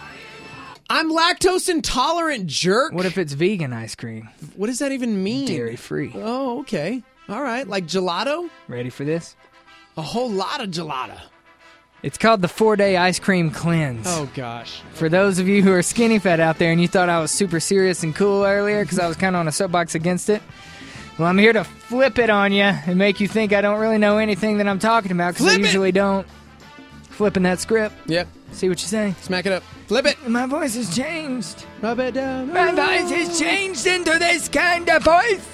I'm lactose intolerant, jerk. What if it's vegan ice cream? What does that even mean? Dairy free. Oh, okay. All right. Like gelato? Ready for this? A whole lot of gelato. It's called the four-day ice cream cleanse. Oh, gosh. For those of you who are skinny fat out there and you thought I was super serious and cool earlier because I was kind of on a soapbox against it, well, I'm here to flip it on you and make you think I don't really know anything that I'm talking about because I Flip it! usually don't. Flipping that script. Yep. See what you say. Smack it up. Flip it. My voice has changed. Rub it down. My voice has changed into this kind of voice.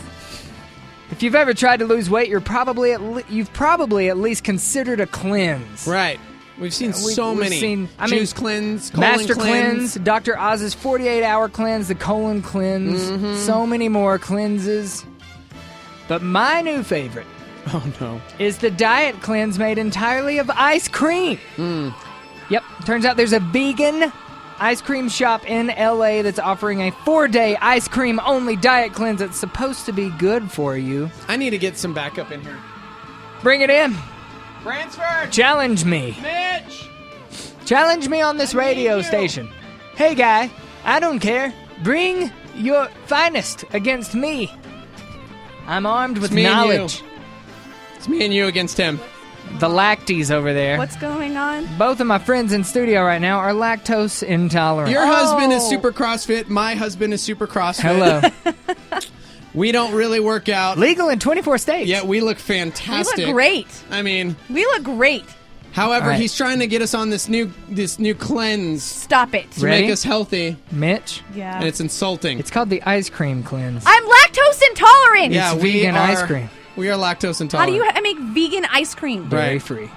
If you've ever tried to lose weight, you're probably at le- you've probably at least considered a cleanse. Right. We've seen Yeah, we- so we've many. seen- I mean, Juice cleanse, colon Master cleanse, Doctor Oz's forty-eight hour cleanse, the colon cleanse, Mhm. so many more cleanses. But my new favorite Oh, no. is the diet cleanse made entirely of ice cream. Mm. Yep, turns out there's a vegan ice cream shop in L A that's offering a four-day ice cream-only diet cleanse that's supposed to be good for you. I need to get some backup in here. Bring it in. Transfer. Challenge me. Mitch. Challenge me on this I need radio you. station. Hey, guy, I don't care. Bring your finest against me. I'm armed with It's me and knowledge. you. It's me and you against him. The lacties over there. What's going on? Both of my friends in studio right now are lactose intolerant. Your husband is Oh. super CrossFit. My husband is super CrossFit. Hello. We don't really work out. Legal in twenty-four states. Yeah, we look We fantastic. look great. I mean, We look great. however, All right. he's trying to get us on this new this new cleanse Stop it. to Ready? make us healthy, Mitch. Yeah. and it's insulting. It's called the ice cream cleanse. I'm lactose intolerant. yeah, it's we vegan are, ice cream. We are lactose How intolerant. do you ha- make vegan ice cream? Dairy Right. free.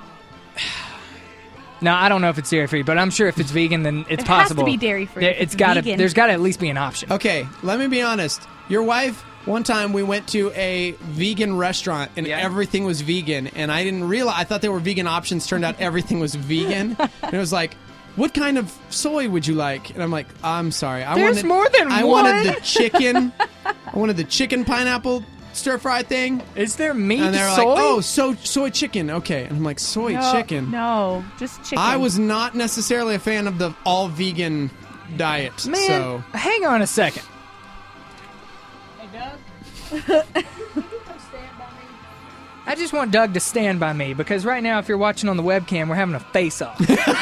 Now I don't know if it's dairy free, but I'm sure if it's vegan, then it's It has to possible. be dairy-free There, if it's it's got to. vegan. There's got to at least be an option. Okay, let me be honest. Your wife, one time we went to a vegan restaurant and Yeah. everything was vegan, and I didn't realize. I thought there were vegan options. Turned out everything was vegan, and it was like, "What kind of soy would you like?" And I'm like, "I'm sorry, I There's wanted more than I one." wanted the chicken. I wanted the chicken pineapple stir fry thing." Is there meat And they're soy? like, "Oh, so soy chicken, okay." And I'm like, "Soy no, chicken." No, just chicken. I was not necessarily a fan of the all vegan diet. Man, so hang on a second. I just want Doug to stand by me because right now, if you're watching on the webcam, we're having a face-off.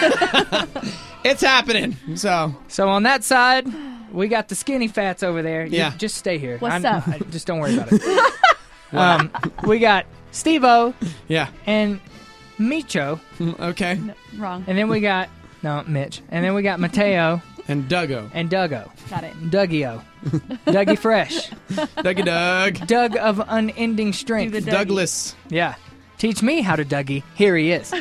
it's happening. So So on that side, we got the skinny fats over there. You Yeah. just stay here. What's I'm- up? I- just don't worry about it. um, we got Steve-O yeah, and Micho, okay, Wrong. and then we got no Mitch, and then we got Mateo and Duggo, and Duggo, Got it. Dougie-O, Dougie Fresh, Dougie Doug, Doug of unending strength. Do the Dougie. Douglas. Yeah. Teach me how to Dougie. Here he is.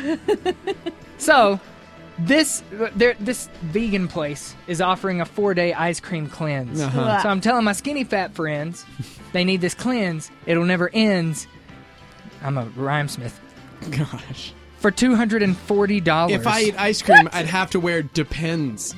So, this there this vegan place is offering a four-day ice cream cleanse. Uh-huh. So I'm telling my skinny fat friends, they need this cleanse. It'll never end. I'm a rhymesmith. Gosh, For two hundred forty dollars. if I eat ice cream, I'd have to wear Depends.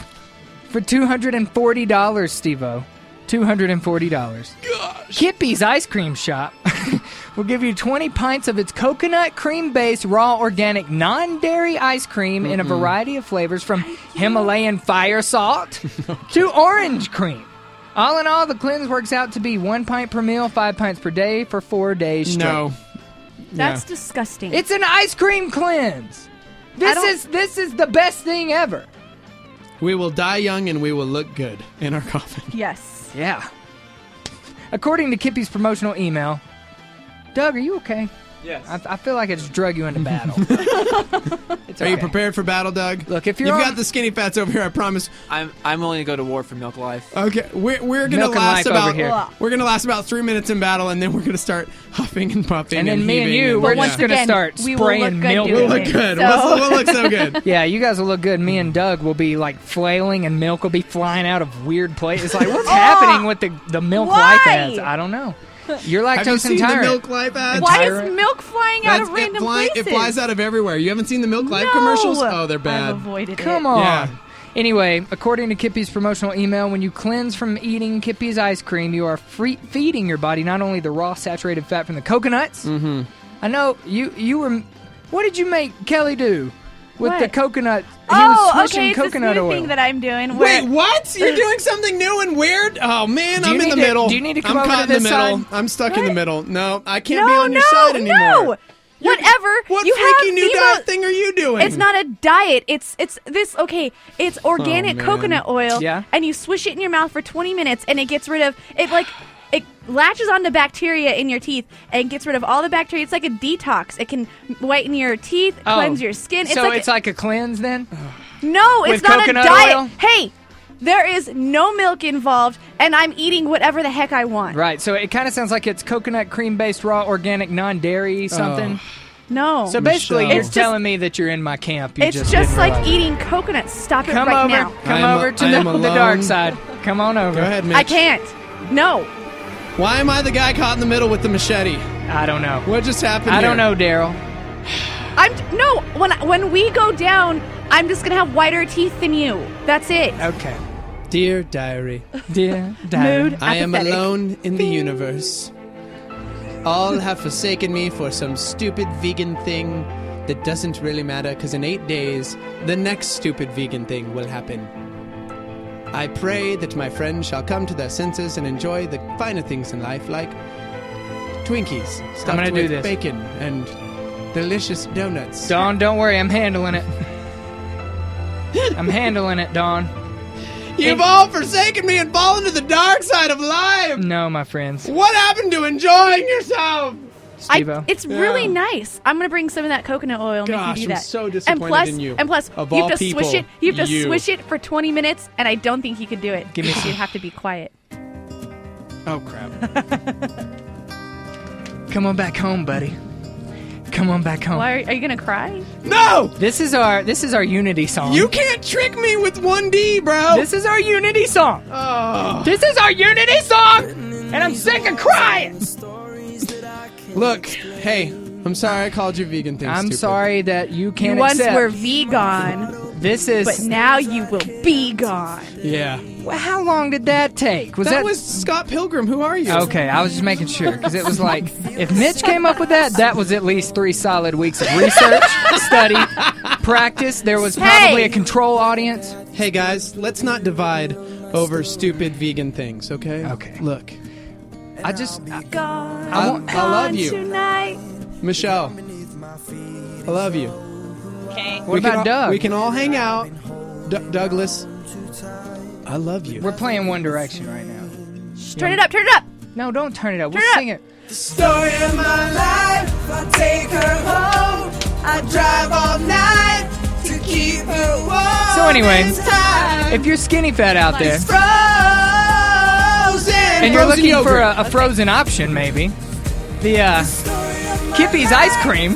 For two hundred forty dollars, Steve-O. two hundred forty dollars. Gosh, Kippy's Ice Cream Shop will give you twenty pints of its coconut cream-based raw organic non-dairy ice cream in a variety of flavors from Himalayan fire salt to orange cream. All in all, the cleanse works out to be one pint per meal, five pints per day for four days straight. no, That's Yeah. disgusting. It's an ice cream cleanse. This don't- is this is the best thing ever. we will die young and we will look good in our coffin. yes. Yeah. According to Kippy's promotional email, Doug, are you okay? Yes. I, I feel like I just drug you into battle. It's Are you okay. prepared for battle, Doug? Look, if you're You've on- got the skinny fats over here, I promise. I'm I'm willing to go to war for Milk Life. Okay, we're we're gonna Milk and last life over about here. we're gonna last about three minutes in battle, and then we're gonna start huffing and puffing, And then me and heaving you, and, we're But just once going to again, start we will spraying look good milk. doing We'll look it, good. so- We'll, we'll look so good. Yeah, you guys will look good. Me and Doug will be like flailing, and milk will be flying out of weird places. It's like, what's happening with the the milk Why? life ads? I don't know. You're Have you lactose seen the intolerant. Milk Life ad? Why Tyrant. is milk flying out That's- of random it, fly- places? it flies out of everywhere. You haven't seen the Milk Life No. commercials? Oh, they're bad. I've avoided Come it. on. Yeah. Anyway, according to Kippy's promotional email, when you cleanse from eating Kippy's ice cream, you are free- feeding your body not only the raw saturated fat from the coconuts. Mm-hmm. I know you. You were. What did you make Kelly do with What? the coconut? He Oh, was swishing okay. It's coconut this new oil. thing that I'm doing. Where Wait, what? You're doing something new and weird? Oh man, Do you I'm in need the to- middle. do you need to come I'm over caught to in the this middle. side? I'm stuck in the What? middle. No, I can't no, be on your no, side anymore. no. Whatever. What you freaky have new the diet mo- thing are you doing? It's not a diet. It's it's this. Okay, it's organic Oh, man. coconut oil. Yeah. And you swish it in your mouth for twenty minutes, and it gets rid of it. Like it latches onto bacteria in your teeth and gets rid of all the bacteria. It's like a detox. It can whiten your teeth, Oh. cleanse your skin. It's so like it's like a cleanse then? no, with it's not a coconut diet. oil? Hey, there is no milk involved, and I'm eating whatever the heck I want. Right. So it kind of sounds like it's coconut cream based, raw, organic, non-dairy something. No. So basically, Michelle. you're It's just- telling me that you're in my camp. You It's just, just, didn't like realize it. eating coconuts. Stop it Come right over. now. Come I am- over to I the, am the dark alone. side. Come on over. Go ahead, Mitch. I can't. No. Why am I the guy caught in the middle with the machete? I don't know. What just happened? I here? don't know, Daryl. I'm no. When when we go down, I'm just gonna have whiter teeth than you. That's it. Okay. Dear diary, Dear Diary. Mood. I am Apathetic. alone in the universe. All have forsaken me for some stupid vegan thing that doesn't really matter, because in eight days, the next stupid vegan thing will happen. I pray that my friends shall come to their senses and enjoy the finer things in life, like Twinkies stuffed I'm gonna with do this. bacon and delicious donuts. Dawn, don't worry, I'm handling it. I'm handling it, Dawn. You've all forsaken me and fallen to the dark side of life. No, my friends. What happened to enjoying yourself? Steve-O. It's Yeah. really nice. I'm gonna bring some of that coconut oil and Gosh, make you do I'm that. so and disappointed plus, in you. And plus, Of you have all to people, swish it. You have to you. swish it for twenty minutes, and I don't think you could do it. Give me So some. you have to be quiet. Oh crap! Come on back home, buddy. Come on back home. Why are, are you gonna cry? No! This is our this is our Unity song. You can't trick me with one D, bro. This is our Unity song. Oh. This is our Unity song, and I'm sick of crying. Look, hey, I'm sorry I called you vegan things. I'm stupid. sorry that you can't You once accept. were vegan, This is. but now you will be gone. Yeah. Well, how long did that take? Was that, that, was Scott Pilgrim. Who are you? Okay, I was just making sure because it was like if Mitch came up with that, that was at least three solid weeks of research, study, practice. There was probably Hey! a control audience. Hey guys, let's not divide over stupid vegan things, okay? Okay. Look, I just I, Gone. I, want- I love you, Tonight. Michelle. I love you. Okay. What we about can all, Doug? We can all hang out. D- Douglas, I love you. We're playing One Direction right now. Turn it up. Turn it up. No, don't turn it up. Turn We'll it up. sing it. The story of my life, I take her home. I drive all night to keep her warm. So anyway, It's time. if you're skinny fat out there It's frozen. and you're Frozen looking for yogurt. a, a frozen option, maybe the uh, Kippy's ice cream.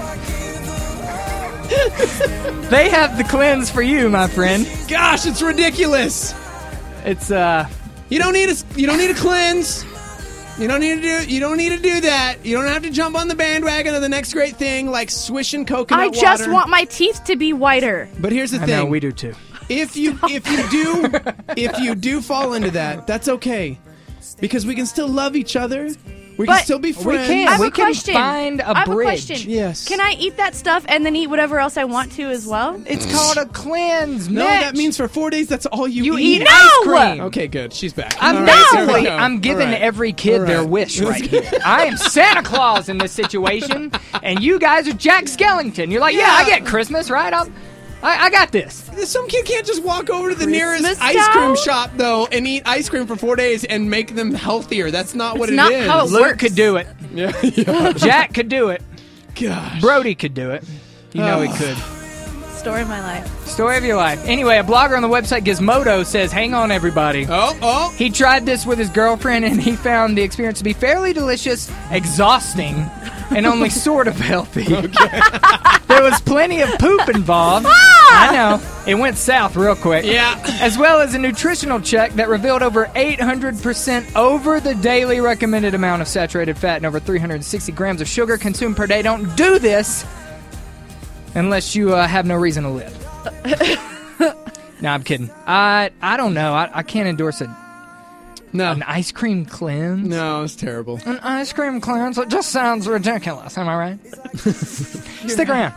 They have the cleanse for you, my friend. Gosh, it's ridiculous. It's uh, You don't need a you don't need a cleanse. You don't need to do you don't need to do that. You don't have to jump on the bandwagon of the next great thing like swishing coconut I water. just want my teeth to be whiter. But here's the I thing. know we do too. If you if you do if you do fall into that, that's okay. Because we can still love each other. We can But still be we friends. can. I have We a question. find a I have bridge. a question. Yes. Can I eat that stuff and then eat whatever else I want to as well? It's called a cleanse, No, Mitch. that means for four days that's all you, You eat. eat ice cream. Okay, good. She's back. I'm All right, there we basically, go. I'm giving All right. every kid All their right. wish right here. I am Santa Claus in this situation, and you guys are Jack Skellington. You're like, yeah, I Yeah. get Christmas, right? I'll, I, I got this. Some kid can't just walk over to the Christmas nearest ice cream cow? shop though and eat ice cream for four days and make them healthier. That's not what It's it not is. how it Luke works. could do it. Yeah, yeah. Jack could do it. Gosh. Brody could do it. You know he Oh. could. Story of my life. Story of your life. Anyway, a blogger on the website Gizmodo says, hang on, everybody. Oh, oh. He tried this with his girlfriend, and he found the experience to be fairly delicious, exhausting, and only sort of healthy. There was plenty of poop involved. I know. It went south real quick. Yeah. As well as a nutritional check that revealed over eight hundred percent over the daily recommended amount of saturated fat and over three hundred sixty grams of sugar consumed per day. Don't do this unless you uh, have no reason to live. No, I'm kidding. I I don't know. I, I can't endorse a, No. an ice cream cleanse. No, it's terrible. An ice cream cleanse? It just sounds ridiculous. Am I right? Stick around.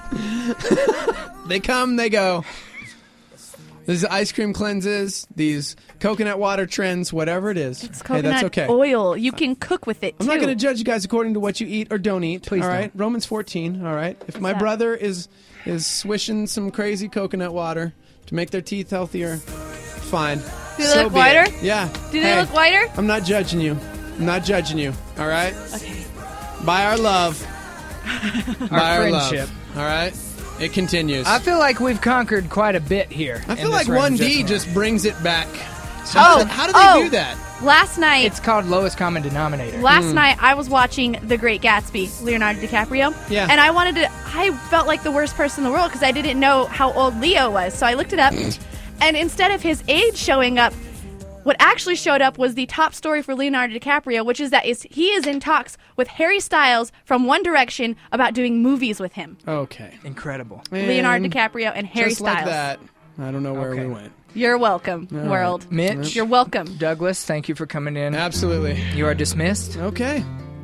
They come, they go. These ice cream cleanses, these coconut water trends, whatever it is. It's hey, coconut that's okay. oil. You can cook with it, I'm too. not going to judge you guys according to what you eat or don't eat. Please all don't. right, Romans fourteen. All right, if my that? brother is is swishing some crazy coconut water to make their teeth healthier, fine. Do they So look be it. whiter? Yeah. Do they Hey, look whiter? I'm not judging you. I'm not judging you. All right. Okay. By our love, Our by our friendship. love. All right. It continues. I feel like we've conquered quite a bit here. I in feel this like round one of D Just just brings it back. Oh, how do they oh. do that? Last night, It's called lowest common denominator. last night I was watching The Great Gatsby, Leonardo DiCaprio. Yeah. And I wanted to. I felt like the worst person in the world because I didn't know how old Leo was. So I looked it up, and instead of his age showing up, what actually showed up was the top story for Leonardo DiCaprio, which is that is he is in talks with Harry Styles from One Direction about doing movies with him. Okay. Incredible. Leonardo And DiCaprio and Harry just Styles. like that. I don't know where Okay. we went. You're welcome, All world. right. Mitch, You're welcome. Douglas, thank you for coming in. Absolutely. You are dismissed. Okay.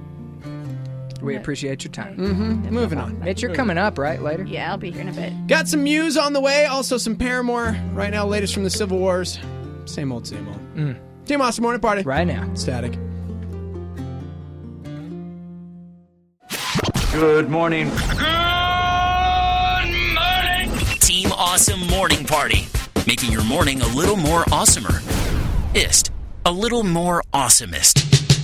We appreciate your time. Mm-hmm. Moving on. Mitch, you're coming up, right, later? Yeah, I'll be here in a bit. Got some news on the way. Also some Paramore. Right now, latest from the Civil Wars. Same old, same old. Mm. Team Awesome Morning Party. Right now. Static. Good morning. Team Awesome Morning Party. Making your morning a little more awesomer. Ist. A little more awesomest.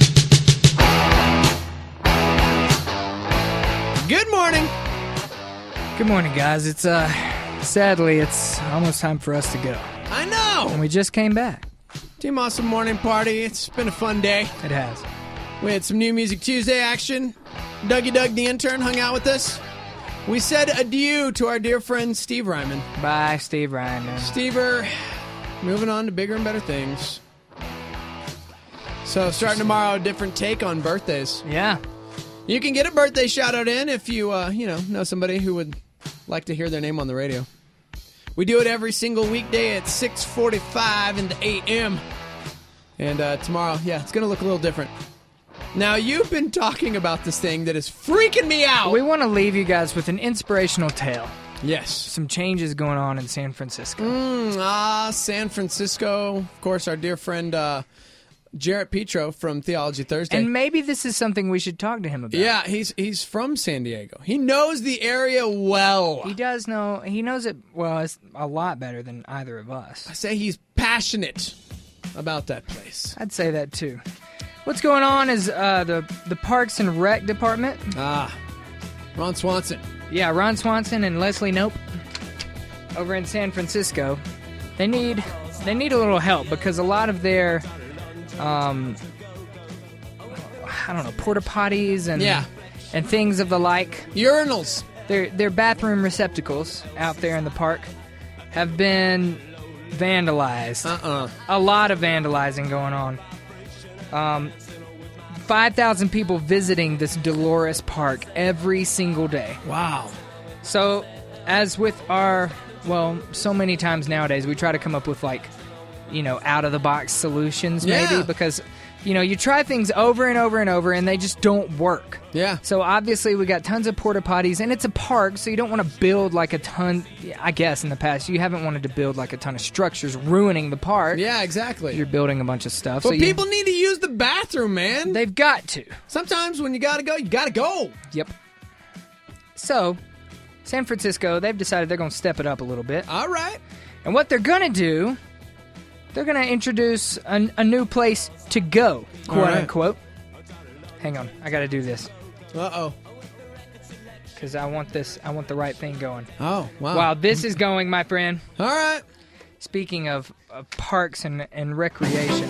Good morning. Good morning, guys. It's, uh, sadly, it's almost time for us to go. I know. And we just came back. Team Awesome Morning Party. It's been a fun day. It has. We had some New Music Tuesday action. Dougie Doug, the intern, hung out with us. We said adieu to our dear friend Steve Ryman. Bye, Steve Ryman. Stever, moving on to bigger and better things. So, starting tomorrow, a different take on birthdays. Yeah. You can get a birthday shout-out in if you, uh, you know, know somebody who would like to hear their name on the radio. We do it every single weekday at six forty-five in the a m And uh, tomorrow, yeah, it's going to look a little different. Now, you've been talking about this thing that is freaking me out. We want to leave you guys with an inspirational tale. Yes. Some changes going on in San Francisco. Mm, ah, San Francisco. Of course, our dear friend uh, Jarrett Petro from Theology Thursday. And maybe this is something we should talk to him about. Yeah, he's he's from San Diego. He knows the area well. He does know. He knows it, well, it's a lot better than either of us. I say he's passionate about that place. I'd say that, too. What's going on is uh, the, the Parks and Rec Department. Ah, Ron Swanson. Yeah, Ron Swanson and Leslie Knope over in San Francisco. They need they need a little help because a lot of their, um, I don't know, porta potties and yeah. and things of the like. Urinals. Their their bathroom receptacles out there in the park have been vandalized. Uh-uh. A lot of vandalizing going on. Um, five thousand people visiting this Dolores Park every single day. Wow. So, as with our, well, so many times nowadays, we try to come up with, like, you know, out-of-the-box solutions, maybe, yeah. because, you know, you try things over and over and over, and they just don't work. Yeah. So, obviously, we got tons of porta potties, and it's a park, so you don't want to build, like, a ton, I guess, in the past, you haven't wanted to build, like, a ton of structures ruining the park. Yeah, exactly. You're building a bunch of stuff. But so people you, need to use the bathroom, man. They've got to. Sometimes when you gotta go, you gotta go. Yep. So, San Francisco, they've decided they're going to step it up a little bit. All right. And what they're going to do, they're going to introduce a, a new place to go, quote right. unquote. Hang on, I got to do this. Uh-oh. Because I want this, I want the right thing going. Oh, wow. While this is going, my friend. All right. Speaking of, of parks and, and recreation.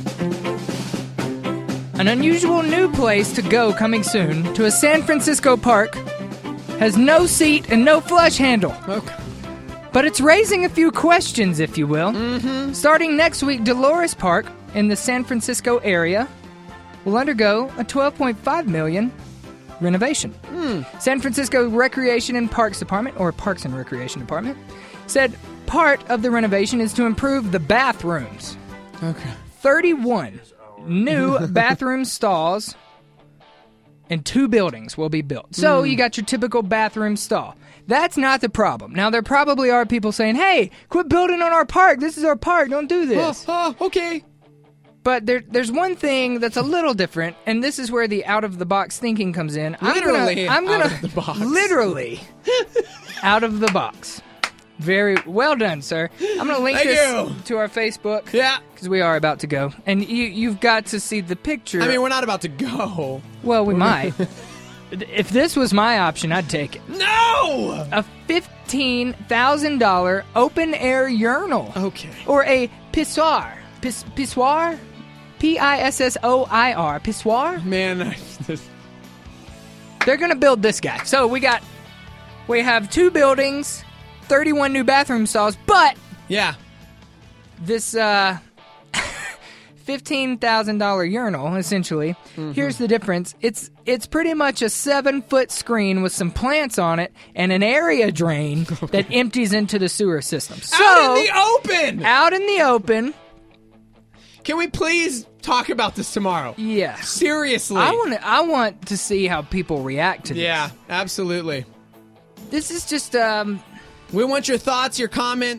An unusual new place to go coming soon to a San Francisco park has no seat and no flush handle. Okay. But it's raising a few questions, if you will. Mm-hmm. Starting next week, Dolores Park in the San Francisco area will undergo a twelve point five million dollars renovation. Mm. San Francisco Recreation and Parks Department, or Parks and Recreation Department, said part of the renovation is to improve the bathrooms. Okay. thirty-one new bathroom stalls and two buildings will be built. So Mm. you got your typical bathroom stall. That's not the problem. Now, there probably are people saying, hey, quit building on our park. This is our park. Don't do this. Oh, oh, okay. But there, there's one thing that's a little different, and this is where the out-of-the-box thinking comes in. Literally I'm gonna, I'm gonna, out of the box. Literally out of the box. Very well done, sir. I'm going to link Thank this you. to our Facebook. Yeah. Because we are about to go. And you, you've got to see the picture. I mean, we're not about to go. Well, we might. If this was my option, I'd take it. No! A fifteen thousand dollars open-air urinal. Okay. Or a pissoir. Pis, pissoir? P I S S O I R. Pissoir? Man, I just... They're going to build this guy. So we got, we have two buildings, thirty-one new bathroom stalls, but Yeah. this uh, fifteen thousand dollars urinal, essentially, Mm-hmm. here's the difference. It's it's pretty much a seven-foot screen with some plants on it and an area drain that empties into the sewer system. So, Out in the open! Out in the open. Can we please talk about this tomorrow? Yeah. Seriously. I want to I want to see how people react to this. Yeah, absolutely. This is just um We want your thoughts, your comments.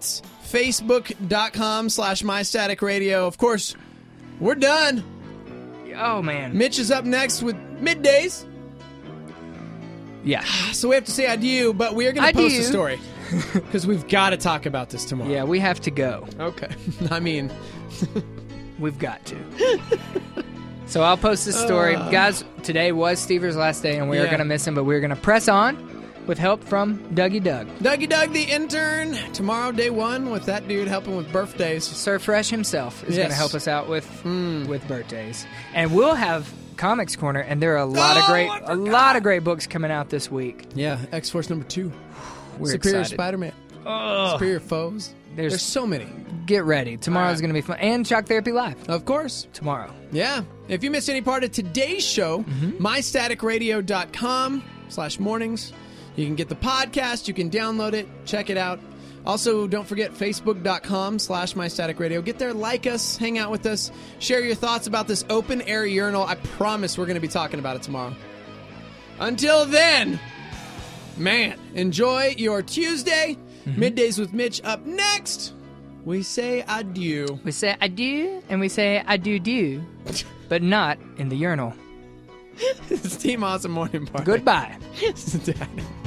Facebook.com slash MyStaticRadio. Of course, we're done. Oh, man. Mitch is up next with Middays. Yeah. So we have to say adieu, but we are going to post Adieu. a story. Because we've got to talk about this tomorrow. Yeah, we have to go. Okay. I mean... We've got to. So I'll post this story. Uh. Guys, today was Stever's last day, and we are Yeah. going to miss him, but we're going to press on with help from Dougie Doug. Dougie Doug, the intern. Tomorrow, day one, with that dude helping with birthdays. Sir Fresh himself is Yes. going to help us out with with birthdays. And we'll have Comics Corner, and there are a lot of Oh, great I a lot of great books coming out this week. Yeah, X-Force number two. We're Superior excited. Spider-Man. Ugh. Superior Foes. There's, There's so many. Get ready. Tomorrow's All right. going to be fun. And Shock Therapy Live. Of course. Tomorrow. Yeah. If you missed any part of today's show, my static radio dot com slash mornings. You can get the podcast. You can download it. Check it out. Also, don't forget Facebook.com slash MyStaticRadio. Get there, like us, hang out with us, share your thoughts about this open-air urinal. I promise we're going to be talking about it tomorrow. Until then, man, enjoy your Tuesday. Middays with Mitch up next. We say adieu. We say adieu, and we say adieu-do, but not in the urinal. It's Team Awesome Morning Party. Goodbye. Dad.